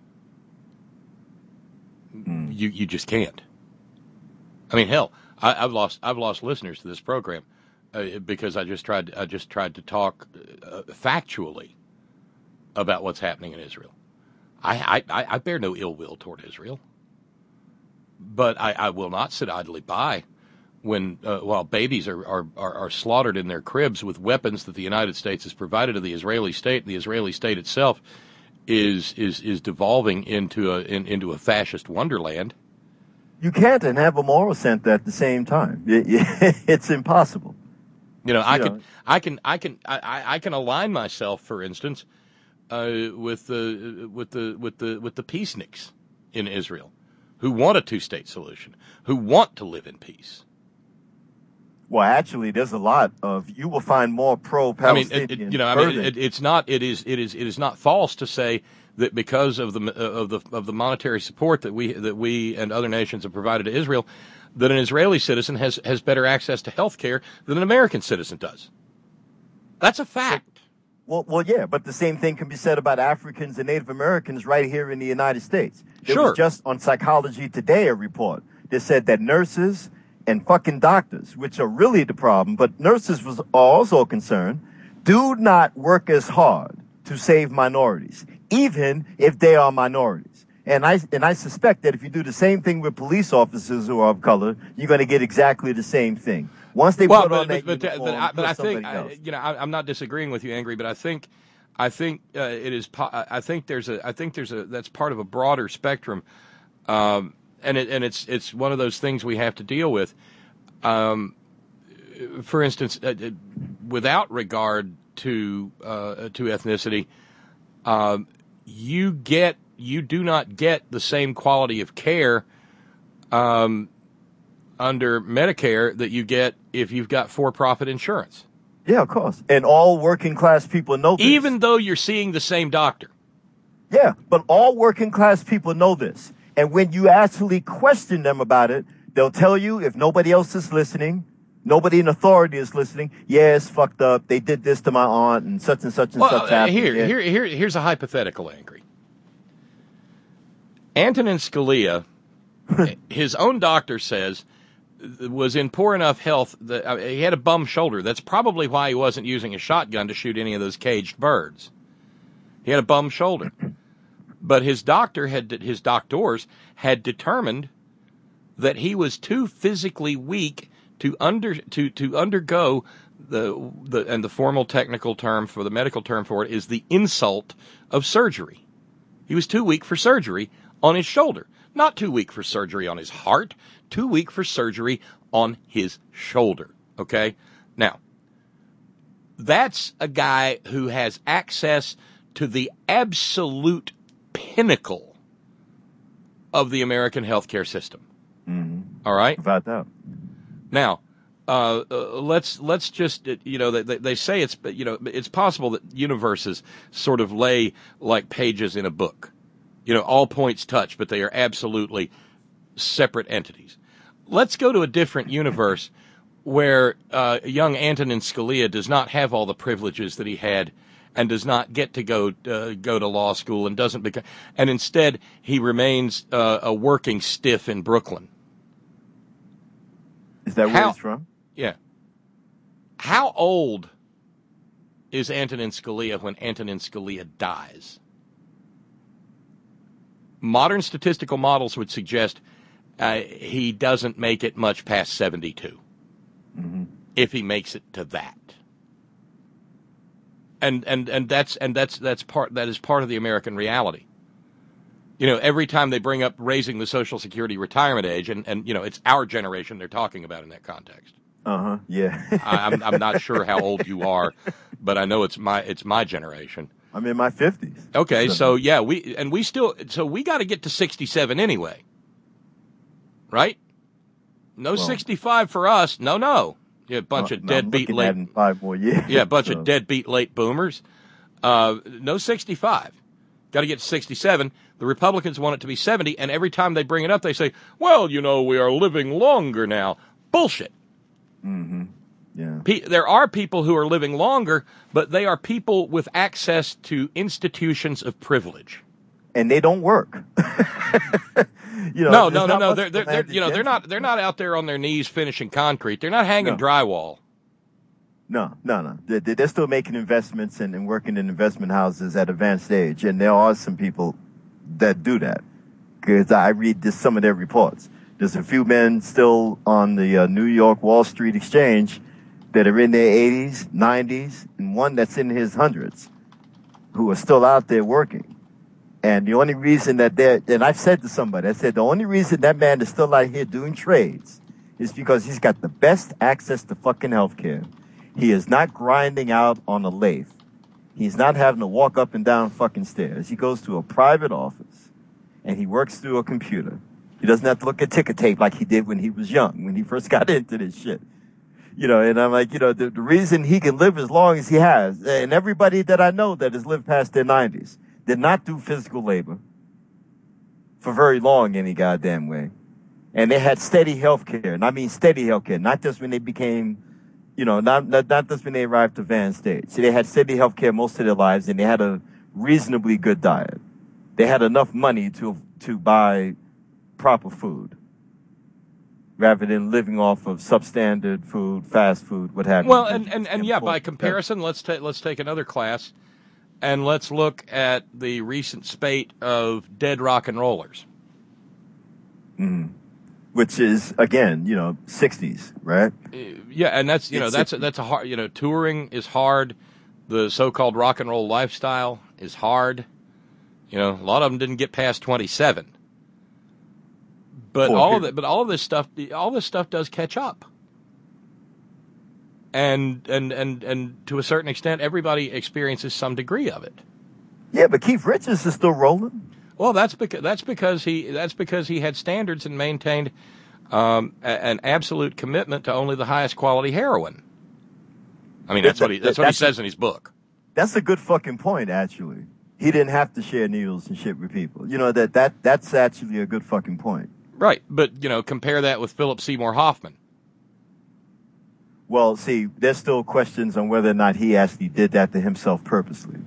Mm. You you just can't. I mean, hell, I, I've lost I've lost listeners to this program uh, because I just tried I just tried to talk uh, factually about what's happening in Israel. I, I, I bear no ill will toward Israel, but I, I will not sit idly by when uh, while babies are, are, are, are slaughtered in their cribs with weapons that the United States has provided to the Israeli state. The Israeli state itself is is is devolving into a in, into a fascist wonderland. You can't and have a moral center at the same time. It, it, it's impossible. You know, I You can know. I can I can I, I can align myself, for instance, uh, with the with the with the with the peaceniks in Israel, who want a two-state solution, who want to live in peace. Well, actually, there's a lot of, you will find more I mean, pro-Palestinian. it, it, you know, I mean, it, it's not. It is. It is. It is not false to say that because of the uh, of the of the monetary support that we that we and other nations have provided to Israel, that an Israeli citizen has has better access to health care than an American citizen does. That's a fact. Well, well, yeah, but the same thing can be said about Africans and Native Americans right here in the United States. There Sure. was just on Psychology Today a report that said that nurses and fucking doctors, which are really the problem, but nurses was also concerned, do not work as hard to save minorities, even if they are minorities. And I and I suspect that if you do the same thing with police officers who are of color, you're going to get exactly the same thing. Once they well, put but, on that but, but, uniform, but I, but put I think somebody I, else. you know I, I'm not disagreeing with you, Angry, but I think I think uh, it is. po- I think there's a. I think there's a. That's part of a broader spectrum, um, and it and it's it's one of those things we have to deal with. Um, for instance, uh, uh, without regard to uh, to ethnicity, um, you get you do not get the same quality of care um, under Medicare that you get if you've got for-profit insurance. Yeah, of course. And all working class people know this. Even though you're seeing the same doctor. Yeah, but all working class people know this. And when you actually question them about it, they'll tell you, if nobody else is listening, nobody in authority is listening, yeah, it's fucked up. They did this to my aunt and such and such and Well, such uh, happened. here, Yeah. here, here, here's a hypothetical, Angry. Antonin Scalia, his own doctor says, was in poor enough health that uh, he had a bum shoulder. That's probably why he wasn't using a shotgun to shoot any of those caged birds. He had a bum shoulder. But his doctor had, his doctors had determined that he was too physically weak to under to to undergo the the and the formal technical term for the medical term for it is the insult of surgery. He was too weak for surgery on his shoulder, not too weak for surgery on his heart, too weak for surgery on his shoulder. Okay? Now, that's a guy who has access to the absolute pinnacle of the American healthcare system. Mm-hmm. All right? Without doubt. Now, uh, uh, let's let's just uh, you know they, they say it's you know it's possible that universes sort of lay like pages in a book, you know, all points touch, but they are absolutely separate entities. Let's go to a different universe where uh, young Antonin Scalia does not have all the privileges that he had, and does not get to go uh, go to law school, and doesn't become, and instead he remains uh, a working stiff in Brooklyn. Is that where How- he's from? Yeah. How old is Antonin Scalia when Antonin Scalia dies? Modern statistical models would suggest uh, he doesn't make it much past seventy-two, Mm-hmm. if he makes it to that. And and and that's and that's that's part that is part of the American reality. You know, every time they bring up raising the Social Security retirement age, and, and you know, it's our generation they're talking about in that context. Uh-huh, yeah. I, I'm I'm not sure how old you are, but I know it's my it's my generation. I'm in my fifties. Okay, so yeah, we and we still so we got to get to sixty-seven anyway, right? No Well- sixty-five for us. No, no, yeah, a bunch Uh, of no, I'm deadbeat looking late. at in five more years. Yeah, a bunch so. of deadbeat late boomers. Uh, no sixty-five. Got to get to sixty-seven. The Republicans want it to be seventy, and every time they bring it up, they say, well, you know, we are living longer now. Bullshit. Mm-hmm. Yeah. Pe- there are people who are living longer, but they are people with access to institutions of privilege. And they don't work. you know, no, there's no, no, not no. much They're, they're, of they're an you know, they're not, they're not out there on their knees finishing concrete. They're not hanging No. drywall. No, no, no. They're, they're still making investments and, and working in investment houses at advanced age, and there are some people that do that. Because I read this, some of their reports. There's a few men still on the uh, New York Wall Street Exchange that are in their eighties, nineties, and one that's in his hundreds who are still out there working. And the only reason that they're, and I've said to somebody, I said, the only reason that man is still out here doing trades is because he's got the best access to fucking healthcare. He is not grinding out on a lathe. He's not having to walk up and down fucking stairs. He goes to a private office and he works through a computer. He doesn't have to look at ticker tape like he did when he was young, when he first got into this shit. You know, and I'm like, you know, the, the reason he can live as long as he has, and everybody that I know that has lived past their nineties did not do physical labor for very long any goddamn way. And they had steady health care. And I mean steady health care, not just when they became, you know, not, not, not just when they arrived to advanced stage. So they had steady health care most of their lives, and they had a reasonably good diet. They had enough money to to buy proper food, rather than living off of substandard food, fast food, what have you. Well, and, and, and yeah, by comparison, let's take let's take another class, and let's look at the recent spate of dead rock and rollers. Mm-hmm. Which is, again, you know, sixties, right? Yeah, and that's you know It's that's a, that's a hard you know touring is hard. The so-called rock and roll lifestyle is hard. You know, a lot of them didn't get past twenty-seven. But Poor all kid. of it, but all of this stuff, all this stuff does catch up. And and and and to a certain extent, everybody experiences some degree of it. Yeah, but Keith Richards is still rolling. Well, that's because that's because he that's because he had standards and maintained um, a, an absolute commitment to only the highest quality heroin. I mean, that's what he that's what he says in his book. That's a good fucking point, actually. He didn't have to share needles and shit with people. You know, that that that's actually a good fucking point. Right, but, you know, compare that with Philip Seymour Hoffman. Well, see, there's still questions on whether or not he actually did that to himself purposely.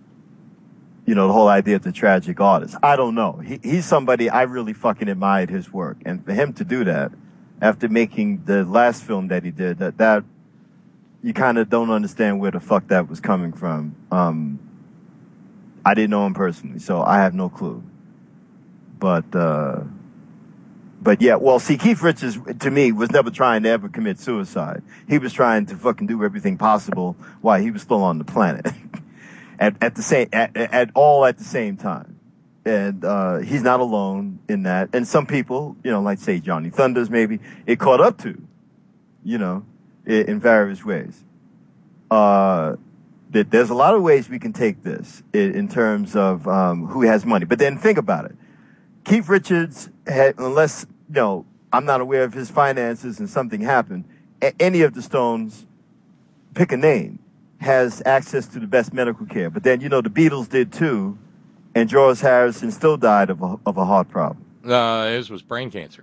You know, the whole idea of the tragic artist. I don't know. He, he's somebody I really fucking admired his work. And for him to do that, after making the last film that he did, that, that you kind of don't understand where the fuck that was coming from. Um, I didn't know him personally, so I have no clue. But, uh... But yeah, well, see, Keith Richards, to me, was never trying to ever commit suicide. He was trying to fucking do everything possible while he was still on the planet. at, at the same, at, at all at the same time. And, uh, he's not alone in that. And some people, you know, like say Johnny Thunders maybe, it caught up to, you know, in, in various ways. Uh, that there's a lot of ways we can take this in, in terms of, um, who has money. But then think about it. Keith Richards had, unless, you know, I'm not aware of his finances and something happened, a- any of the Stones, pick a name, has access to the best medical care. But then, you know, the Beatles did too, and George Harrison still died of a, of a heart problem. Uh, his was brain cancer.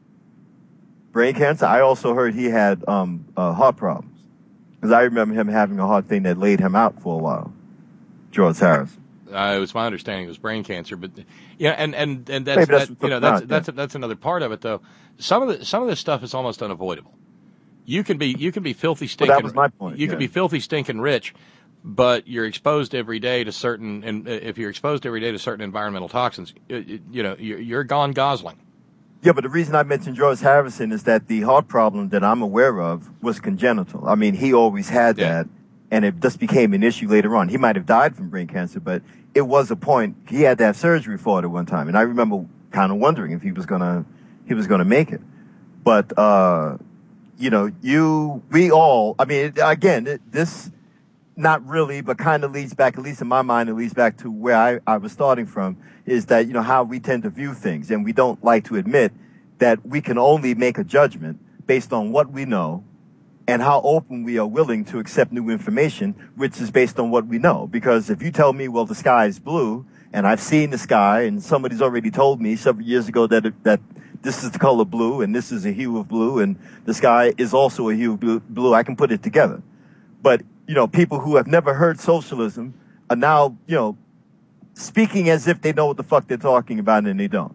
Brain cancer? I also heard he had um, uh, heart problems. Because I remember him having a heart thing that laid him out for a while. George Harrison. Uh, it was my understanding it was brain cancer, but yeah, and and and that's, Maybe that's that, what you know took that's him out, that's that's another part of it though. Some of the some of this stuff is almost unavoidable. You can be you can be filthy stinking. Well, that was my point. You yeah. can be filthy stinking rich, but you're exposed every day to certain. And if you're exposed every day to certain environmental toxins, you, you know you're, you're gone gosling. Yeah, but the reason I mentioned George Harrison is that the heart problem that I'm aware of was congenital. I mean, he always had Yeah. that, and it just became an issue later on. He might have died from brain cancer, but it was a point. He had to have surgery for it at one time, and I remember kind of wondering if he was gonna he was gonna make it. But uh, you know, you we all. I mean, again, it, this not really, but kind of leads back, at least in my mind, it leads back to where I, I was starting from. Is that, you know, how we tend to view things, and we don't like to admit that we can only make a judgment based on what we know and how open we are willing to accept new information, which is based on what we know. Because if you tell me, well, the sky is blue, and I've seen the sky, and somebody's already told me several years ago that it, that this is the color blue, and this is a hue of blue, and the sky is also a hue of blue, blue, I can put it together. But, you know, people who have never heard socialism are now, you know, speaking as if they know what the fuck they're talking about, and they don't.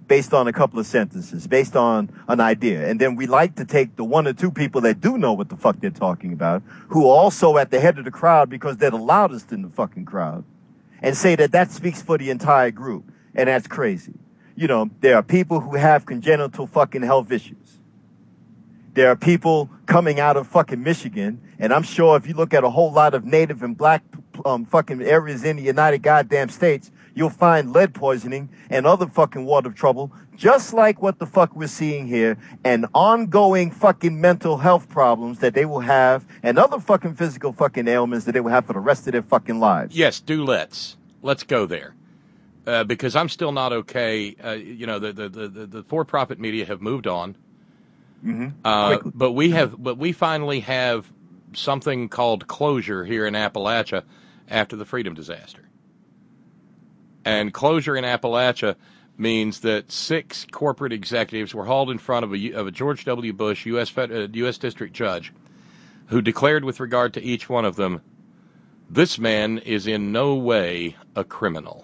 based on a couple of sentences, based on an idea. And then we like to take the one or two people that do know what the fuck they're talking about, who are also at the head of the crowd because they're the loudest in the fucking crowd, and say that that speaks for the entire group. And that's crazy. You know, there are people who have congenital fucking health issues. There are people coming out of fucking Michigan, and I'm sure if you look at a whole lot of native and black um, fucking areas in the United Goddamn States, you'll find lead poisoning and other fucking water trouble, just like what the fuck we're seeing here, and ongoing fucking mental health problems that they will have, and other fucking physical fucking ailments that they will have for the rest of their fucking lives. Yes, do let's. Let's go there. Uh, because I'm still not okay. Uh, you know, the, the, the, the for-profit media have moved on. Mm-hmm. Uh, but we have, but we finally have something called closure here in Appalachia after the Freedom disaster. And closure in Appalachia means that six corporate executives were hauled in front of a, of a George W. Bush U S Fed, uh, U S district judge, who declared with regard to each one of them, this man is in no way a criminal.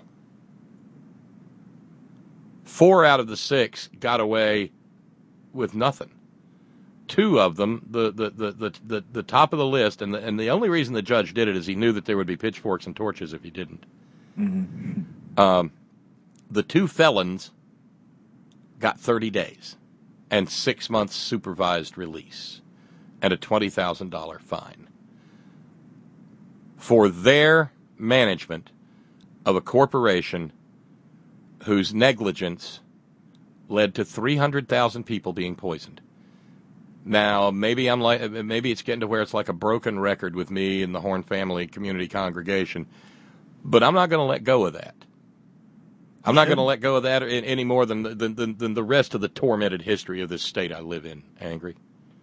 Four out of the six got away with nothing. Two of them, the the, the, the, the, the top of the list, and the, and the only reason the judge did it is he knew that there would be pitchforks and torches if he didn't. Mm-hmm. Um, the two felons got thirty days and six months supervised release and a twenty thousand dollars fine for their management of a corporation whose negligence led to three hundred thousand people being poisoned. Now, maybe I'm like, maybe it's getting to where it's like a broken record with me and the Horn Family Community Congregation, but I'm not going to let go of that. I'm not going to let go of that any more than, than, than, than the rest of the tormented history of this state I live in, Angry.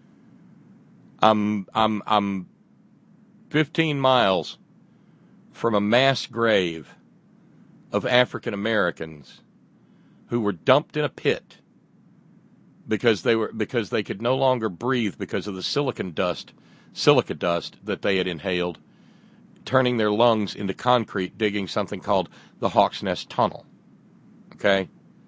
I'm, I'm, I'm fifteen miles from a mass grave of African Americans who were dumped in a pit because they were because they could no longer breathe because of the silicon dust, silica dust that they had inhaled, turning their lungs into concrete, digging something called the Hawks Nest Tunnel. Okay?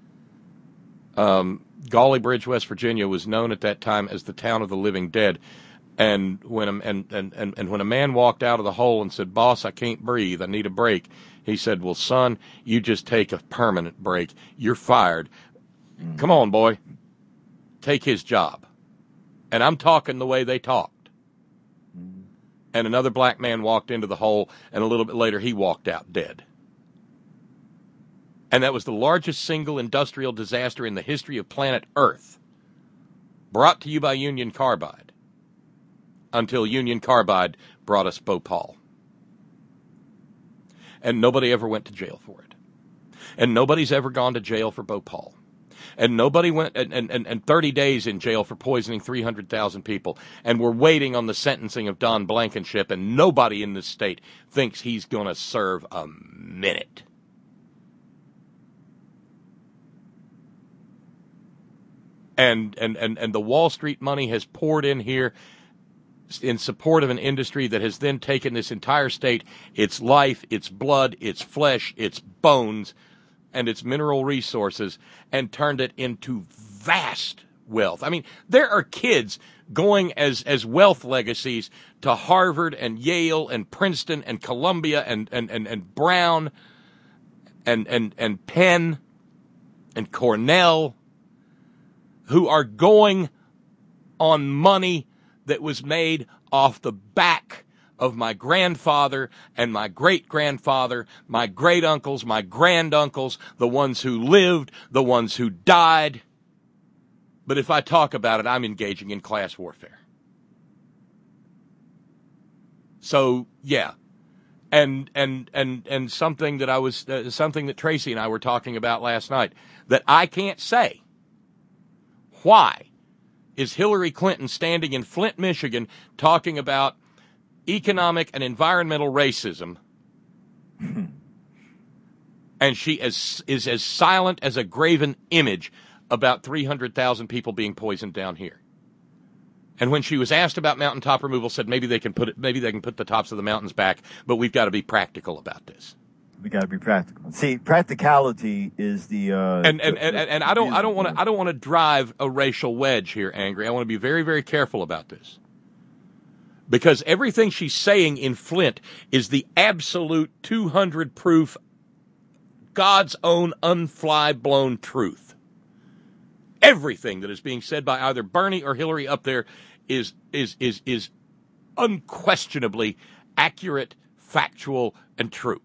Um, Gauley Bridge, West Virginia, was known at that time as the town of the living dead. And when a, and, and, and, and when a man walked out of the hole and said, "Boss, I can't breathe, I need a break," he said, "Well, son, you just take a permanent break. You're fired. Mm. Come on, boy. Take his job." And I'm talking the way they talked. Mm. And another black man walked into the hole, and a little bit later he walked out dead. And that was the largest single industrial disaster in the history of planet Earth, brought to you by Union Carbide, until Union Carbide brought us Bhopal. And nobody ever went to jail for it. And nobody's ever gone to jail for Bhopal. And nobody went, and, and, and thirty days in jail for poisoning three hundred thousand people. And we're waiting on the sentencing of Don Blankenship, and nobody in this state thinks he's going to serve a minute. And, and, and, and the Wall Street money has poured in here in support of an industry that has then taken this entire state, its life, its blood, its flesh, its bones, and its mineral resources, and turned it into vast wealth. I mean, there are kids going as, as wealth legacies to Harvard and Yale and Princeton and Columbia and, and, and, and Brown and, and, and Penn and Cornell, who are going on money that was made off the back of my grandfather and my great-grandfather, my great-uncles, my grand-uncles, the ones who lived, the ones who died. But if I talk about it, I'm engaging in class warfare. So, yeah. And and and and something that I was uh, something that Tracy and I were talking about last night, that I can't say. Why is Hillary Clinton standing in Flint, Michigan, talking about economic and environmental racism, and she is, is as silent as a graven image about three hundred thousand people being poisoned down here? And when she was asked about mountaintop removal, said maybe they can put it, maybe they can put the tops of the mountains back, but we've got to be practical about this. We got to be practical. See, practicality is the uh, and and, the, and, and, and I don't I don't want to I don't want to drive a racial wedge here, Angry. I want to be very very careful about this, because everything she's saying in Flint is the absolute two hundred proof, God's own unfly blown truth. Everything that is being said by either Bernie or Hillary up there is is is is unquestionably accurate, factual, and true.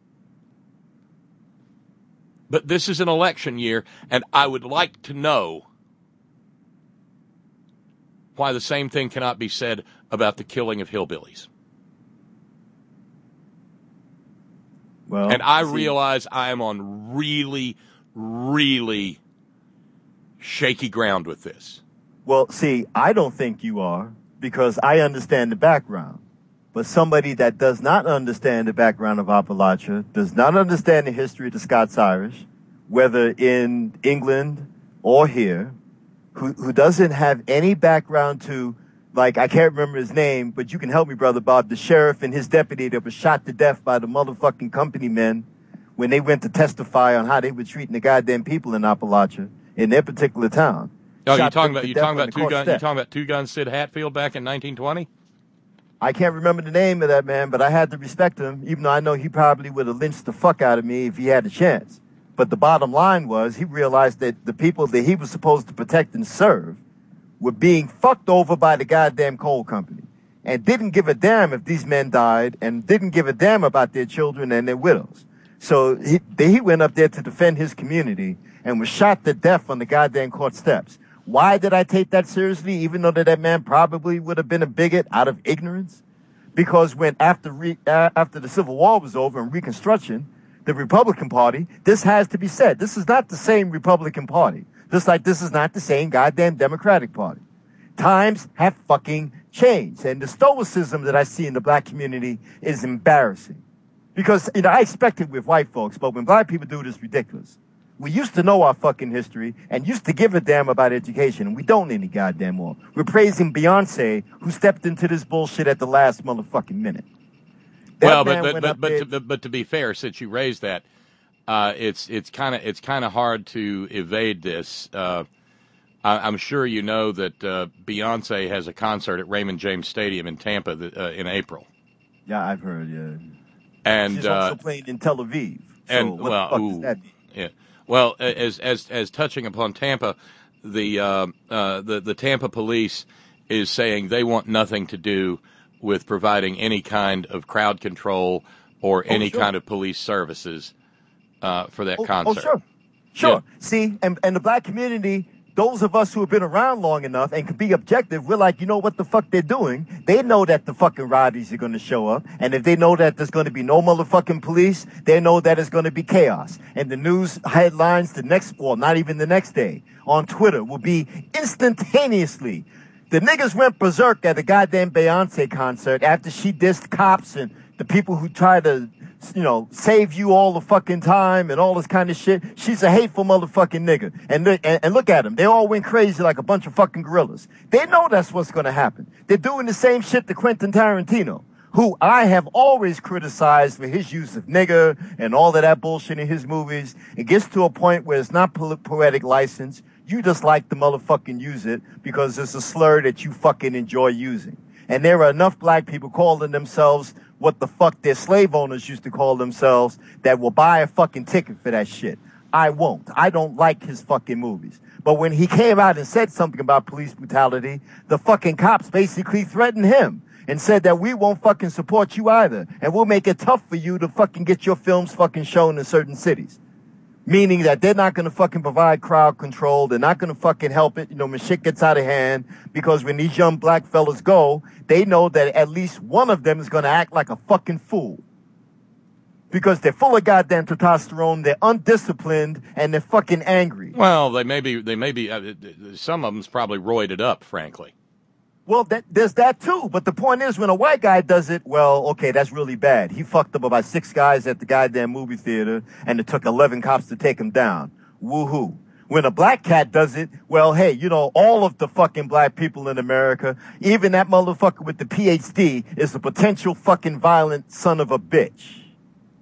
But this is an election year, and I would like to know why the same thing cannot be said about the killing of hillbillies. Well, and I see, realize I am on really, really shaky ground with this. Well, see, I don't think you are, because I understand the background. But somebody that does not understand the background of Appalachia, does not understand the history of the Scots-Irish, whether in England or here, who, who doesn't have any background to, like, I can't remember his name, but you can help me, Brother Bob, the sheriff and his deputy that was shot to death by the motherfucking company men when they went to testify on how they were treating the goddamn people in Appalachia in their particular town. Oh, you talking about you talking about two gun you talking about two gun Sid Hatfield back in nineteen twenty? I can't remember the name of that man, but I had to respect him, even though I know he probably would have lynched the fuck out of me if he had a chance. But the bottom line was he realized that the people that he was supposed to protect and serve were being fucked over by the goddamn coal company, and didn't give a damn if these men died, and didn't give a damn about their children and their widows. So he, he went up there to defend his community and was shot to death on the goddamn court steps. Why did I take that seriously, even though that, that man probably would have been a bigot out of ignorance? Because when after re, uh, after the Civil War was over and Reconstruction, the Republican Party, this has to be said, this is not the same Republican Party. Just like this is not the same goddamn Democratic Party. Times have fucking changed. And the stoicism that I see in the black community is embarrassing. Because, you know, I expect it with white folks, but when black people do it, it's ridiculous. We used to know our fucking history and used to give a damn about education, and we don't any goddamn more. We're praising Beyonce, who stepped into this bullshit at the last motherfucking minute. That well, man but but went but up but there- to, but, but to be fair, since you raised that, uh, it's it's kind of it's kind of hard to evade this. Uh, I, I'm sure you know that uh, Beyonce has a concert at Raymond James Stadium in Tampa th- uh, in April. Yeah, I've heard. Yeah, and she's uh, also playing in Tel Aviv. So and what well, the fuck ooh, does that mean? yeah. Well, as as as touching upon Tampa, the uh, uh, the the Tampa police is saying they want nothing to do with providing any kind of crowd control or Oh, any sure. kind of police services uh, for that Oh, concert. oh, sure. Sure. Yeah. See, and, and the black community, those of us who have been around long enough and can be objective, we're like, you know what the fuck they're doing? They know that the fucking rowdies are going to show up. And if they know that there's going to be no motherfucking police, they know that it's going to be chaos. And the news headlines the next, well, not even the next day, on Twitter will be instantaneously. The niggas went berserk at the goddamn Beyonce concert after she dissed cops and the people who try to, you know, save you all the fucking time and all this kind of shit. She's a hateful motherfucking nigga. And look, and, and look at them. They all went crazy like a bunch of fucking gorillas. They know that's what's going to happen. They're doing the same shit to Quentin Tarantino, who I have always criticized for his use of nigger and all of that bullshit in his movies. It gets to a point where it's not po- poetic license. You just like to motherfucking use it because it's a slur that you fucking enjoy using. And there are enough black people calling themselves what the fuck their slave owners used to call themselves that will buy a fucking ticket for that shit. I won't. I don't like his fucking movies. But when he came out and said something about police brutality, the fucking cops basically threatened him and said that we won't fucking support you either. And we'll make it tough for you to fucking get your films fucking shown in certain cities. Meaning that they're not going to fucking provide crowd control. They're not going to fucking help it, you know, when shit gets out of hand. Because when these young black fellas go, they know that at least one of them is going to act like a fucking fool. Because they're full of goddamn testosterone, they're undisciplined, and they're fucking angry. Well, they may be. They may be. Uh, some of them's probably roided up, frankly. Well, that, there's that too. But the point is, when a white guy does it, well, okay, that's really bad. He fucked up about six guys at the goddamn movie theater, and it took eleven cops to take him down. Woohoo. When a black cat does it, well, hey, you know, all of the fucking black people in America, even that motherfucker with the P H D, is a potential fucking violent son of a bitch.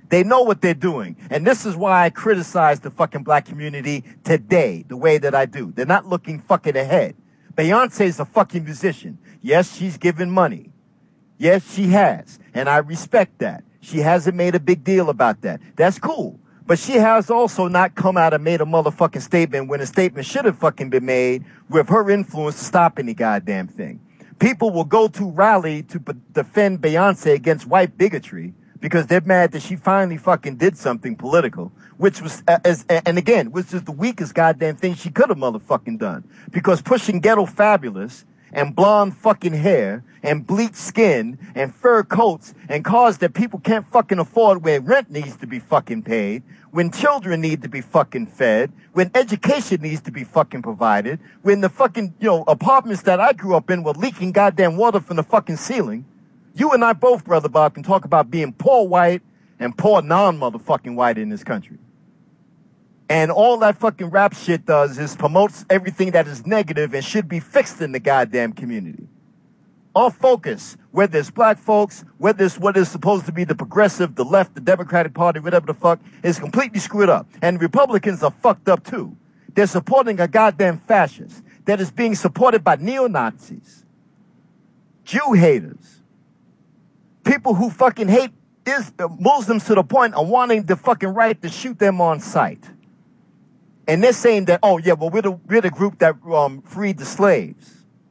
They know what they're doing. And this is why I criticize the fucking black community today, the way that I do. They're not looking fucking ahead. Beyonce's a fucking musician. Yes, she's giving money. Yes, she has. And I respect that. She hasn't made a big deal about that. That's cool. But she has also not come out and made a motherfucking statement when a statement should have fucking been made with her influence to stop any goddamn thing. People will go to rally to b- defend Beyonce against white bigotry because they're mad that she finally fucking did something political, which was, uh, as, and again, which is the weakest goddamn thing she could have motherfucking done. Because pushing Ghetto Fabulous and blonde fucking hair and bleached skin and fur coats and cars that people can't fucking afford where rent needs to be fucking paid, when children need to be fucking fed, when education needs to be fucking provided, when the fucking, you know, apartments that I grew up in were leaking goddamn water from the fucking ceiling. You and I both, Brother Bob, can talk about being poor white and poor non-motherfucking white in this country. And all that fucking rap shit does is promotes everything that is negative and should be fixed in the goddamn community. Our focus, whether it's black folks, whether it's what is supposed to be the progressive, the left, the Democratic Party, whatever the fuck, is completely screwed up. And Republicans are fucked up too. They're supporting a goddamn fascist that is being supported by neo-Nazis, Jew haters, people who fucking hate is, uh, Muslims to the point of wanting the fucking right to shoot them on sight. And they're saying that, oh yeah, well, we're the, we're the group that um, freed the slaves.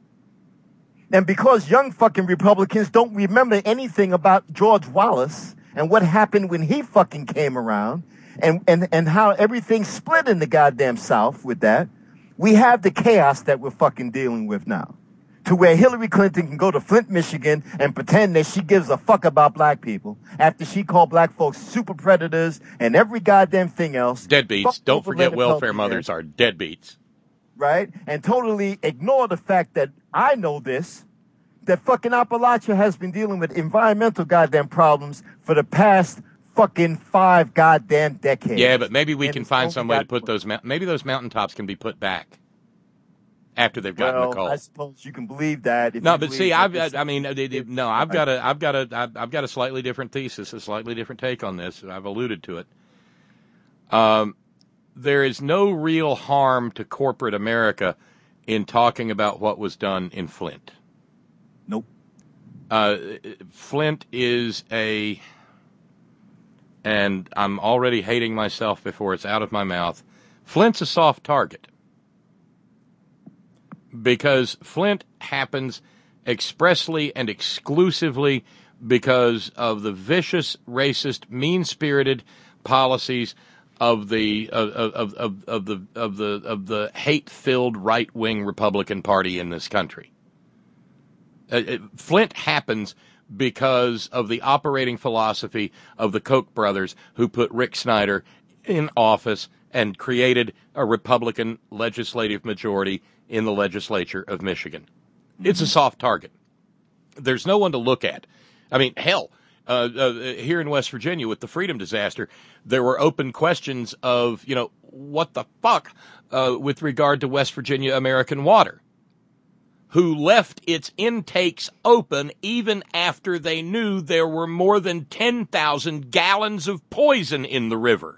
And because young fucking Republicans don't remember anything about George Wallace and what happened when he fucking came around and, and, and how everything split in the goddamn South with that, we have the chaos that we're fucking dealing with now. To where Hillary Clinton can go to Flint, Michigan and pretend that she gives a fuck about black people after she called black folks super predators and every goddamn thing else. Deadbeats. Don't forget welfare mothers are deadbeats. Right? And totally ignore the fact that I know this, that fucking Appalachia has been dealing with environmental goddamn problems for the past fucking five goddamn decades. Yeah, but maybe we And can it's find only some way to got- put those, mount- maybe those mountaintops can be put back after they've gotten well, the coal. I suppose you can believe that. If No, you but believe see, that I've, this- I mean, it- it- no, I've got a, I've got a, I've I've got a slightly different thesis, a slightly different take on this. I've alluded to it. Um, there is no real harm to corporate America in talking about what was done in Flint. Nope. Uh, Flint is a, and I'm already hating myself before it's out of my mouth. Flint's a soft target. Because Flint happens expressly and exclusively because of the vicious, racist, mean-spirited policies of the of of, of, of the of the of the hate-filled right-wing Republican Party in this country. Uh, it, Flint happens because of the operating philosophy of the Koch brothers, who put Rick Snyder in office and created a Republican legislative majority in the legislature of Michigan. Mm-hmm. It's a soft target. There's no one to look at. I mean, hell, uh, uh, here in West Virginia with the Freedom disaster, there were open questions of, you know, what the fuck uh, with regard to West Virginia American Water, who left its intakes open even after they knew there were more than ten thousand gallons of poison in the river.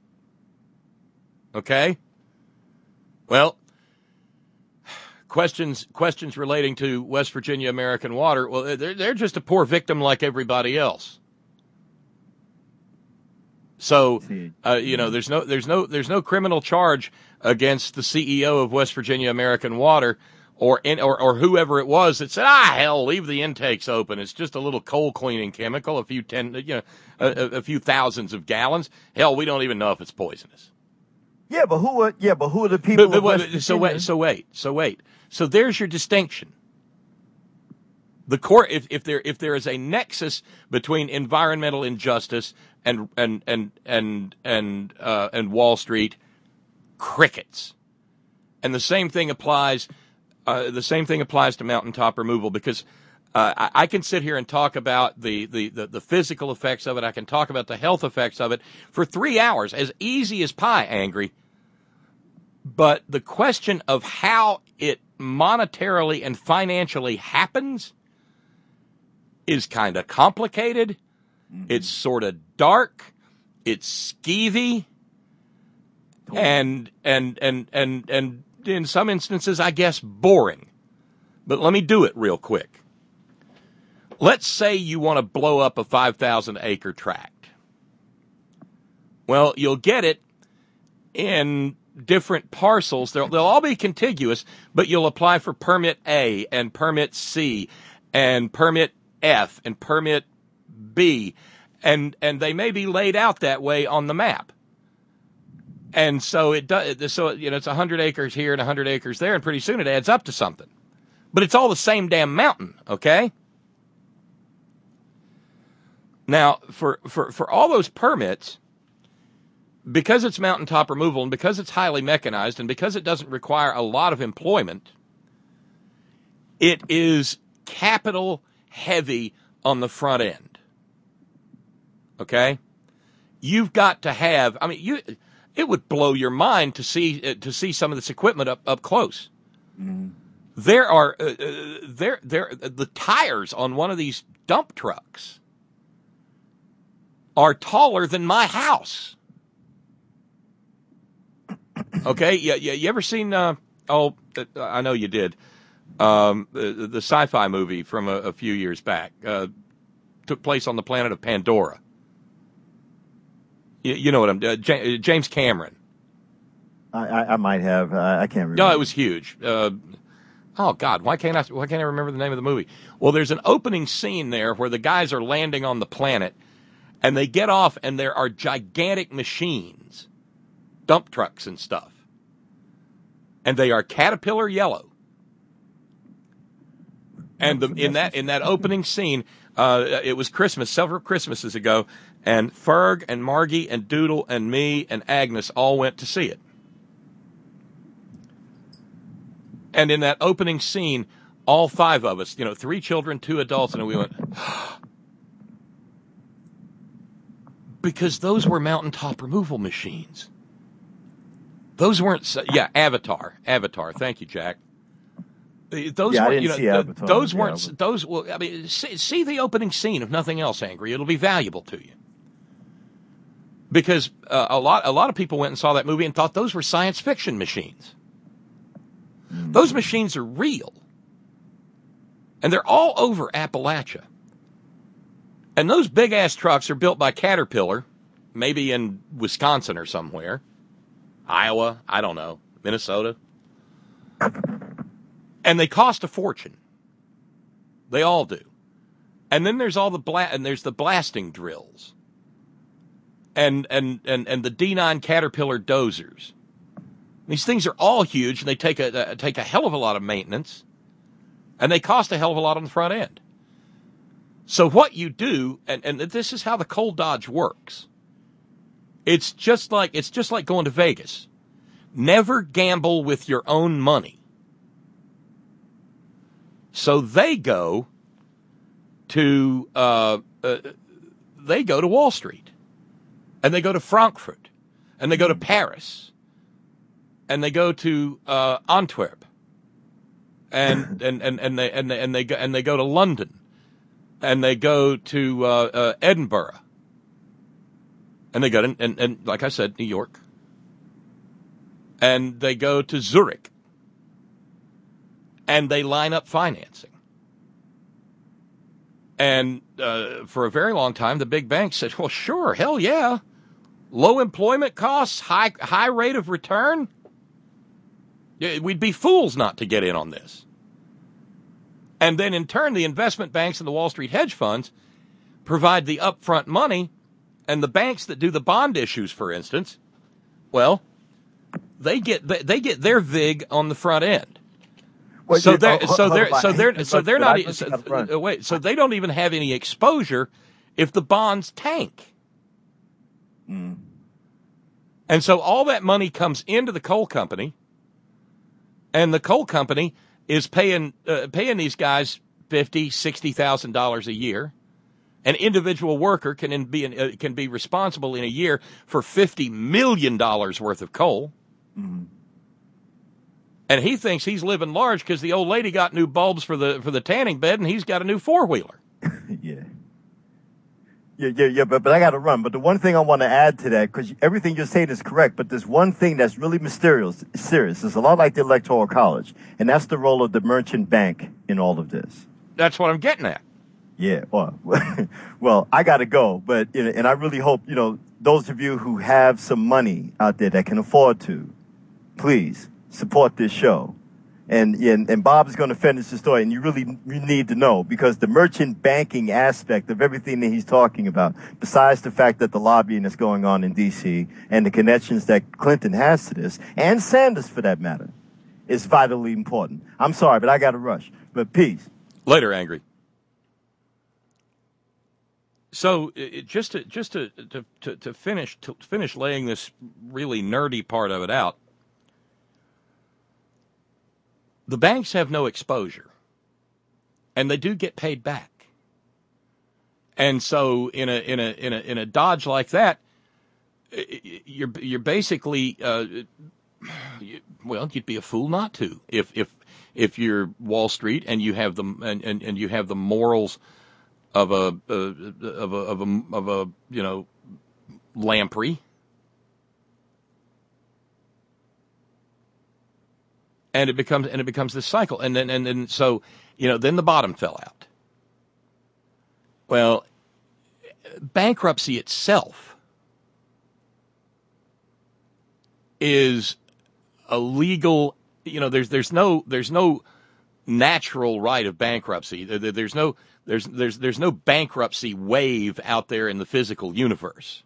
Okay? Well, questions questions relating to West Virginia American Water, well, they're, they're just a poor victim like everybody else. So, uh, you know, there's no there's no there's no criminal charge against the C E O of West Virginia American Water or in, or or whoever it was that said, ah, hell, leave the intakes open. It's just a little coal cleaning chemical, a few ten, you know, a, a few thousands of gallons. Hell, we don't even know if it's poisonous. Yeah, but who are yeah, but who are the people? But, but, of wait, West so Virginia? wait, so wait, so wait. So there's your distinction. The court, if, if there if there is a nexus between environmental injustice and and and and and uh, and Wall Street, crickets, and the same thing applies. Uh, the same thing applies to mountaintop removal, because uh, I, I can sit here and talk about the, the, the, the physical effects of it. I can talk about the health effects of it for three hours, as easy as pie, Angry. But the question of how it monetarily and financially happens is kind of complicated. Mm-hmm. It's sort of dark. It's skeevy, and and and and and in some instances, I guess, boring. But let me do it real quick. Let's say you want to blow up a five thousand acre tract. Well, you'll get it in different parcels. They'll, they'll all be contiguous, but you'll apply for permit A and permit C and permit F and permit B, and and they may be laid out that way on the map. And so it does. So you know, it's a hundred acres here and a hundred acres there, and pretty soon it adds up to something. But it's all the same damn mountain, okay? Now, for for for all those permits, because it's mountaintop removal and because it's highly mechanized and because it doesn't require a lot of employment, it is capital heavy on the front end. Okay? You've got to have, I mean, you it would blow your mind to see uh, to see some of this equipment up, up close. Mm. There are uh, uh, there there the tires on one of these dump trucks are taller than my house. Okay, yeah, yeah. You ever seen? Uh, oh, I know you did. Um, the, the sci-fi movie from a, a few years back uh, took place on the planet of Pandora. You, you know what I'm? Uh, J- James Cameron. I, I, I might have. Uh, I can't remember. No, it was huge. Uh, oh God, why can't I? Why can't I remember the name of the movie? Well, there's an opening scene there where the guys are landing on the planet, and they get off, and there are gigantic machines, dump trucks and stuff. And they are Caterpillar yellow. And the, in that in that opening scene, uh, it was Christmas, several Christmases ago, and Ferg and Margie and Doodle and me and Agnes all went to see it. And in that opening scene, all five of us, you know, three children, two adults, and we went, because those were mountaintop removal machines. Those weren't, yeah, Avatar, Avatar. Thank you, Jack. Those yeah, weren't, I didn't you know, see Avatar. Those yeah, weren't, but... those, well, I mean, see, see the opening scene, if nothing else, Angry. It'll be valuable to you. Because uh, a lot, a lot of people went and saw that movie and thought those were science fiction machines. Mm. Those machines are real. And they're all over Appalachia. And those big-ass trucks are built by Caterpillar, maybe in Wisconsin or somewhere. Iowa, I don't know, Minnesota. And they cost a fortune. They all do. And then there's all the bla- and there's the blasting drills. And and and and the D nine Caterpillar dozers. These things are all huge, and they take a uh, take a hell of a lot of maintenance, and they cost a hell of a lot on the front end. So what you do, and, and this is how the coal dodge works. It's just like it's just like going to Vegas. Never gamble with your own money. So they go to uh, uh, they go to Wall Street, and they go to Frankfurt, and they go to Paris, and they go to uh, Antwerp, and and, and and they and they and they go and they go to London, and they go to uh, uh, Edinburgh. And they go to, and, and like I said, New York. And they go to Zurich. And they line up financing. And uh, for a very long time, the big banks said, well, sure, hell yeah. Low employment costs, high high rate of return. We'd be fools not to get in on this. And then in turn, the investment banks and the Wall Street hedge funds provide the upfront money. And the banks that do the bond issues, for instance, well, they get they, they get their vig on the front end. Well, so you, they're oh, so they're oh, so they're so they're not so, uh, wait so they don't even have any exposure if the bonds tank. Mm. And so all that money comes into the coal company, and the coal company is paying uh, paying these guys fifty, sixty thousand dollars a year. An individual worker can be uh, can be responsible in a year for fifty million dollars worth of coal. Mm-hmm. And he thinks he's living large because the old lady got new bulbs for the for the tanning bed, and he's got a new four-wheeler. yeah. Yeah, yeah, yeah, but, but I got to run. But the one thing I want to add to that, because everything you're saying is correct, but there's one thing that's really mysterious, serious. It's a lot like the Electoral College, and that's the role of the merchant bank in all of this. That's what I'm getting at. Yeah, well, well, I got to go, but you know, and I really hope, you know, those of you who have some money out there that can afford to, please support this show. And, and, and Bob is going to finish the story, and you really you need to know, because the merchant banking aspect of everything that he's talking about, besides the fact that the lobbying is going on in D C and the connections that Clinton has to this, and Sanders for that matter, is vitally important. I'm sorry, but I got to rush. But peace. Later, Angry. So it, just to just to, to, to, to finish to finish laying this really nerdy part of it out, the banks have no exposure, and they do get paid back. And so, in a in a in a in a dodge like that, you're you're basically uh, well, you'd be a fool not to if if if you're Wall Street and you have the and, and, and you have the morals of a uh, of a of a of a you know lamprey. And it becomes and it becomes this cycle, and then and then so you know then the bottom fell out. Well, bankruptcy itself is a legal. You know, there's there's no there's no natural right of bankruptcy. There's no there's there's there's no bankruptcy wave out there in the physical universe.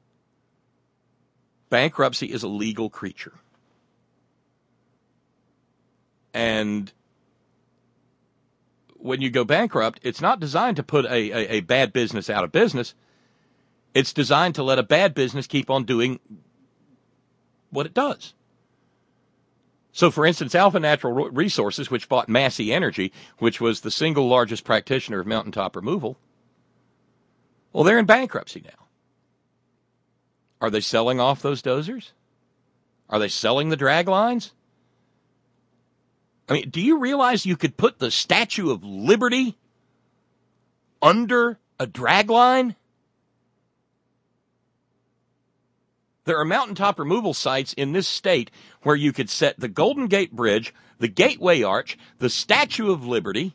Bankruptcy is a legal creature. And when you go bankrupt, it's not designed to put a, a, a bad business out of business. It's designed to let a bad business keep on doing what it does. So, for instance, Alpha Natural Resources, which bought Massey Energy, which was the single largest practitioner of mountaintop removal, well, they're in bankruptcy now. Are they selling off those dozers? Are they selling the drag lines? I mean, do you realize you could put the Statue of Liberty under a drag line? There are mountaintop removal sites in this state where you could set the Golden Gate Bridge, the Gateway Arch, the Statue of Liberty,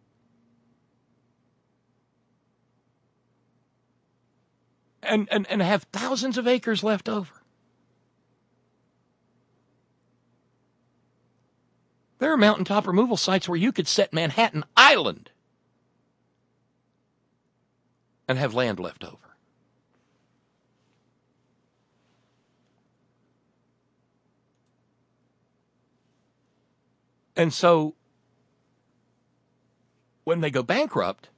and, and, and have thousands of acres left over. There are mountaintop removal sites where you could set Manhattan Island and have land left over. And so, when they go bankrupt,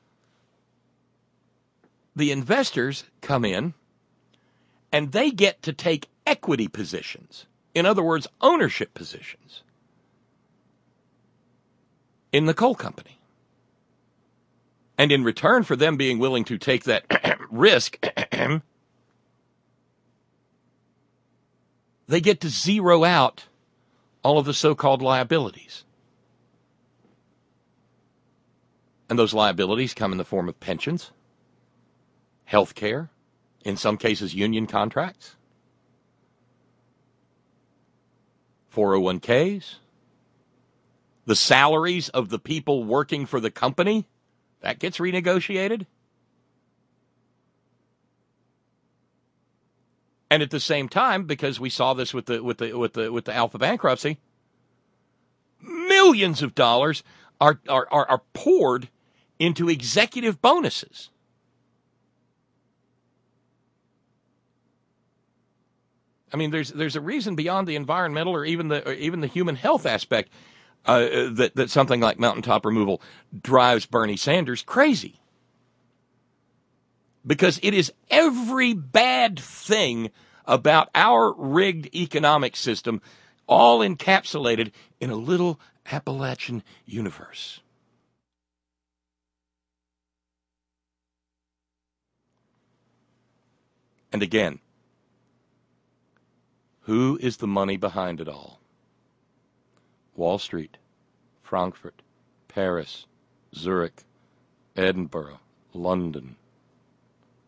the investors come in and they get to take equity positions. In other words, ownership positions in the coal company. And in return for them being willing to take that risk, they get to zero out all of the so-called liabilities. And those liabilities come in the form of pensions, health care, in some cases union contracts, four oh one k's, the salaries of the people working for the company, that gets renegotiated. And at the same time, because we saw this with the with the with the with the Alpha bankruptcy, millions of dollars are are are, are poured into executive bonuses. I mean, there's there's a reason beyond the environmental or even the or even the human health aspect uh, that that something like mountaintop removal drives Bernie Sanders crazy. Because it is every bad thing about our rigged economic system all encapsulated in a little Appalachian universe. And again, who is the money behind it all? Wall Street, Frankfurt, Paris, Zurich, Edinburgh, London.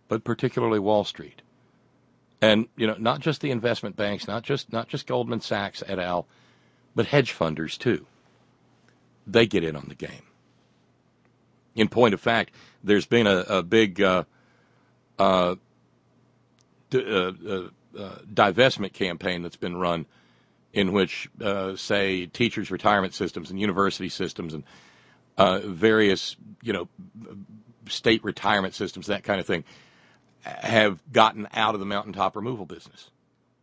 but particularly Wall Street. And, you know, not just the investment banks, not just not just Goldman Sachs et al., but hedge funders, too. They get in on the game. In point of fact, there's been a, a big uh, uh, d- uh, uh, uh, divestment campaign that's been run in which, uh, say, teachers' retirement systems and university systems and uh, various, you know, state retirement systems, that kind of thing, have gotten out of the mountaintop removal business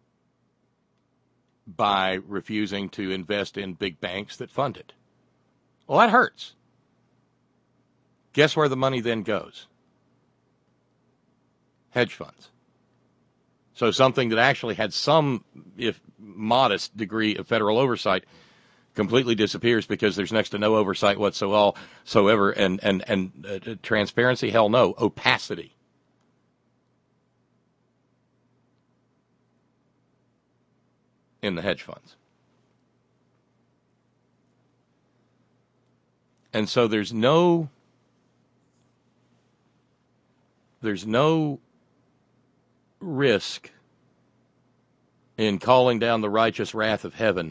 by refusing to invest in big banks that fund it. Well, that hurts. Guess where the money then goes? Hedge funds. So something that actually had some, if modest, degree of federal oversight completely disappears because there's next to no oversight whatsoever, and and and uh, transparency, hell no, opacity. In the hedge funds. And so there's no there's no risk in calling down the righteous wrath of heaven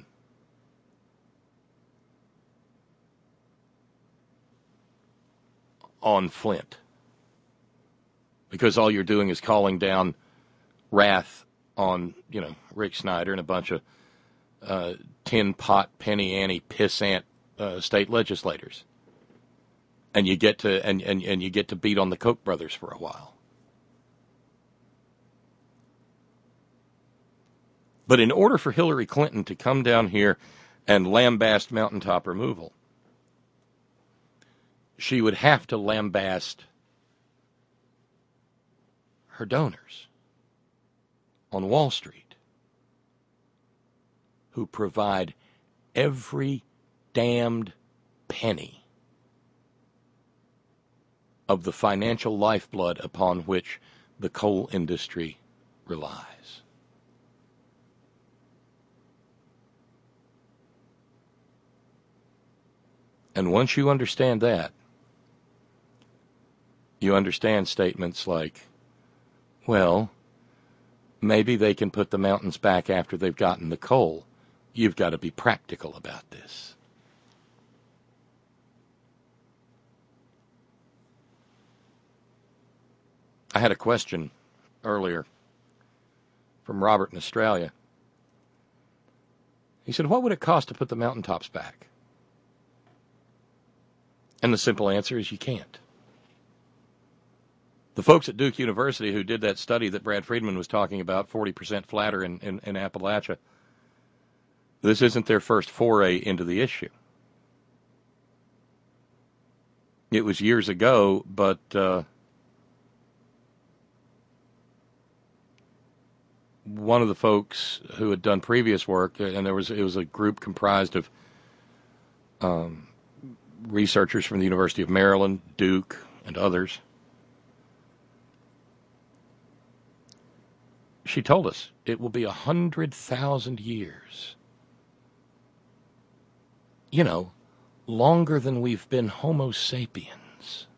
on Flint, because all you're doing is calling down wrath on, you know, Rick Snyder and a bunch of uh, tin pot, penny ante, pissant uh, state legislators, and you get to and, and and you get to beat on the Koch brothers for a while. But in order for Hillary Clinton to come down here and lambaste mountaintop removal, she would have to lambaste her donors on Wall Street, who provide every damned penny of the financial lifeblood upon which the coal industry relies. And once you understand that, you understand statements like, well, maybe they can put the mountains back after they've gotten the coal. You've got to be practical about this. I had a question earlier from Robert in Australia. He said, what would it cost to put the mountaintops back? And the simple answer is you can't. The folks at Duke University who did that study that Brad Friedman was talking about, forty percent flatter in, in, in Appalachia, this isn't their first foray into the issue. It was years ago, but uh, one of the folks who had done previous work, and there was it was a group comprised of um, researchers from the University of Maryland, Duke, and others. She told us it will be a hundred thousand years. You know, longer than we've been Homo sapiens.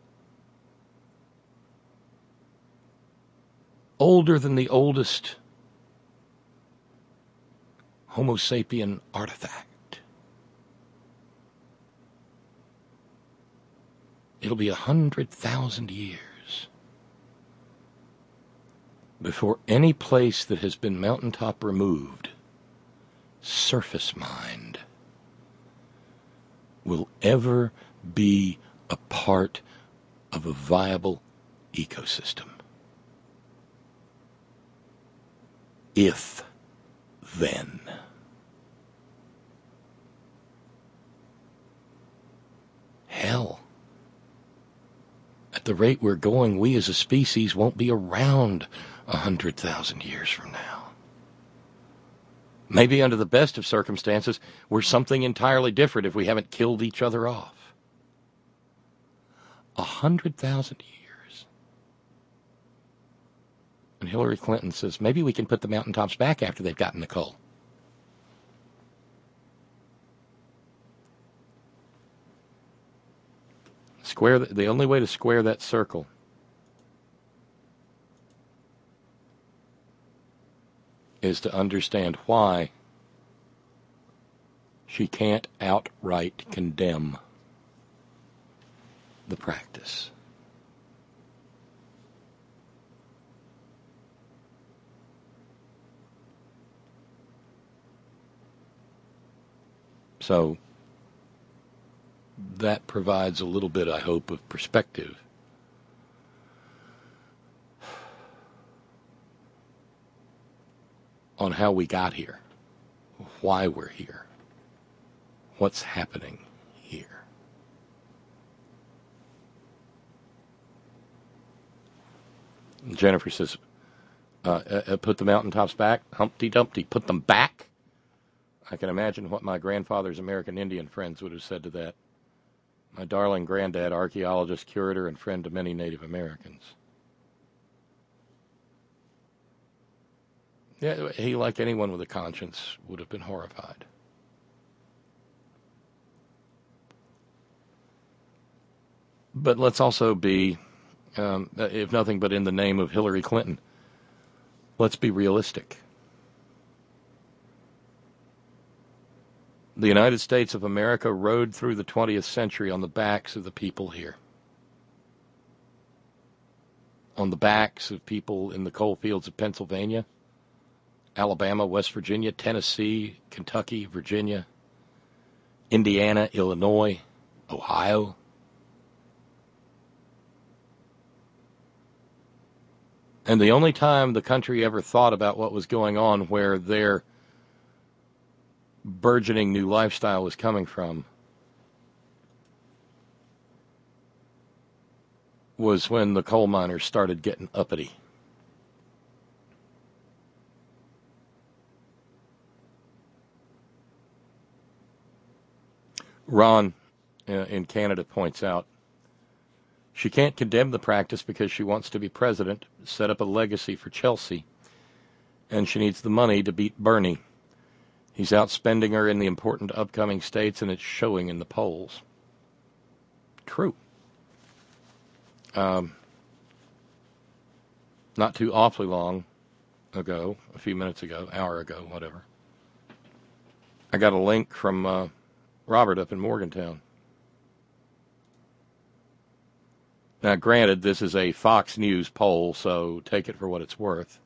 Older than the oldest Homo sapien artifact. It'll be a hundred thousand years before any place that has been mountaintop removed, surface mined, will ever be a part of a viable ecosystem. If then. Hell. At the rate we're going, we as a species won't be around a hundred thousand years from now. Maybe under the best of circumstances, we're something entirely different if we haven't killed each other off. A hundred thousand years. And Hillary Clinton says, maybe we can put the mountaintops back after they've gotten the coal. Square the, the only way to square that circle is to understand why she can't outright condemn the practice. So that provides a little bit, I hope, of perspective on how we got here, why we're here, what's happening here. Jennifer says, uh, uh, put the mountaintops back. Humpty Dumpty, put them back. I can imagine what my grandfather's American Indian friends would have said to that. My darling granddad, archaeologist, curator, and friend to many Native Americans. Yeah, he, like anyone with a conscience, would have been horrified. But let's also be, um, if nothing but in the name of Hillary Clinton, let's be realistic. The United States of America rode through the twentieth century on the backs of the people here. On the backs of people in the coal fields of Pennsylvania, Alabama, West Virginia, Tennessee, Kentucky, Virginia, Indiana, Illinois, Ohio. And the only time the country ever thought about what was going on where their burgeoning new lifestyle was coming from was when the coal miners started getting uppity. Ron uh, in Canada points out, she can't condemn the practice because she wants to be president, set up a legacy for Chelsea, and she needs the money to beat Bernie. He's outspending her in the important upcoming states, and it's showing in the polls. True. Um, not too awfully long ago, a few minutes ago, hour ago, whatever, I got a link from uh, Robert up in Morgantown. Now, granted, this is a Fox News poll, so take it for what it's worth.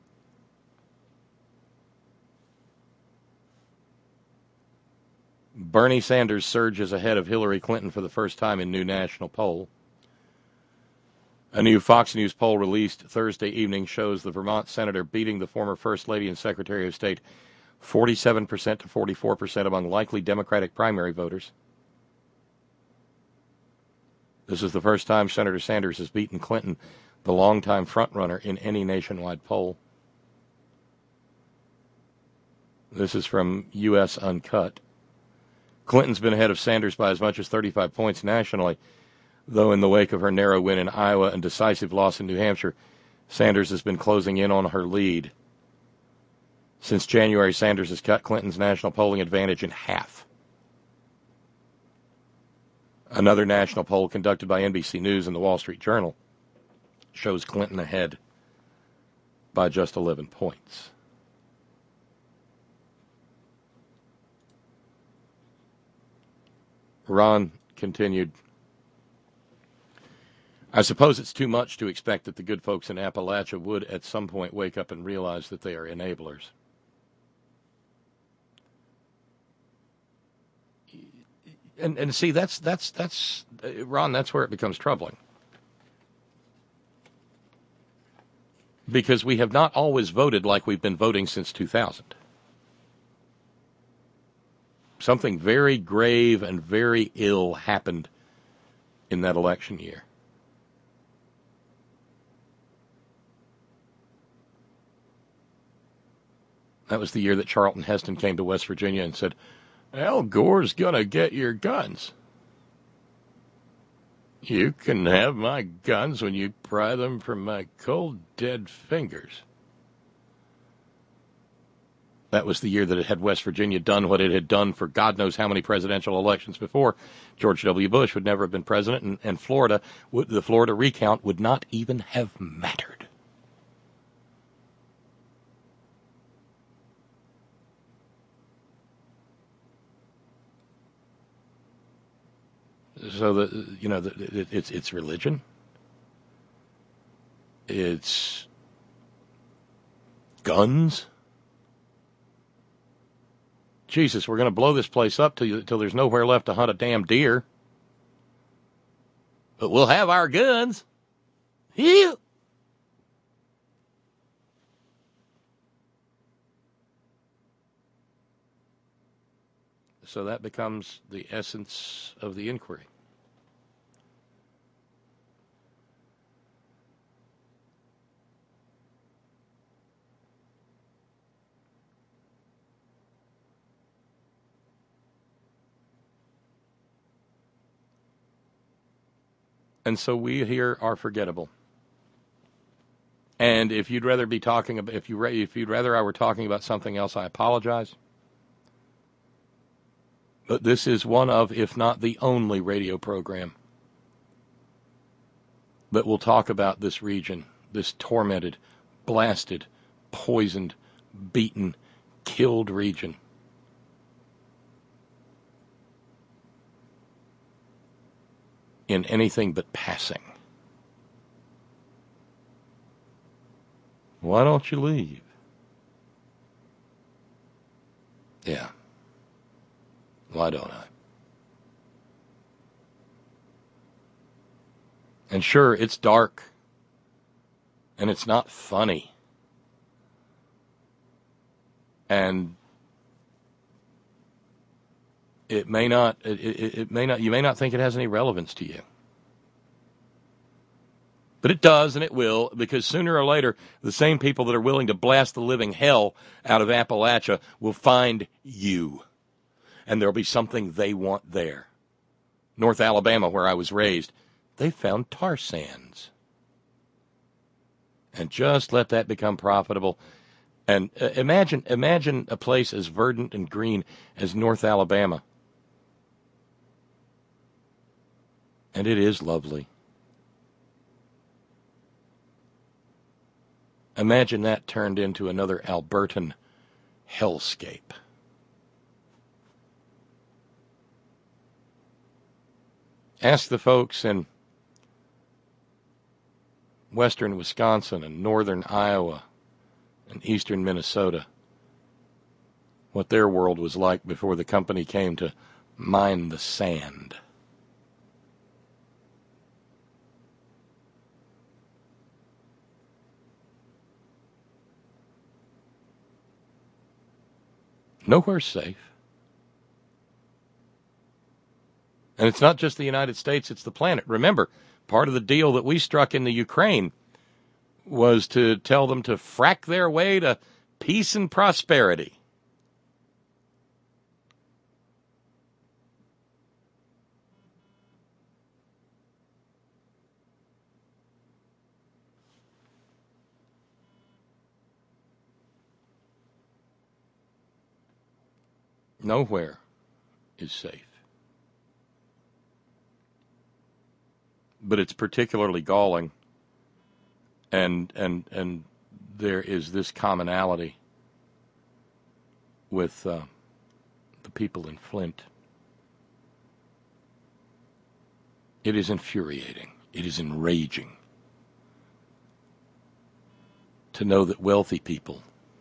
Bernie Sanders surges ahead of Hillary Clinton for the first time in new national poll. A new Fox News poll released Thursday evening shows the Vermont senator beating the former First Lady and Secretary of State forty-seven percent to forty-four percent among likely Democratic primary voters. This is the first time Senator Sanders has beaten Clinton, the longtime frontrunner, in any nationwide poll. This is from U S Uncut. Clinton's been ahead of Sanders by as much as thirty-five points nationally, though in the wake of her narrow win in Iowa and decisive loss in New Hampshire, Sanders has been closing in on her lead. Since January, Sanders has cut Clinton's national polling advantage in half. Another national poll conducted by N B C News and the Wall Street Journal shows Clinton ahead by just eleven points. Ron continued, I suppose it's too much to expect that the good folks in Appalachia would at some point wake up and realize that they are enablers. And and see, that's, that's, that's, uh, Ron, that's where it becomes troubling. Because we have not always voted like we've been voting since two thousand. Something very grave and very ill happened in that election year. That was the year that Charlton Heston came to West Virginia and said, Al Gore's gonna get your guns. You can have my guns when you pry them from my cold, dead fingers. That was the year that it had West Virginia done what it had done for God knows how many presidential elections before. George W. Bush would never have been president, and, and Florida, would, the Florida recount would not even have mattered. So that, you know, it, it's it's religion. It's guns. Jesus, we're going to blow this place up till, you, till there's nowhere left to hunt a damn deer. But we'll have our guns. Yeah. So that becomes the essence of the inquiry. And so we here are forgettable. And if you'd rather be talking about, if you if you'd rather I were talking about something else, I apologize. But this is one of, if not the only radio program that will talk about this region, this tormented, blasted, poisoned, beaten, killed region. In anything but passing. Why don't you leave? Yeah. Why don't I? And sure, it's dark. And it's not funny. And it may not, it, it, it may not, you may not think it has any relevance to you. But it does, and it will, because sooner or later, the same people that are willing to blast the living hell out of Appalachia will find you. And there'll be something they want there. North Alabama, where I was raised, they found tar sands. And just let that become profitable. And uh, imagine, imagine a place as verdant and green as North Alabama. And it is lovely. Imagine that turned into another Albertan hellscape. Ask the folks in western Wisconsin and northern Iowa and eastern Minnesota what their world was like before the company came to mine the sand. Nowhere's safe. And it's not just the United States, it's the planet. Remember, part of the deal that we struck in the Ukraine was to tell them to frack their way to peace and prosperity. Nowhere is safe. But it's particularly galling, and and and there is this commonality with uh, the people in Flint. It is infuriating. It is enraging to know that wealthy people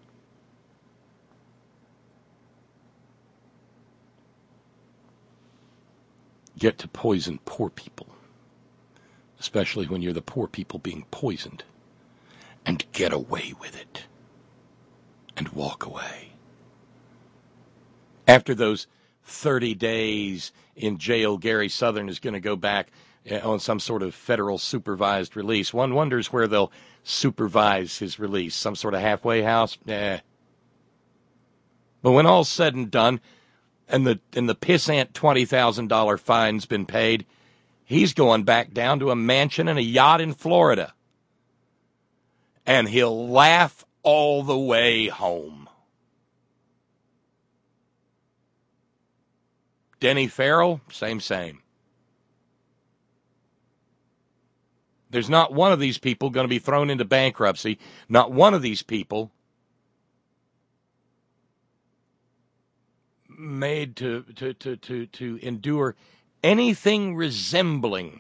get to poison poor people, especially when you're the poor people being poisoned, and get away with it and walk away. After those thirty days in jail, Gary Southern is going to go back on some sort of federal supervised release. One wonders where they'll supervise his release. Some sort of halfway house? Eh. But when all's said and done, and the and the pissant twenty thousand dollars fine's been paid, he's going back down to a mansion and a yacht in Florida. And he'll laugh all the way home. Denny Farrell, same, same. There's not one of these people going to be thrown into bankruptcy. Not one of these people made to to to to, to endure anything resembling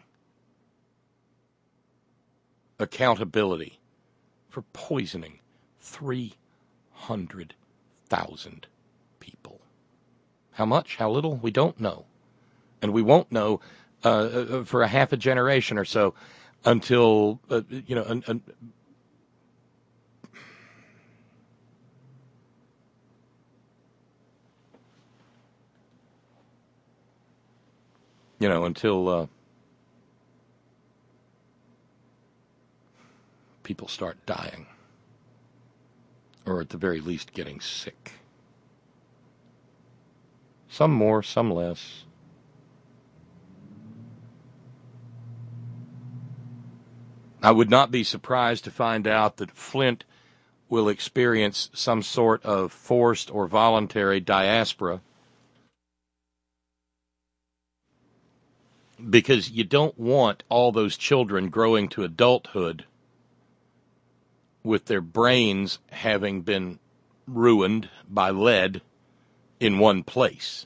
accountability for poisoning three hundred thousand people. How much? How little? We don't know. And we won't know uh, for a half a generation or so until, uh, you know, un, un, you know, until uh, people start dying, or at the very least getting sick. Some more, some less. I would not be surprised to find out that Flint will experience some sort of forced or voluntary diaspora, because you don't want all those children growing to adulthood with their brains having been ruined by lead in one place,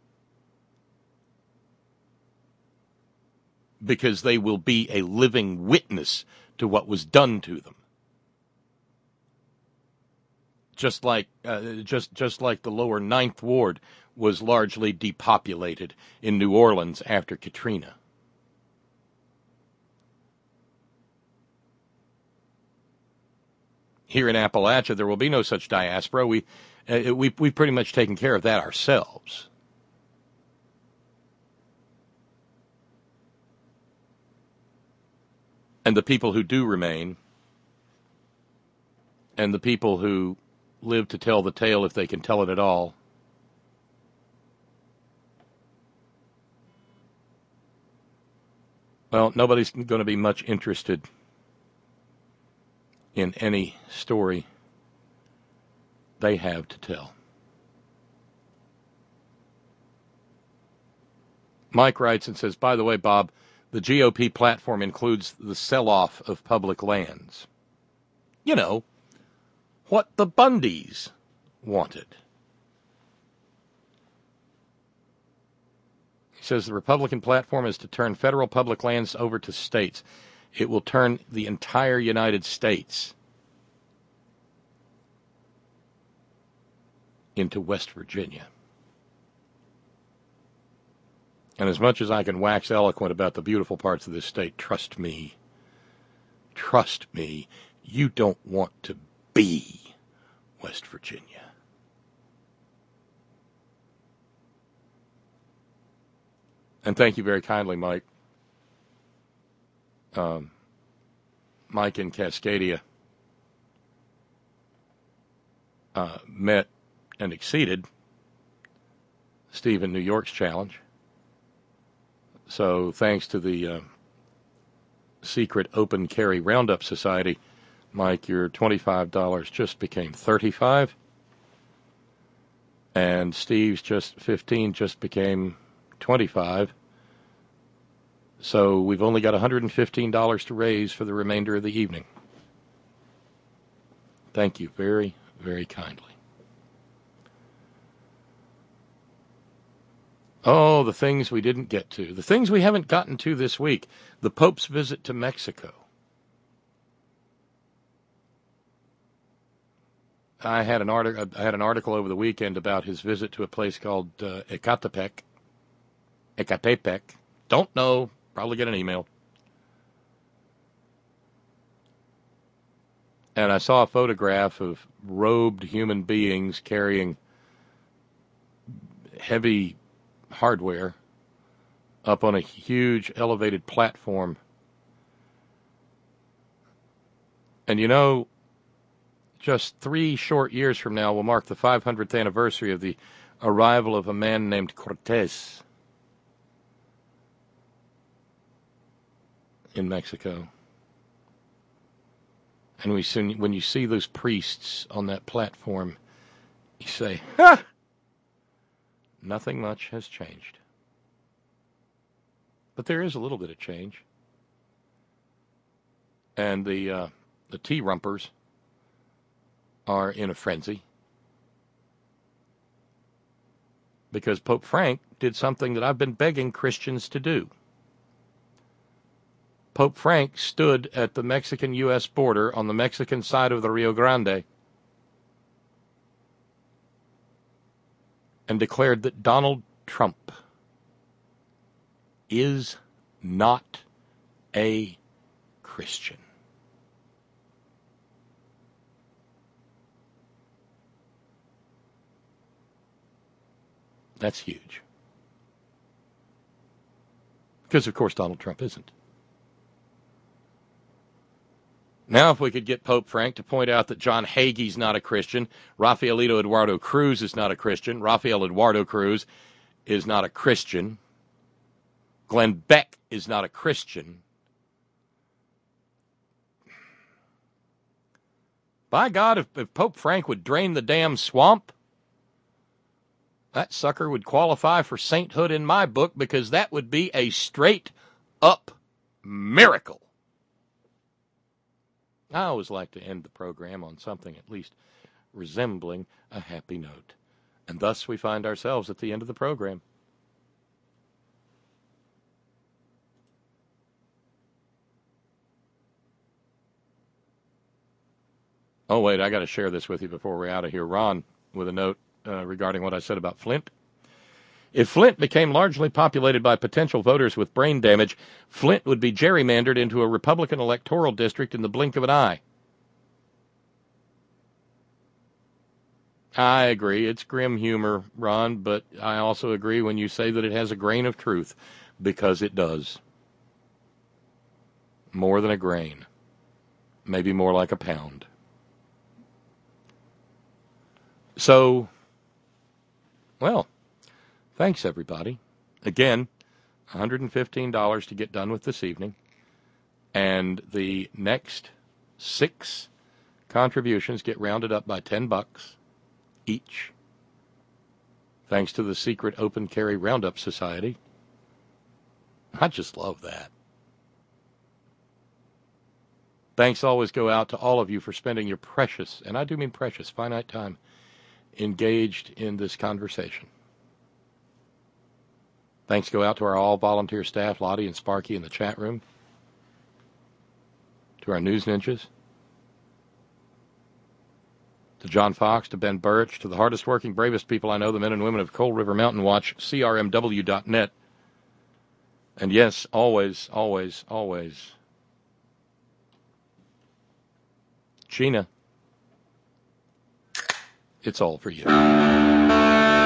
because they will be a living witness to what was done to them. Just like uh, just just like the lower Ninth Ward was largely depopulated in New Orleans after Katrina. Here in Appalachia, there will be no such diaspora. We uh, we we've pretty much taken care of that ourselves. And the people who do remain, and the people who live to tell the tale if they can tell it at all, well, nobody's going to be much interested in any story they have to tell. Mike writes and says, by the way, Bob, the G O P platform includes the sell-off of public lands. You know, what the Bundys wanted. He says the Republican platform is to turn federal public lands over to states. It will turn the entire United States into West Virginia. And as much as I can wax eloquent about the beautiful parts of this state, trust me, trust me, you don't want to be West Virginia. And thank you very kindly, Mike. Um, Mike in Cascadia uh, met and exceeded Steve in New York's challenge. So thanks to the uh, secret open carry Roundup Society, Mike, your twenty-five dollars just became thirty-five dollars. And Steve's just fifteen dollars just became twenty-five dollars. So we've only got one hundred fifteen dollars to raise for the remainder of the evening. Thank you very, very kindly. Oh, the things we didn't get to. The things we haven't gotten to this week. The Pope's visit to Mexico. I had an article. I had an article over the weekend about his visit to a place called uh, Ecatepec. Ecatepec. Don't know. Probably get an email. And I saw a photograph of robed human beings carrying heavy hardware up on a huge elevated platform. And you know, just three short years from now will mark the five hundredth anniversary of the arrival of a man named Cortez in Mexico. And we soon, when you see those priests on that platform, you say, ha! Nothing much has changed. But there is a little bit of change. And the uh, the tea-rumpers are in a frenzy. Because Pope Frank did something that I've been begging Christians to do. Pope Frank stood at the Mexican-U S border on the Mexican side of the Rio Grande and declared that Donald Trump is not a Christian. That's huge. Because, of course, Donald Trump isn't. Now, if we could get Pope Frank to point out that John Hagee's not a Christian, Rafaelito Eduardo Cruz is not a Christian, Rafael Eduardo Cruz is not a Christian, Glenn Beck is not a Christian. By God, if, if Pope Frank would drain the damn swamp, that sucker would qualify for sainthood in my book, because that would be a straight-up miracle. I always like to end the program on something at least resembling a happy note. And thus we find ourselves at the end of the program. Oh, wait, I got to share this with you before we're out of here. Ron, with a note uh, regarding what I said about Flint. If Flint became largely populated by potential voters with brain damage, Flint would be gerrymandered into a Republican electoral district in the blink of an eye. I agree. It's grim humor, Ron, but I also agree when you say that it has a grain of truth, because it does. More than a grain. Maybe more like a pound. So, well, thanks, everybody. Again, one hundred fifteen dollars to get done with this evening. And the next six contributions get rounded up by ten bucks each. Thanks to the secret Open Carry Roundup Society. I just love that. Thanks always go out to all of you for spending your precious, and I do mean precious, finite time engaged in this conversation. Thanks go out to our all-volunteer staff, Lottie and Sparky in the chat room, to our news ninjas, to John Fox, to Ben Birch, to the hardest working, bravest people I know, the men and women of Cold River Mountain Watch, C R M W dot net. And yes, always, always, always, Gina, it's all for you.